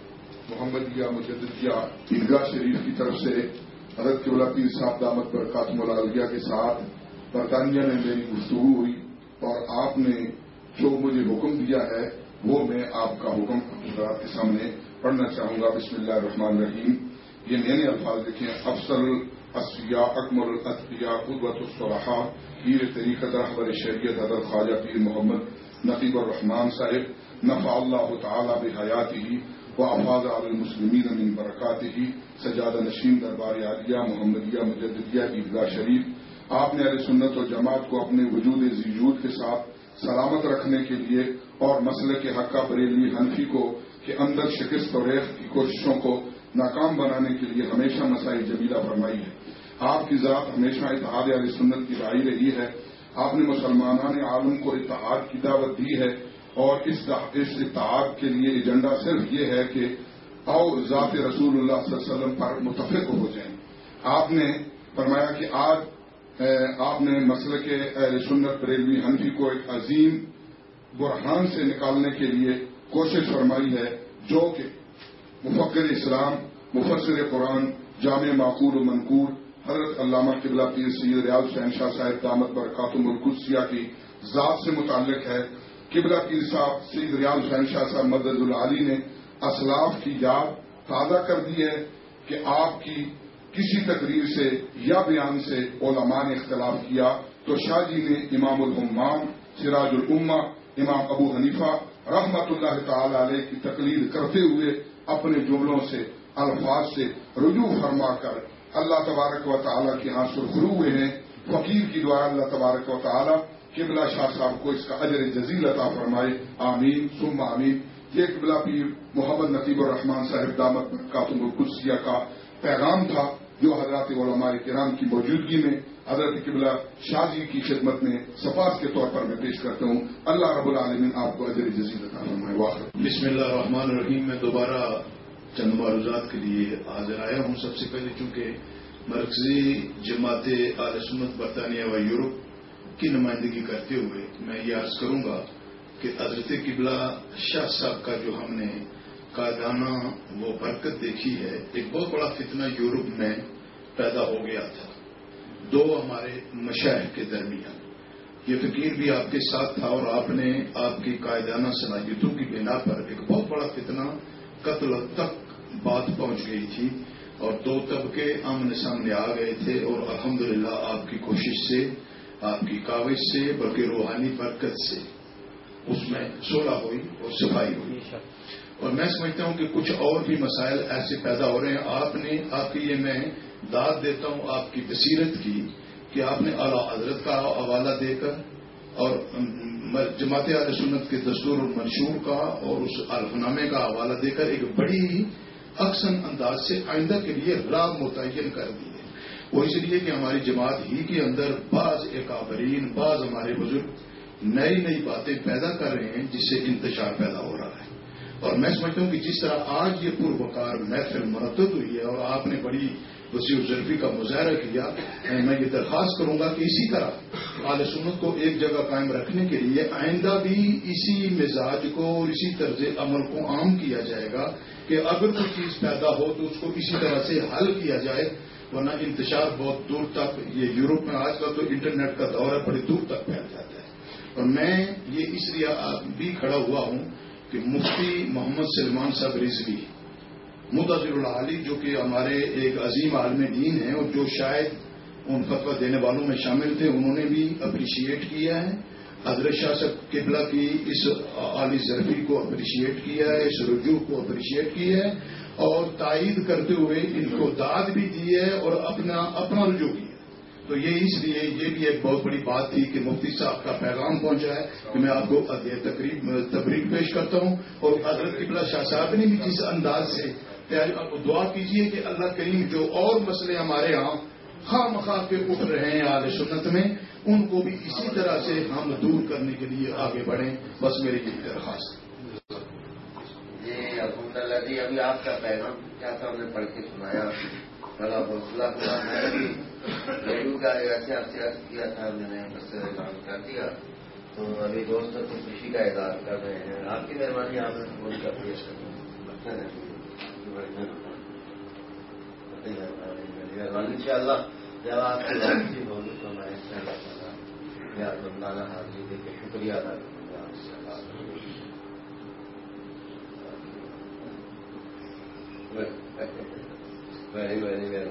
محمدیہ مجددیہ عیدگاہ شریف کی طرف سے حضرت قبلہ پیر صاحب دامت برکاتہم العالیہ کے ساتھ برطانیہ میں میری گفتگو ہوئی اور آپ نے جو مجھے حکم دیا ہے وہ میں آپ کا حکم حضرات کے سامنے پڑھنا چاہوں گا. بسم اللہ الرحمن الرحیم. یہ نئے نئے الفاظ لکھے ہیں. افضل الاسفیاء اکمل الاتقیاء قدوۃ الصلحاء پیر طریقت رہبر شریعت حضرت خواجہ پیر محمد نقیب الرحمان صاحب نفع اللہ تعالی بحیاتہ وافاض علی المسلمین من برکاتہ. سجادہ نشین دربار عالیہ محمدیہ مجددیہ عیدگاہ شریف. آپ نے اہل سنت و جماعت کو اپنے وجود ذیجود کے ساتھ سلامت رکھنے کے لیے اور مسلک حقہ بریلوی حنفی کو کہ اندر شکست و ریخت کی کوششوں کو ناکام بنانے کے لیے ہمیشہ مسائل جمیلہ فرمائی ہے. آپ کی ذات ہمیشہ اتحاد اہل سنت کی راہی رہی ہے. آپ نے مسلمانان عالم کو اتحاد کی دعوت دی ہے اور اس اتحاد کے لیے ایجنڈا صرف یہ ہے کہ آؤ ذات رسول اللہ صلی اللہ علیہ وسلم پر متفق ہو جائیں. آپ نے فرمایا کہ آج آپ نے مسلک اہل سنت بریلوی حنفی کو ایک عظیم برہان سے نکالنے کے لیے کوشش فرمائی ہے جو کہ مفکر اسلام، مفسر قرآن، جامع معقول و منقول حضرت علامہ قبلہ پیر سید ریاض حسین شاہ صاحب دامت برکاتہم القدسیہ کی ذات سے متعلق ہے. قبلہ پیر صاحب سید ریاض حسین شاہ صاحب مدد العالی نے اسلاف کی یاد تازہ کر دی ہے کہ آپ کی کسی تقریر سے یا بیان سے علماء نے اختلاف کیا تو شاہ جی نے امام الحمام، سراج الامہ، امام ابو حنیفہ رحمت اللہ تعالی علیہ کی تقلید کرتے ہوئے اپنے جملوں سے، الفاظ سے رجوع فرما کر اللہ تبارک و تعالیٰ کے ہاں سرخرو ہوئے ہیں. فقیر کی دعا اللہ تبارک و تعالیٰ قبلہ شاہ صاحب کو اس کا اجر جزیل عطا فرمائے. آمین ثم آمین. یہ قبلہ پیر محمد نقیب الرحمان صاحب دامت برکاتہم القدسیہ کا پیغام تھا جو حضرات علماء کرام کی موجودگی میں حضرت قبلہ شاہ جی کی خدمت میں سفارش کے طور پر میں پیش کرتا ہوں. اللہ رب العالمین آپ کو اجر جزیل عطا فرمائے. واخر بسم اللہ الرحمن الرحیم. میں دوبارہ چند معروضات کے لیے حاضر آیا ہوں. سب سے پہلے چونکہ مرکزی جماعت اہل سنت برطانیہ و یورپ کی نمائندگی کرتے ہوئے میں یہ عرض کروں گا کہ حضرت قبلہ شاہ صاحب کا جو ہم نے قائدانہ وہ برکت دیکھی ہے، ایک بہت بڑا فتنہ یورپ میں پیدا ہو گیا تھا دو ہمارے مشائخ کے درمیان. یہ فقیر بھی آپ کے ساتھ تھا اور آپ نے آپ کی قائدانہ صلاحیتوں کی بنا پر ایک بہت بڑا فتنہ قتل تک بات پہنچ گئی تھی اور دو طبقے آمنے سامنے آ گئے تھے اور الحمدللہ آپ کی کوشش سے، آپ کی کاوش سے، بلکہ روحانی برکت سے اس میں صلح ہوئی اور صفائی ہوئی. اور میں سمجھتا ہوں کہ کچھ اور بھی مسائل ایسے پیدا ہو رہے ہیں. آپ نے آپ کی یہ میں داد دیتا ہوں آپ کی بصیرت کی کہ آپ نے اعلیٰ حضرت کا حوالہ دے کر اور جماعت اہل سنت کے دستور المنشور کا اور اس الف نامے کا حوالہ دے کر ایک بڑی احسن انداز سے آئندہ کے لیے راہ متعین کر دی ہے. وہ اس لیے کہ ہماری جماعت ہی کے اندر بعض اکابرین، بعض ہمارے بزرگ نئی نئی باتیں پیدا کر رہے ہیں جس سے انتشار پیدا ہو رہا ہے. اور میں سمجھتا ہوں کہ جس طرح آج یہ پروکار محفل مرتب ہوئی ہے اور آپ نے بڑی وسیع ظرفی کا مظاہرہ کیا، میں یہ درخواست کروں گا کہ اسی طرح اہل سنت کو ایک جگہ قائم رکھنے کے لیے آئندہ بھی اسی مزاج کو اور اسی طرز عمل کو عام کیا جائے گا کہ اگر کوئی چیز پیدا ہو تو اس کو اسی طرح سے حل کیا جائے، ورنہ انتشار بہت دور تک، یہ یورپ میں آج کل تو انٹرنیٹ کا دور ہے، بڑی دور تک پھیل جاتا ہے. اور میں یہ اس لیے بھی کھڑا ہوا ہوں کہ کہ مفتی محمد سلمان صاحب رضوی متظر العالی، جو کہ ہمارے ایک عظیم عالم دین ہیں اور جو شاید ان فتویٰ دینے والوں میں شامل تھے، انہوں نے بھی اپریشیٹ کیا ہے حضرت شاہ صاحب قبلہ کی اس عالی ظرفی کو اپریشیٹ کیا ہے، اس رجوع کو اپریشیٹ کیا ہے اور تائید کرتے ہوئے ان کو داد بھی دی ہے اور اپنا اپنا رجوع کیا. تو یہ اس لیے یہ بھی ایک بہت بڑی بات تھی کہ مفتی صاحب کا پیغام پہنچا ہے کہ میں آپ کو تقریب تبریک پیش کرتا ہوں. اور حضرت قبلہ شاہ صاحب نے بھی جس انداز سے دعا کیجیے کہ اللہ کریم جو اور مسئلے ہمارے ہاں خواہ مخواہ کے اٹھ رہے ہیں اہل سنت میں، ان کو بھی اسی طرح سے ہم دور کرنے کے لیے آگے بڑھیں. بس میری یہ درخواست. جی الحمد للہ جی، ابھی آپ کا پیغام کیا تھا ہم نے پڑھ کے سنایا. بڑا حوصلہ ہوا. میں بھی ریڈیو کا ایسے آپ سے عرض کیا تھا، میں نے بس کام کر دیا. تو ابھی دوستوں کی خوشی کا اظہار کر رہے ہیں. آپ کی مہربانی، آپ نے فون کر دیا. ان شاء اللہ جب آپ کی واپسی ہوگی تو میں ان شاء اللہ تعالیٰ یا رمضانہ حاضری دے کے شکریہ ادا کروں گا. ویری ویری ویری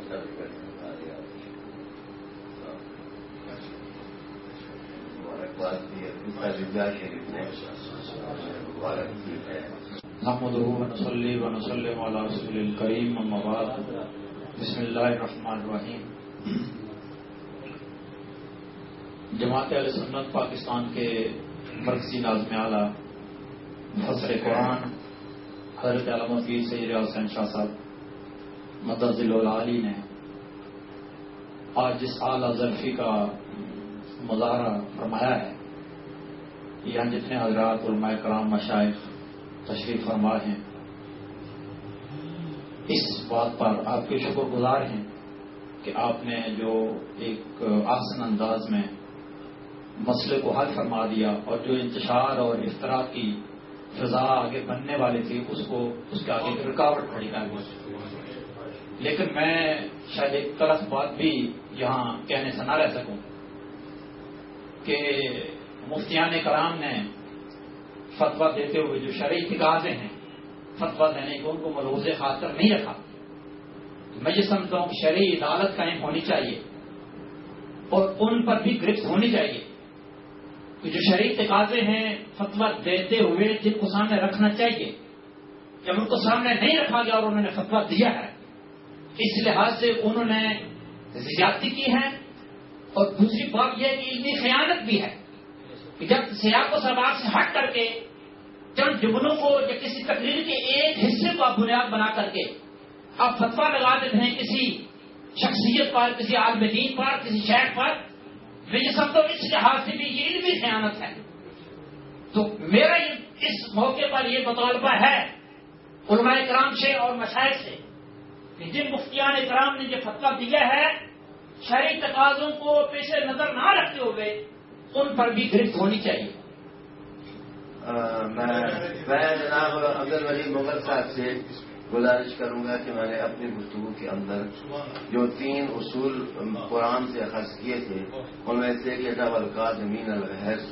مبارکباد دی ہے. دوسرا شریف نے مبارک دی ہے. نحمده ونصلي ونسلم على رسول الكريم اما بعد. بسم اللہ الرحمن الرحیم. جماعت اہل سنت پاکستان کے مرکزی ناظم اعلیٰ مفسر قرآن حضرت علامہ پیر سید ریاض حسین شاہ صاحب متظر العالی نے آج جس اعلیٰ ظرفی کا مظاہرہ فرمایا ہے، یہاں جتنے حضرات علماء کرام مشائخ تشریف فرما ہیں، اس بات پر آپ کے شکر گزار ہیں کہ آپ نے جو ایک آسن انداز میں مسئلے کو حل فرما دیا اور جو انتشار اور افطرا کی فضا آگے بننے والی تھی اس کو اس کے آگے ایک رکاوٹ کھڑی کر دی. لیکن میں شاید ایک تلخ بات بھی یہاں کہنے سے نہ رہ سکوں کہ مفتیان کرام نے فتویٰ دیتے ہوئے جو شرعی تقاضے ہیں فتویٰ دینے کو ان کو ملحوظ خاطر نہیں رکھا. میں یہ سمجھتا ہوں کہ شرعی عدالت قائم ہونی چاہیے اور ان پر بھی گرفت ہونی چاہیے کہ جو شرعی تقاضے ہیں فتویٰ دیتے ہوئے جن کو سامنے رکھنا چاہیے، جب ان کو سامنے نہیں رکھا گیا اور انہوں نے فتویٰ دیا ہے، اس لحاظ سے انہوں نے زیادتی کی ہے. اور دوسری بات یہ ہے کہ علمی خیانت بھی ہے کہ جب سیاق و سباق سے ہٹ کر کے چند جملوں کو یا کسی تقریر کے ایک حصے کو آپ بنیاد بنا کر کے آپ فتویٰ لگا دیتے ہیں کسی شخصیت پر، کسی عالم دین پر، کسی شیخ پر. میں یہ سمجھتا ہوں اس لحاظ سے بھی یہ علمی خیانت ہے. تو میرا اس موقع پر یہ مطالبہ ہے علماء کرام سے اور مشائخ سے کہ جن مفتیان کرام نے یہ فتویٰ دیا ہے، شرعی تقاضوں کو پیش نظر نہ رکھتے ہوئے ان پر بھی گرفت ہونی چاہیے. میں جناب عبد الولی مغل صاحب سے گزارش کروں گا کہ میں نے اپنی گفتگو کے اندر جو تین اصول قرآن سے اخذ کیے تھے ان میں سے یہ تھا والقاظمین الغیظ،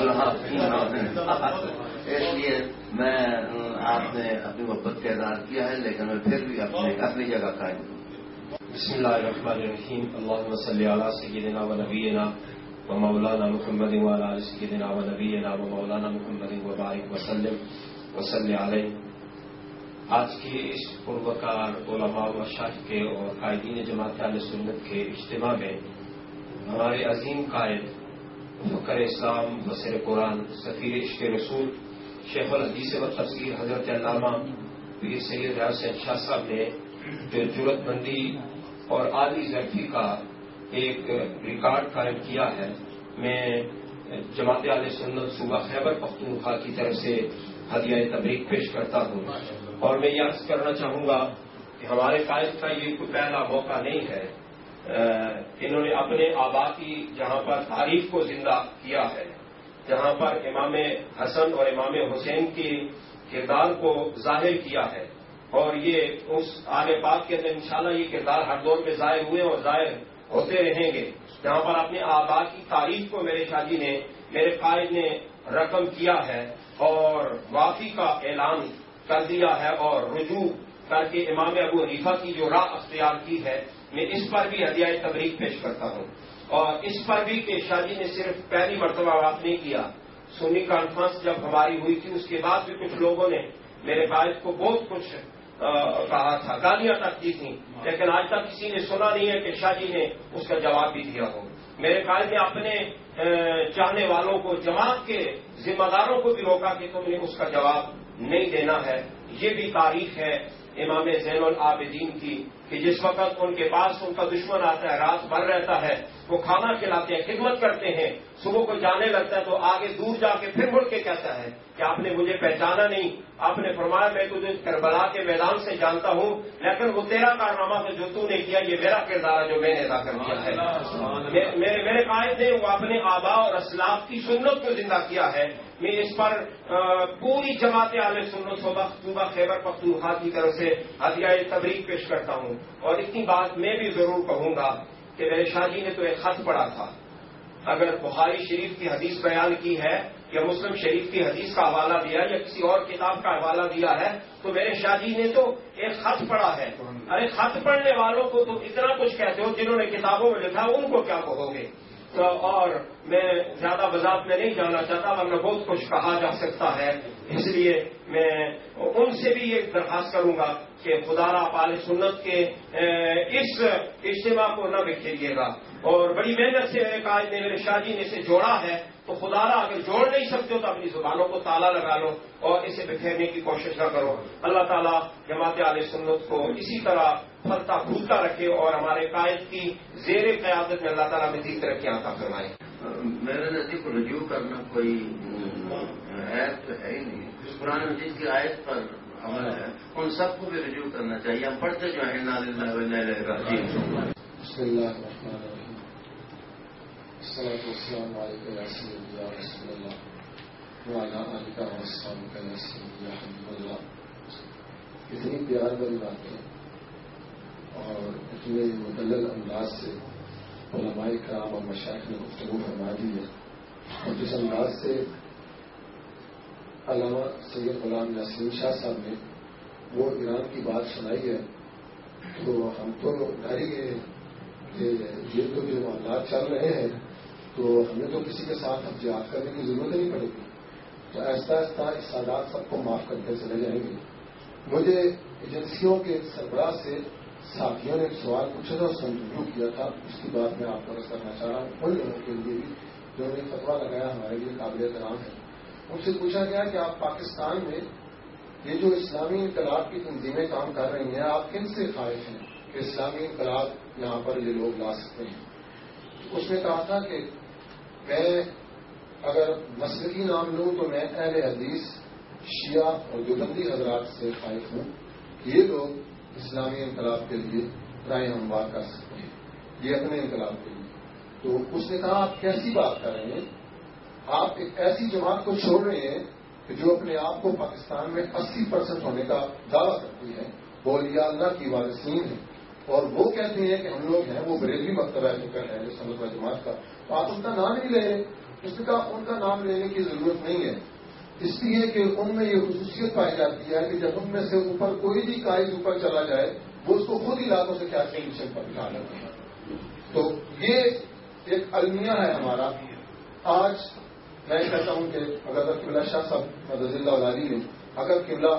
اس لیے میں آپ نے اپنی محبت کا اظہار کیا ہے، لیکن میں پھر بھی اپنے اپنی جگہ قائم ہوں. بسم اللہ الرحمن الرحیم. اللهم صل علی سیدنا و نبینا و مولانا محمد و علی سیدنا و نبینا و مولانا محمد و بارک وسلم وصلی علیہ. آج کی اس پروکار علماء و مشائخ کے اور قائدین جماعت اہل سنت کے اجتماع میں ہمارے عظیم قائد فخر اسلام مفسر قرآن سفیر عشق رسول شیخ الحدیث و تفسیر حضرت علامہ پیر سید ریاض حسین شاہ صاحب نے جو جرأت مندی اور عالی ظرفی کا ایک ریکارڈ قائم کیا ہے، میں جماعت اہل سنت صوبہ خیبر پختونخوا کی طرف سے ہدیہ تبریک پیش کرتا ہوں. اور میں یہ عرض کرنا چاہوں گا کہ ہمارے قائد کا یہ کوئی پہلا موقع نہیں ہے. انہوں نے اپنے آبا کی جہاں پر تعریف کو زندہ کیا ہے، جہاں پر امام حسن اور امام حسین کی کردار کو ظاہر کیا ہے، اور یہ اس آل پاک کے اندر انشاءاللہ یہ کردار ہر دور میں ظاہر ہوئے اور ظاہر ہوتے رہیں گے، جہاں پر اپنے آبا کی تعریف کو میرے شاہ جی نے، میرے قائد نے رقم کیا ہے اور معافی کا اعلان کر دیا ہے اور رجوع کر کے امام ابو حنیفہ کی جو راہ اختیار کی ہے، میں اس پر بھی ہدیہ تبریک پیش کرتا ہوں۔ اور اس پر بھی کہ شاہ جی نے صرف پہلی مرتبہ بات نہیں کیا، سنی کانفرنس جب ہماری ہوئی تھی اس کے بعد بھی کچھ لوگوں نے میرے قائد کو بہت کچھ کہا تھا، گالیاں تک دی تھیں، لیکن آج تک کسی نے سنا نہیں ہے کہ شاہ جی نے اس کا جواب بھی دیا ہو۔ میرے قائد نے اپنے چاہنے والوں کو، جماعت کے ذمہ داروں کو بھی روکا کہ تم نے اس کا جواب نہیں دینا ہے۔ یہ بھی تاریخ ہے امام زین العابدین کی کہ جس وقت ان کے پاس ان کا دشمن آتا ہے، رات بھر رہتا ہے، وہ کھانا کھلاتے ہیں، خدمت کرتے ہیں، صبح کو جانے لگتا ہے تو آگے دور جا کے پھر مڑ کے کہتا ہے کہ آپ نے مجھے پہچانا نہیں، آپ نے فرمایا میں تجھے کربلا کے میدان سے جانتا ہوں، لیکن وہ تیرا کارنامہ تو جو تو نے کیا یہ میرا کردار ہے جو میں نے ادا کر دیا ہے۔ میرے میرے قائد نے وہ اپنے آبا اور اسلاف کی سنت کو زندہ کیا ہے۔ میں اس پر پوری جماعت اہل سنت صوبہ خیبر پختونخوا کی طرف سے ہدیہ تبریک پیش کرتا ہوں۔ اور اتنی بات میں بھی ضرور کہوں گا کہ میرے شاہ جی نے تو ایک خط پڑھا تھا، اگر بخاری شریف کی حدیث بیان کی ہے یا مسلم شریف کی حدیث کا حوالہ دیا یا کسی اور کتاب کا حوالہ دیا ہے تو میرے شاہ جی نے تو ایک خط پڑھا ہے۔ ارے خط پڑھنے والوں کو تو اتنا کچھ کہتے ہو، جنہوں نے کتابوں میں لکھا ان کو کیا کہو گے؟ تو اور میں زیادہ وضاحت میں نہیں جانا چاہتا ورنہ بہت کچھ کہا جا سکتا ہے، اس لیے میں ان سے بھی یہ درخواست کروں گا کہ خدا را پال سنت کے اس اجتماع کو نہ بکھیریے گا۔ اور بڑی محنت سے میرے قائد نے، میرے شاہ جی نے اسے جوڑا ہے، تو خدا را اگر جوڑ نہیں سکتے ہو تو اپنی زبانوں کو تالا لگا لو اور اسے بکھیرنے کی کوشش نہ کرو۔ اللہ تعالیٰ جماعت اہل سنت کو اسی طرح پھلتا پھولتا رکھے اور ہمارے قائد کی زیر قیادت میں اللہ تعالیٰ مزید ترقی عطا فرمائے۔ میرے نزدیک رجوع کرنا کوئی عیب تو ہے ہی نہیں، قرآن مجید کی آیت پر عمل ہے، ان سب کو بھی رجوع کرنا چاہیے۔ ہم پڑھتے جو ہیں انا للہ و انا الیہ راجعون۔ بسم اللہ الرحمن الرحیم، الصلاۃ والسلام علیکم یا سیدی یا رسول اللہ وعلی آلک واصحابک یا سیدی یا حبیب اللہ۔ اتنی پیار والی باتیں اور اتنے مدلل انداز سے علماء کرام اور مشائخ نے گفتگو فرما دی ہے، اور جس انداز سے علامہ سید غلام نسیم شاہ صاحب نے وہ ایران کی بات سنائی ہے، تو ہم تو ڈر ہی گئے کہ یہ تو جو معاملات چل رہے ہیں تو ہمیں تو کسی کے ساتھ اب جہاد کرنے کی ضرورت نہیں پڑے گی، تو آہستہ آہستہ اس سادات سب کو معاف کرتے چلے جائیں گے۔ مجھے ایجنسیوں کے سربراہ سے ساتھیوں نے ایک سوال پوچھا تھا، اس کا انٹرویو کیا تھا، اس کی بات میں آپ کو عرض کرنا چاہ رہا ہوں۔ ان لوگوں کے لیے بھی جو نے فتویٰ لگایا ہمارے لیے قابل احترام ہے۔ ان سے پوچھا گیا کہ آپ پاکستان میں یہ جو اسلامی انقلاب کی تنظیمیں کام کر رہی ہیں، آپ کن سے خائف ہیں کہ اسلامی انقلاب یہاں پر یہ لوگ لا سکتے ہیں؟ اس نے کہا تھا کہ میں اگر مسلکی نام لوں تو میں اہل حدیث، شیعہ اور دیوبندی حضرات سے خائف ہوں، یہ لوگ اسلامی انقلاب کے لیے رائے ہموار کر سکتے ہیں، یہ اپنے انقلاب کے لیے۔ تو اس نے کہا آپ کیسی بات کر رہے ہیں، آپ ایک ایسی جماعت کو چھوڑ رہے ہیں کہ جو اپنے آپ کو پاکستان میں اسی پرسنٹ ہونے کا دعویٰ کرتی ہے، وہ اولیاء اللہ کی وارثین ہے، اور وہ کہتے ہیں کہ ہم لوگ ہیں وہ بریلوی مکتبہ فکر ہے جو سنت و جماعت کا، تو آپ ان کا نام نہیں لے رہے۔ اس نے کہا ان کا نام لینے کی ضرورت نہیں ہے، اس لیے کہ ان میں یہ خصوصیت پائی جاتی ہے کہ جب ان میں سے اوپر کوئی بھی قائد اوپر چلا جائے وہ اس کو خود ہی لاکھوں سے کیا مشن پر بٹھا لیتے ہیں۔ تو یہ ایک المیہ ہے ہمارا۔ آج میں کہتا ہوں کہ اگر قبلہ شاہ صاحب مدد اللہ علی نے اگر قبلہ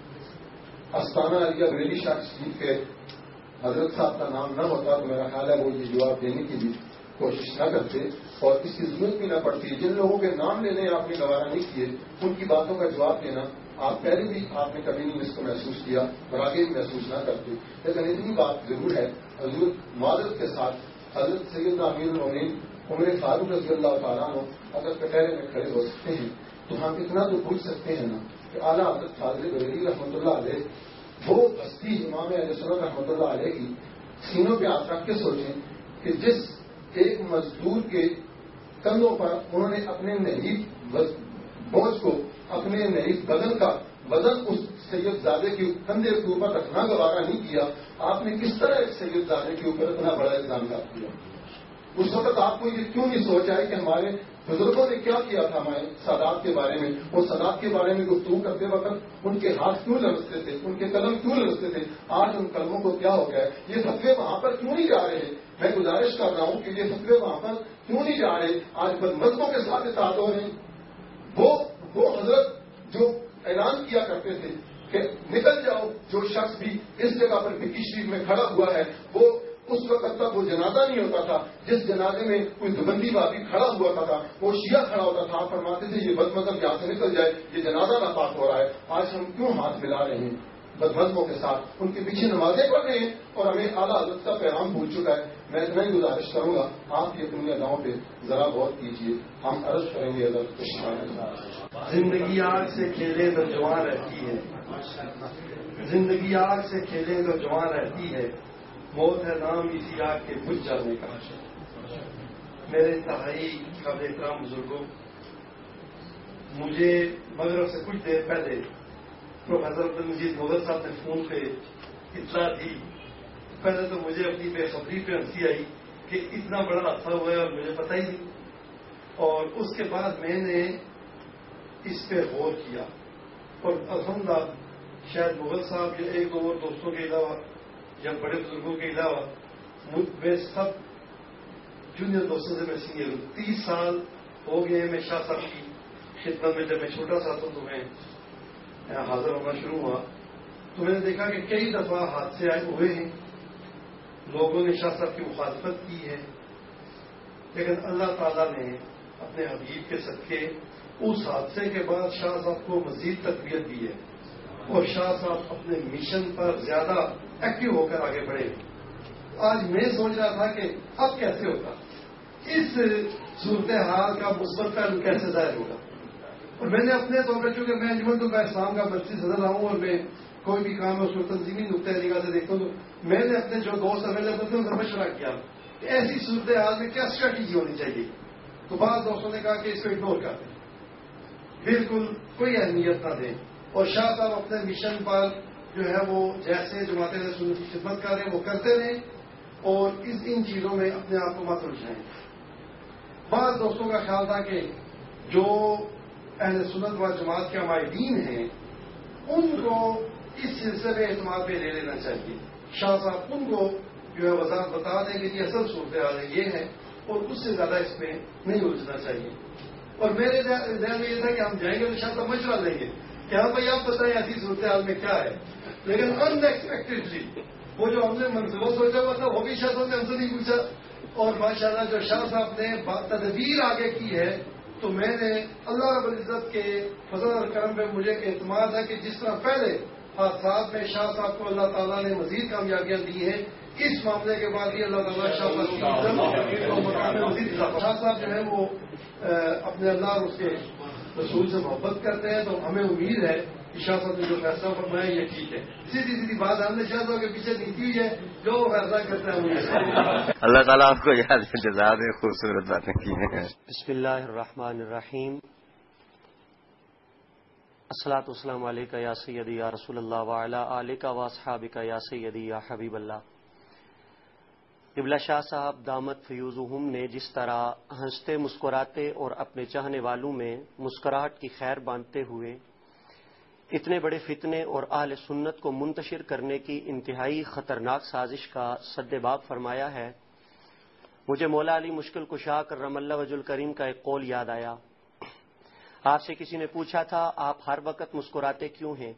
استانہ علیہ بریلی شاہ شریف کے حضرت صاحب کا نام نہ ہوتا تو میرا خیال ہے وہ یہ جواب دینے کی بھی کوشش نہ کرتے اور اس کی ضرورت بھی نہ پڑتی۔ جن لوگوں کے نام لینے آپ نے گوارا نہیں کیے ان کی باتوں کا جواب دینا آپ پہلے بھی آپ نے کبھی نہیں اس کو محسوس کیا اور آگے بھی محسوس نہ کرتے، لیکن اتنی بات ضرور ہے حضور معذرت کے ساتھ حضرت سیدنا امیر المومنین عمر فاروق رضی اللہ تعالیٰ عنہ اگر کٹہرے میں کھڑے ہو سکتے ہیں تو ہم اتنا تو پوچھ سکتے ہیں نا کہ اعلیٰ حضرت فاضل بریلوی رحمۃ اللہ علیہ وہ بستی امام اہل سنت رحمۃ اللہ علیہ کی سینوں پہ ہاتھ رکھ کے سوچیں کہ جس ایک مزدور کے کندھوں پر انہوں نے اپنے نحیف بوجھ کو، اپنے نحیف بدن کا وزن اس سید زادے کے کندھے کے اوپر رکھنا گوارا نہیں کیا، آپ نے کس طرح ایک سید زادے کے اوپر اتنا بڑا الزام لگا دیا؟ اس وقت آپ کو یہ کیوں نہیں سوچ آئی کہ ہمارے بزرگوں نے کیا کیا تھا ہمارے سادات کے بارے میں، اور سادات کے بارے میں گفتگو کرتے وقت ان کے ہاتھ کیوں لرزتے تھے، ان کے قلم کیوں لرزتے تھے؟ آج ان قلموں کو کیا ہو گیا ہے؟ یہ فتوے وہاں پر کیوں نہیں جا رہے؟ میں گزارش کر رہا ہوں کہ یہ فتوے وہاں پر کیوں نہیں جا رہے؟ آج بدمزوں کے ساتھ اطاعت ہو رہے ہیں۔ وہ وہ حضرت جو اعلان کیا کرتے تھے کہ نکل جاؤ، جو شخص بھی اس جگہ پر بکی شریف میں کھڑا ہوا ہے، وہ اس وقت تک وہ جنازہ نہیں ہوتا تھا جس جنازے میں کوئی دبندی بابی کھڑا ہوا تھا، وہ شیعہ کھڑا ہوتا تھا، فرماتے تھے یہ بد مذہب یہاں سے نکل جائے، یہ جنازہ ناپاک ہو رہا ہے۔ آج ہم کیوں ہاتھ ملا رہے ہیں بد مذہبوں کے ساتھ؟ ان کے پیچھے نمازیں پڑھ رہے ہیں اور ہمیں اعلیٰ حضرت کا پیغام بھول چکا ہے۔ میں اتنا ہی گزارش کروں گا، آپ یہ دنیا گاؤں پہ ذرا غور کیجیے، ہم عرض کریں گے حضرت۔ زندگی آگ سے کھیلے تو جوان رہتی ہے، زندگی آگ سے کھیلے تو جوان رہتی ہے، موت ہے نام اسی آگ کے بجھ جانے کا۔ میرے انتہائی قابل احترام بزرگوں، مجھے مغرب سے کچھ دیر پہلے پروفیسر عبد المجید مغل صاحب نے فون پہ اطلاع دی۔ پہلے تو مجھے اپنی بے خبری پہ ہنسی آئی کہ اتنا بڑا حادثہ ہوا ہے اور مجھے پتہ ہی نہیں، اور اس کے بعد میں نے اس پہ غور کیا، اور الحمدللہ شاید مغل صاحب یا ایک دو اور دوستوں کے علاوہ یا بڑے بزرگوں کے علاوہ میں سب جونیئر دوستوں سے میں سینئر ہوں۔ تیس سال ہو گئے میں شاہ صاحب کی خدمت میں، جب میں چھوٹا سا تھا تو میں حاضر ہونا شروع ہوا تو میں نے دیکھا کہ کئی دفعہ حادثے آئے ہوئے ہیں، لوگوں نے شاہ صاحب کی مخالفت کی ہے، لیکن اللہ تعالیٰ نے اپنے حبیب کے صدقے اس حادثے کے بعد شاہ صاحب کو مزید تقویت دی ہے، اور شاہ صاحب اپنے مشن پر زیادہ ایکٹیو ہو کر آگے بڑھے۔ آج میں سوچ رہا تھا کہ اب کیسے ہوگا، اس صورتحال کا مثبت پہلو کیسے ظاہر ہوگا، اور میں نے اپنے طور پر، چونکہ میں انجمن طلباء اسلام کا مرکزی صدر رہا ہوں اور میں کوئی بھی کام ہے اس کو تنظیمی نقطۂ نگاہ سے دیکھتا ہوں، تو میں نے اپنے جو دوست اویلیبل تھے ان سے مشورہ کیا کہ ایسی صورتحال میں کیا اسٹریٹجی ہونی چاہیے۔ تو بعض دوستوں نے کہا کہ اس کو اگنور کر دیں، بالکل کوئی اہمیت نہ دیں، اور شاہ صاحب اپنے مشن پر جو ہے وہ جیسے جماعت اہل سنت کی خدمت کر رہے ہیں وہ کرتے رہیں، اور اس ان چیزوں میں اپنے آپ کو مت الجھائیں۔ بعض دوستوں کا خیال تھا کہ جو اہل سنت و جماعت کے عمائدین ہیں ان کو اس سلسلے میں اعتماد پہ لے لینا چاہیے، شاہ صاحب ان کو جو ہے وضاحت بتا دیں کہ یہ اصل صورتحال ہے یہ ہے، اور اس سے زیادہ اس میں نہیں الجھنا چاہیے۔ اور میرے ذہن میں یہ تھا کہ ہم جائیں گے تو شاہ صاحب مشورہ لیں گے کہ ہاں بھائی آپ بتائیں ایسی صورتحال میں کیا ہے، لیکن ان ایکسپیکٹڈلی وہ جو ہم نے منصوبہ سوچا ہوا تھا وہ بھی شاہ صاحب نے ہم سے نہیں پوچھا، اور ماشاءاللہ جو شاہ صاحب نے تدبیر آگے کی ہے تو میں نے اللہ رب العزت کے فضل اور کرم پہ مجھے اعتماد ہے کہ جس طرح پہلے حادثات میں شاہ صاحب کو اللہ تعالیٰ نے مزید کامیابیاں دی ہیں، اس معاملے کے بعد بھی اللہ تعالیٰ شاہ صاحب کی مقام میں مزید اضافہ۔ شاہ صاحب جو ہے وہ اپنے اللہ اور اس کے رسول سے محبت کرتے ہیں، تو ہمیں امید ہے کہ شاہ صاحب نے جو فیصلہ فرمایا یہ ٹھیک ہے۔ سیدھی سیدھی بات ہم نے شاہ صاحب کے پیچھے نیتی ہوئی ہے، جو فیصلہ کرتا ہے اللہ تعالیٰ آپ کو یاد جزا دے، خوبصورت باتیں کی ہیں۔ بسم اللہ الرحمن الرحیم، الصلاۃ والسلام علیکہ یا سیدی یا رسول اللہ وعلی آلکہ واصحابکہ یا سیدی یا حبیب اللہ۔ قبلہ شاہ صاحب دامت فیوزہم نے جس طرح ہنستے مسکراتے اور اپنے چاہنے والوں میں مسکراہٹ کی خیر بانٹتے ہوئے اتنے بڑے فتنے اور اہل سنت کو منتشر کرنے کی انتہائی خطرناک سازش کا سد باب فرمایا ہے، مجھے مولا علی مشکل کشا کرم اللہ وجہ الکریم کا ایک قول یاد آیا۔ آپ سے کسی نے پوچھا تھا آپ ہر وقت مسکراتے کیوں ہیں؟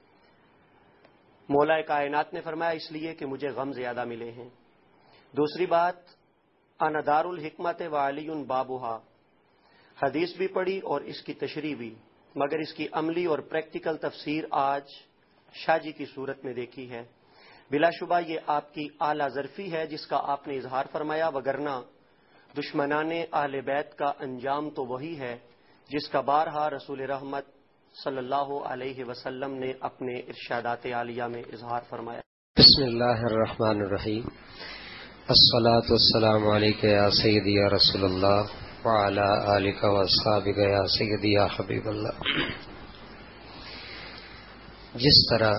مولا کائنات نے فرمایا اس لیے کہ مجھے غم زیادہ ملے ہیں۔ دوسری بات، انا دار الحکمت و علی بابھا، حدیث بھی پڑھی اور اس کی تشریح بھی، مگر اس کی عملی اور پریکٹیکل تفسیر آج شاہ جی کی صورت میں دیکھی ہے۔ بلا شبہ یہ آپ کی اعلیٰ ظرفی ہے جس کا آپ نے اظہار فرمایا، وگرنہ دشمنان اہل بیت کا انجام تو وہی ہے جس کا بارہا رسول رحمت صلی اللہ علیہ وسلم نے اپنے ارشادات عالیہ میں اظہار فرمایا۔ بسم اللہ الرحمن الرحیم، الصلاۃ والسلام علیکہ یا سیدی یا رسول اللہ وعلی آلکہ واصحابکہ یا سیدی یا حبیب اللہ۔ جس طرح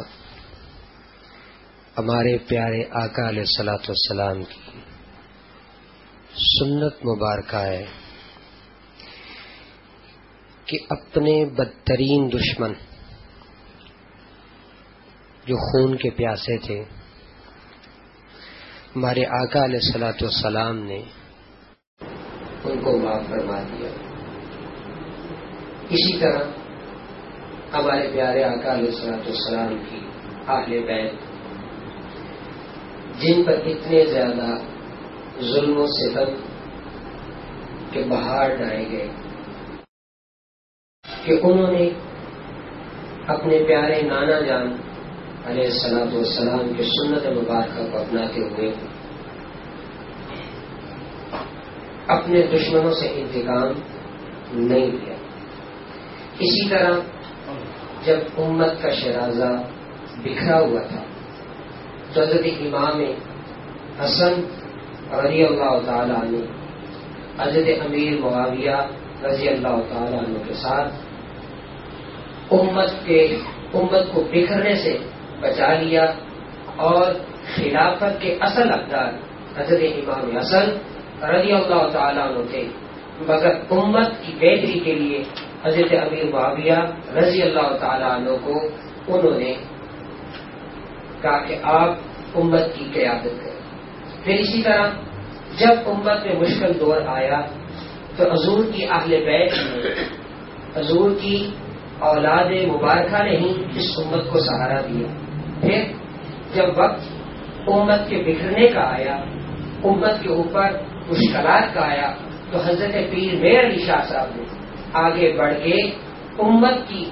ہمارے پیارے آقا علیہ الصلوۃ والسلام کی سنت مبارکہ ہے کہ اپنے بدترین دشمن جو خون کے پیاسے تھے ہمارے آقا علیہ الصلوۃ والسلام نے ان کو معاف فرما دیا. اسی طرح ہمارے پیارے آقا علیہ الصلوۃ والسلام کی اہل بیت جن پر اتنے زیادہ ظلم و ستم کے بہار ڈالے گئے کہ انہوں نے اپنے پیارے نانا جان علیہ الصلوۃ والسلام کے سنت مبارکہ کو اپناتے ہوئے اپنے دشمنوں سے انتقام نہیں لیا. اسی طرح جب امت کا شرازہ بکھرا ہوا تھا تو حضرت امام حسن رضی اللہ تعالی عنہ حضرت امیر معاویہ رضی اللہ تعالی عنہ کے ساتھ امت کے امت کو بکھرنے سے بچا لیا اور خلافت کے اصل حقدار حضرت امام حسن رضی اللہ تعالیٰ عنہ تھے، مگر امت کی بہتری کے لیے حضرت امیر معاویہ رضی اللہ تعالیٰ عنہ کو انہوں نے کہا کہ آپ امت کی قیادت کریں. پھر اسی طرح جب امت میں مشکل دور آیا تو حضور کی اہل بیت نے حضور کی اولاد مبارکہ نے ہی اس امت کو سہارا دیا. پھر جب وقت امت کے بکھرنے کا آیا، امت کے اوپر مشکلات کا آیا، تو حضرت پیر میر علی شاہ صاحب نے آگے بڑھ کے امت کی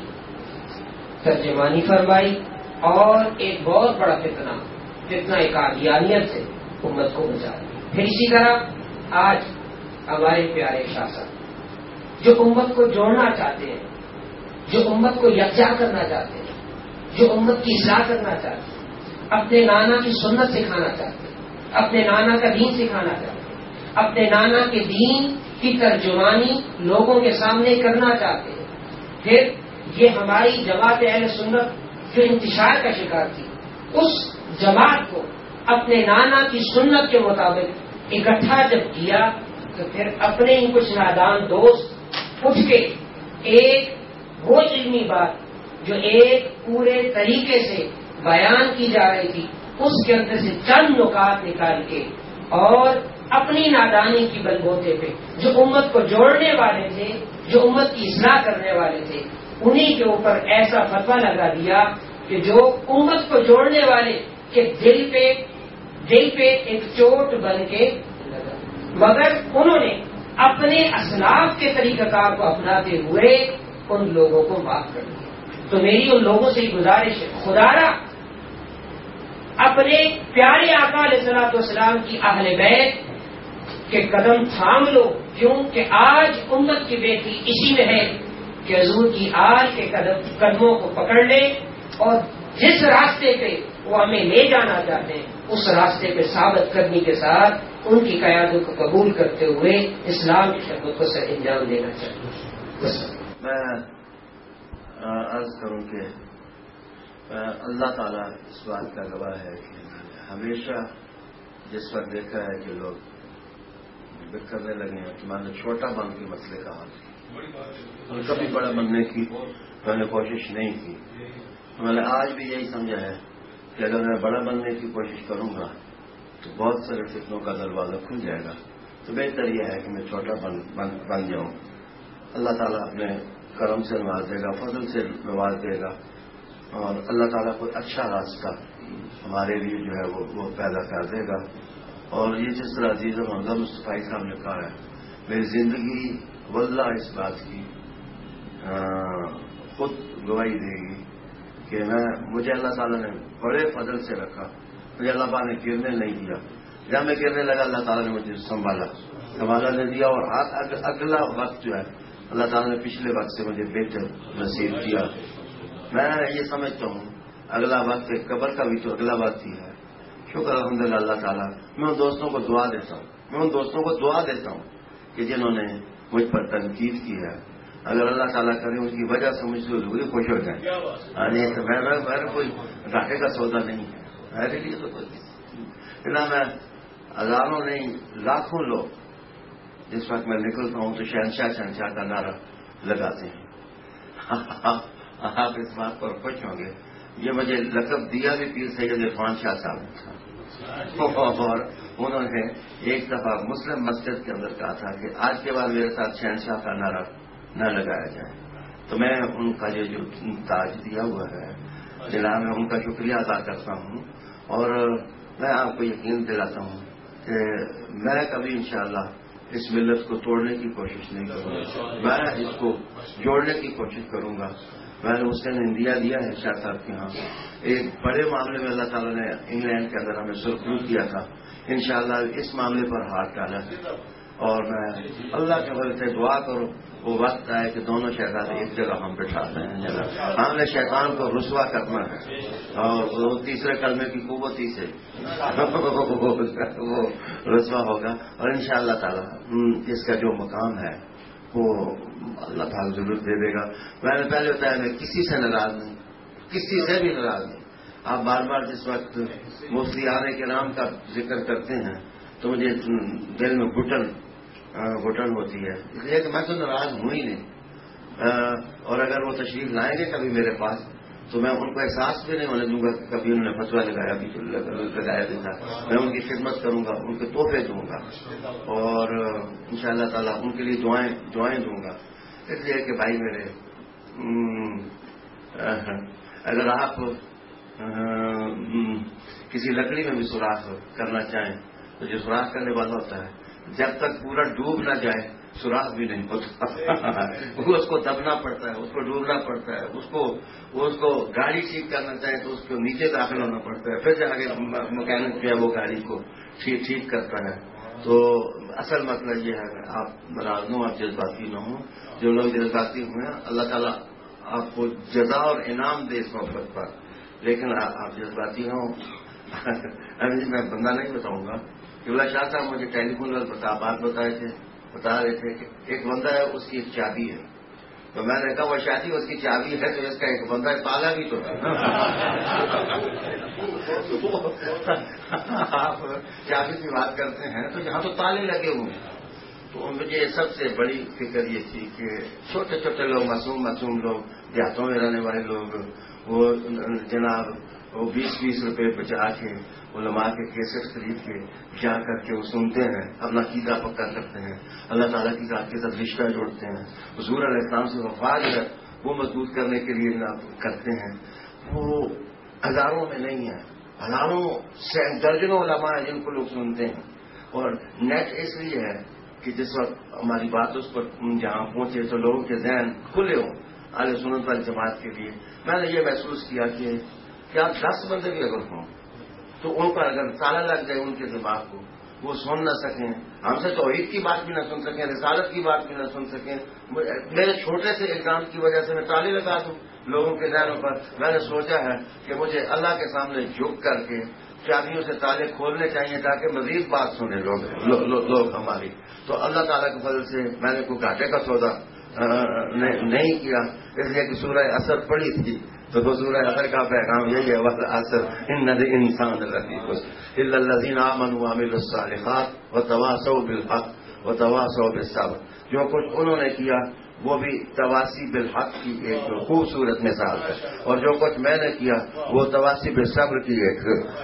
ترجمانی فرمائی اور ایک بہت بڑا فتنہ فتنہ قادیانیت سے امت کو بچا دیا. پھر اسی طرح آج ہمارے پیارے شاہ صاحب جو امت کو جوڑنا چاہتے ہیں، جو امت کو یکجا کرنا چاہتے ہیں، جو امت کی اصلاح کرنا چاہتے ہیں، اپنے نانا کی سنت سکھانا چاہتے ہیں، اپنے نانا کا دین سکھانا چاہتے ہیں، اپنے نانا کے دین کی ترجمانی لوگوں کے سامنے کرنا چاہتے ہیں. پھر یہ ہماری جماعت اہل سنت جو انتشار کا شکار تھی، اس جماعت کو اپنے نانا کی سنت کے مطابق اکٹھا جب کیا تو پھر اپنے ہی کچھ نادان دوست اٹھ کے ایک وہ علمی بات جو ایک پورے طریقے سے بیان کی جا رہی تھی اس کے اندر سے چند نکات نکال کے اور اپنی نادانی کی بلبوتے پہ جو امت کو جوڑنے والے تھے، جو امت کی اصلاح کرنے والے تھے، انہی کے اوپر ایسا فتویٰ لگا دیا کہ جو امت کو جوڑنے والے کے دل پہ دل پہ ایک چوٹ بن کے لگا، مگر انہوں نے اپنے اسلاف کے طریقہ کار کو اپناتے ہوئے ان لوگوں کو معاف کر دیا. تو میری ان لوگوں سے گزارش ہے، خدا را اپنے پیارے آقا علیہ الصلوۃ والسلام کی اہل بیت کہ قدم تھام لو، کیونکہ آج امت کی بیٹی اسی میں ہے کہ حضور کی آل کے قدم قدموں کو پکڑ لے اور جس راستے پہ وہ ہمیں لے جانا چاہتے ہیں اس راستے پہ ثابت کرنے کے ساتھ ان کی قیادت کو قبول کرتے ہوئے اسلام کی خدمت کو سر انجام دینا چاہیے. میں عرض کروں کہ اللہ تعالیٰ اس بات کا گواہ ہے کہ ہمیشہ جس وقت دیکھا ہے کہ لوگ کرنے لگے ہیں کہ میں نے چھوٹا بن کے مسئلے کا حل اور کبھی بڑا بننے کی میں نے کوشش نہیں کی. میں نے آج بھی یہی سمجھا ہے کہ اگر میں بڑا بننے کی کوشش کروں گا تو بہت سارے فتنوں کا دروازہ کھل جائے گا. تو بہتر یہ ہے کہ میں چھوٹا بن بن, بن جاؤں. اللہ تعالیٰ اپنے کرم سے نواز دے گا، فضل سے نواز دے گا اور اللہ تعالیٰ کوئی اچھا راستہ ہمارے لیے جو ہے وہ وہ پیدا کر دے گا. اور یہ جس طرح عزیز حمزہ مصطفی صاحب نے کہا ہے، میری زندگی واللہ اس بات کی خود گواہی دے گی کہ میں مجھے اللہ تعالیٰ نے بڑے فضل سے رکھا. مجھے اللہ تعالیٰ نے گرنے نہیں دیا. جب میں گرنے لگا اللہ تعالیٰ نے مجھے سنبھالا سنبھالا نے دیا. اور اگلا وقت جو ہے اللہ تعالیٰ نے پچھلے وقت سے مجھے بہتر نصیب کیا. میں یہ سمجھتا ہوں اگلا وقت قبر کا بھی تو اگلا وقت ہی ہے. شکر الحمدللہ اللہ تعالیٰ. میں ان دوستوں کو دعا دیتا ہوں میں ان دوستوں کو دعا دیتا ہوں کہ جنہوں نے مجھ پر تنقید کی ہے اگر اللہ تعالیٰ کرے ان کی وجہ سے مجھ سے ضروری خوش ہو جائیں. نہیں تو میرا کوئی گھاٹے کا سودا نہیں ہے میرے لیے. تو اتنا میں ہزاروں نہیں لاکھوں لوگ جس وقت میں نکلتا ہوں تو شہنشاہ شہنشاہ کا نعرہ لگاتے ہیں. آپ اس بات پر خوش ہوں گے یہ مجھے لقب دیا بھی پیر سید عرفان شاہ صاحب نے تھا. اور انہوں نے ایک دفعہ مسلم مسجد کے اندر کہا تھا کہ آج کے بعد میرے ساتھ شہنشاہ کا نعرہ نہ لگایا جائے. تو میں ان کا یہ جو تاج دیا ہوا ہے ضلع میں ان کا شکریہ ادا کرتا ہوں. اور میں آپ کو یقین دلاتا ہوں کہ میں کبھی انشاءاللہ اس ملت کو توڑنے کی کوشش نہیں کروں گا. میں اس کو جوڑنے کی کوشش کروں گا. میں نے اس دن انڈیا دیا ہے شاہ صاحب کے ہاں ایک بڑے معاملے میں اللہ تعالیٰ نے انگلینڈ کے اندر ہمیں سرخرو کیا تھا. انشاءاللہ اس معاملے پر ہاتھ ڈالا. اور میں اللہ کے فضل سے دعا کروں وہ وقت آئے کہ دونوں شیطان ایک جگہ ہم بٹھاتے ہیں. ہم نے شیطان کو رسوا کرنا ہے اور وہ تیسرے کلمے کی قوتی سے وہ رسوا ہوگا. اور انشاءاللہ تعالیٰ اس کا جو مقام ہے وہ اللہ تعالیٰ ضرور دے دے گا. میں نے پہلے بتایا میں کسی سے ناراض نہیں, کسی سے بھی ناراض نہیں. آپ بار بار جس وقت مفتی آنے کے نام کا ذکر کرتے ہیں تو مجھے دل میں گھٹن گھٹن ہوتی ہے, اس لیے کہ میں تو ناراض ہوں ہی نہیں. اور اگر وہ تشریف لائیں گے کبھی میرے پاس تو میں ان کو احساس بھی نہیں ہونے دوں گا کہ کبھی انہوں نے فتویٰ لگایا بھی لگایا بھی تھا. میں ان کی خدمت کروں گا, ان کے تحفے دوں گا اور انشاءاللہ تعالیٰ ان کے لیے دعائیں دعائیں دوں گا. اس لیے کہ بھائی میرے اگر آپ کسی لکڑی میں بھی سوراخ کرنا چاہیں تو جو سوراخ کرنے والا ہوتا ہے جب تک پورا ڈوب نہ جائے سوراخ بھی نہیں ہوتا. اس کو دبنا پڑتا ہے, اس کو ڈوبنا پڑتا ہے, اس کو اس کو گاڑی ٹھیک کرنا چاہے تو اس کو نیچے داخل ہونا پڑتا ہے, پھر جا کے مکینک جو ہے وہ گاڑی کو ٹھیک ٹھیک کرتا ہے. تو اصل مسئلہ یہ ہے کہ آپ ناراض نہ ہوں, آپ جذباتی نہ ہوں. جو لوگ جذباتی ہوئے ہیں اللہ تعالیٰ آپ کو جزا اور انعام دے اس محبت پر, لیکن آپ جذباتی نہ ہوں. ابھی میں بندہ نہیں بتاؤں گا کہ اللہ شاہ صاحب مجھے ٹیلی فون پر بتا بات بتائے تھے بتا رہے تھے کہ ایک بندہ ہے اس کی ایک چابی ہے. تو میں نے کہا وہ شادی اس کی چابی ہے تو اس کا ایک بندہ تالا بھی تو ہے. آپ چابی کی بات کرتے ہیں تو یہاں تو تالے لگے ہوئے ہیں. تو مجھے سب سے بڑی فکر یہ تھی کہ چھوٹے چھوٹے لوگ معصوم معصوم لوگ دیہاتوں میں رہنے والے لوگ وہ جناب وہ بیس بیس روپے بچا کے علماء کے کیسٹ خرید کے جا کر کے وہ سنتے ہیں, اپنا عقیدہ پکا کرتے ہیں, اللہ تعالیٰ کی ذات کے ساتھ رشتہ جوڑتے ہیں, حضور علیہ السلام سے وفا جو ہے وہ مضبوط کرنے کے لیے کرتے ہیں. وہ ہزاروں میں نہیں ہے, ہزاروں سے درجنوں علماء ہیں جن کو لوگ سنتے ہیں. اور نیٹ اس لیے ہے کہ جس وقت ہماری بات اس پر جہاں پہنچے تو لوگوں کے ذہن کھلے ہوں اہل سنت والجماعت کے لیے. میں نے یہ محسوس کیا کہ کیا دس بندے بھی اگر ہوں تو ان پر اگر تالا لگ جائے ان کے دماغ کو وہ سن نہ سکیں, ہم سے توحید کی بات بھی نہ سن سکیں, رسالت کی بات بھی نہ سن سکیں. میرے چھوٹے سے اقدام کی وجہ سے میں تالے لگا دوں لوگوں کے ذہنوں پر. میں نے سوچا ہے کہ مجھے اللہ کے سامنے جھک کر کے چابیوں سے تالے کھولنے چاہیے تاکہ مزید بات سنیں لوگ لوگ ہماری. تو اللہ تعالیٰ کے فضل سے میں نے کوئی گھاٹے کا سودا نہیں کیا, اس لیے کہ سورہ اثر پڑی تھی تو سورہ اثر کا پیغام یہی ہے اثر ان انسان الا الذین آمنوا وعملوا الصالحات وتواصوا بالحق وتواصوا بالصبر. جو کچھ انہوں نے کیا وہ بھی تواسی بالحق کی ایک خوبصورت مثال ہے, اور جو کچھ میں نے کیا وہ تواسی بالصبر کی ایک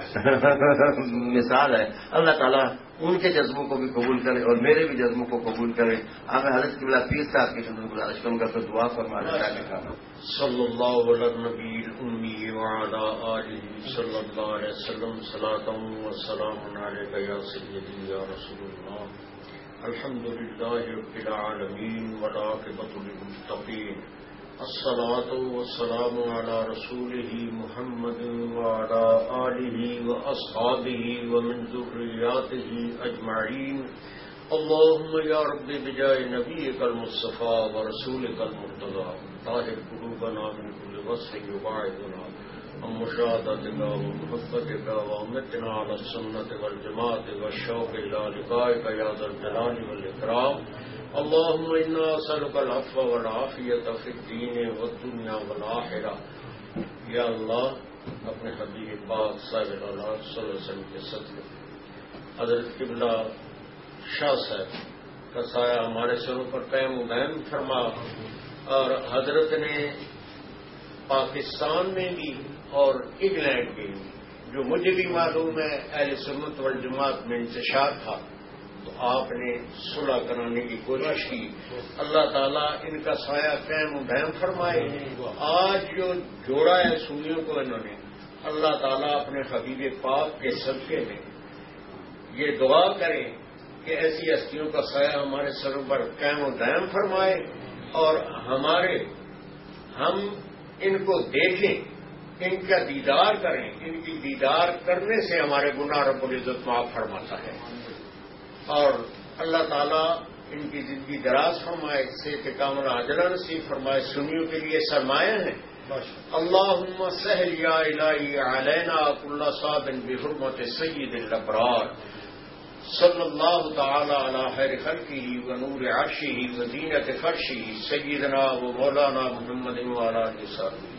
مثال ہے. اللہ تعالیٰ ان کے جذبوں کو بھی قبول کرے اور میرے بھی جذبوں کو قبول کرے. آپ حضرت قبلہ پیر صاحب کی خدمت گزارش کروں گا تو دعا فرما دیتا ہے. صلی اللہ علی النبی الامی وعلی آلہ صلی اللہ علیہ وسلم صلاۃ و سلام علیک یا سیدی یا رسول اللہ. الحمد للہ رب العالمین والعاقبۃ للمتقین. الصلاۃ والسلام علی رسولہ محمد وعلی آلہ واصحابہ ومن ذریاتہ اجمعین. اللهم یا رب بجاہ نبیک المصطفى ورسولک المرتضى طاہر قلوبنا من كل وصف یباعدنا عن مشاهدتك ومحبتك وامتنا على السنة والجماعة والشوق إلى لقائك يا ذا الجلال والإكرام. اللهم انا نسألك العفو والعافية في الدين والدنيا والآخرة. یا اللہ اپنے حبیب پاک صاحب الاولاد صلی اللہ علیہ وسلم کے صدقے حضرت قبلہ شاہ صاحب کا سایہ ہمارے سروں پر قائم و دائم فرما، اور حضرت نے پاکستان میں بھی اور انگلینڈ میں بھی، جو مجھے بھی معلوم ہے اہل سنت والجماعت میں انتشار تھا، تو آپ نے صلح کرانے کی کوشش کی. اللہ تعالیٰ ان کا سایہ قائم و دائم فرمائے. آج جو جوڑا ہے سنیوں کو انہوں نے، اللہ تعالیٰ اپنے حبیب پاک کے صدقے میں یہ دعا کریں کہ ایسی ہستیوں کا سایہ ہمارے سروں پر قائم و دائم فرمائے، اور ہمارے ہم ان کو دیکھیں، ان کا دیدار کریں. ان کی دیدار کرنے سے ہمارے گناہ رب العزت معاف فرماتا ہے، اور اللہ تعالیٰ ان کی زندگی دراز فرمائے، صحت کاملہ عاجلہ نصیب فرمائے. سنیوں کے لیے سرمایہ ہیں. اللہم سہل یا الہی علینا کل صعب بحرمت سید الابرار صلی اللہ تعالی علی خیر خلقہ و نور عرشہ و زینت فرشہ سیدنا و مولانا محمد و علی آلہ وصحبہ.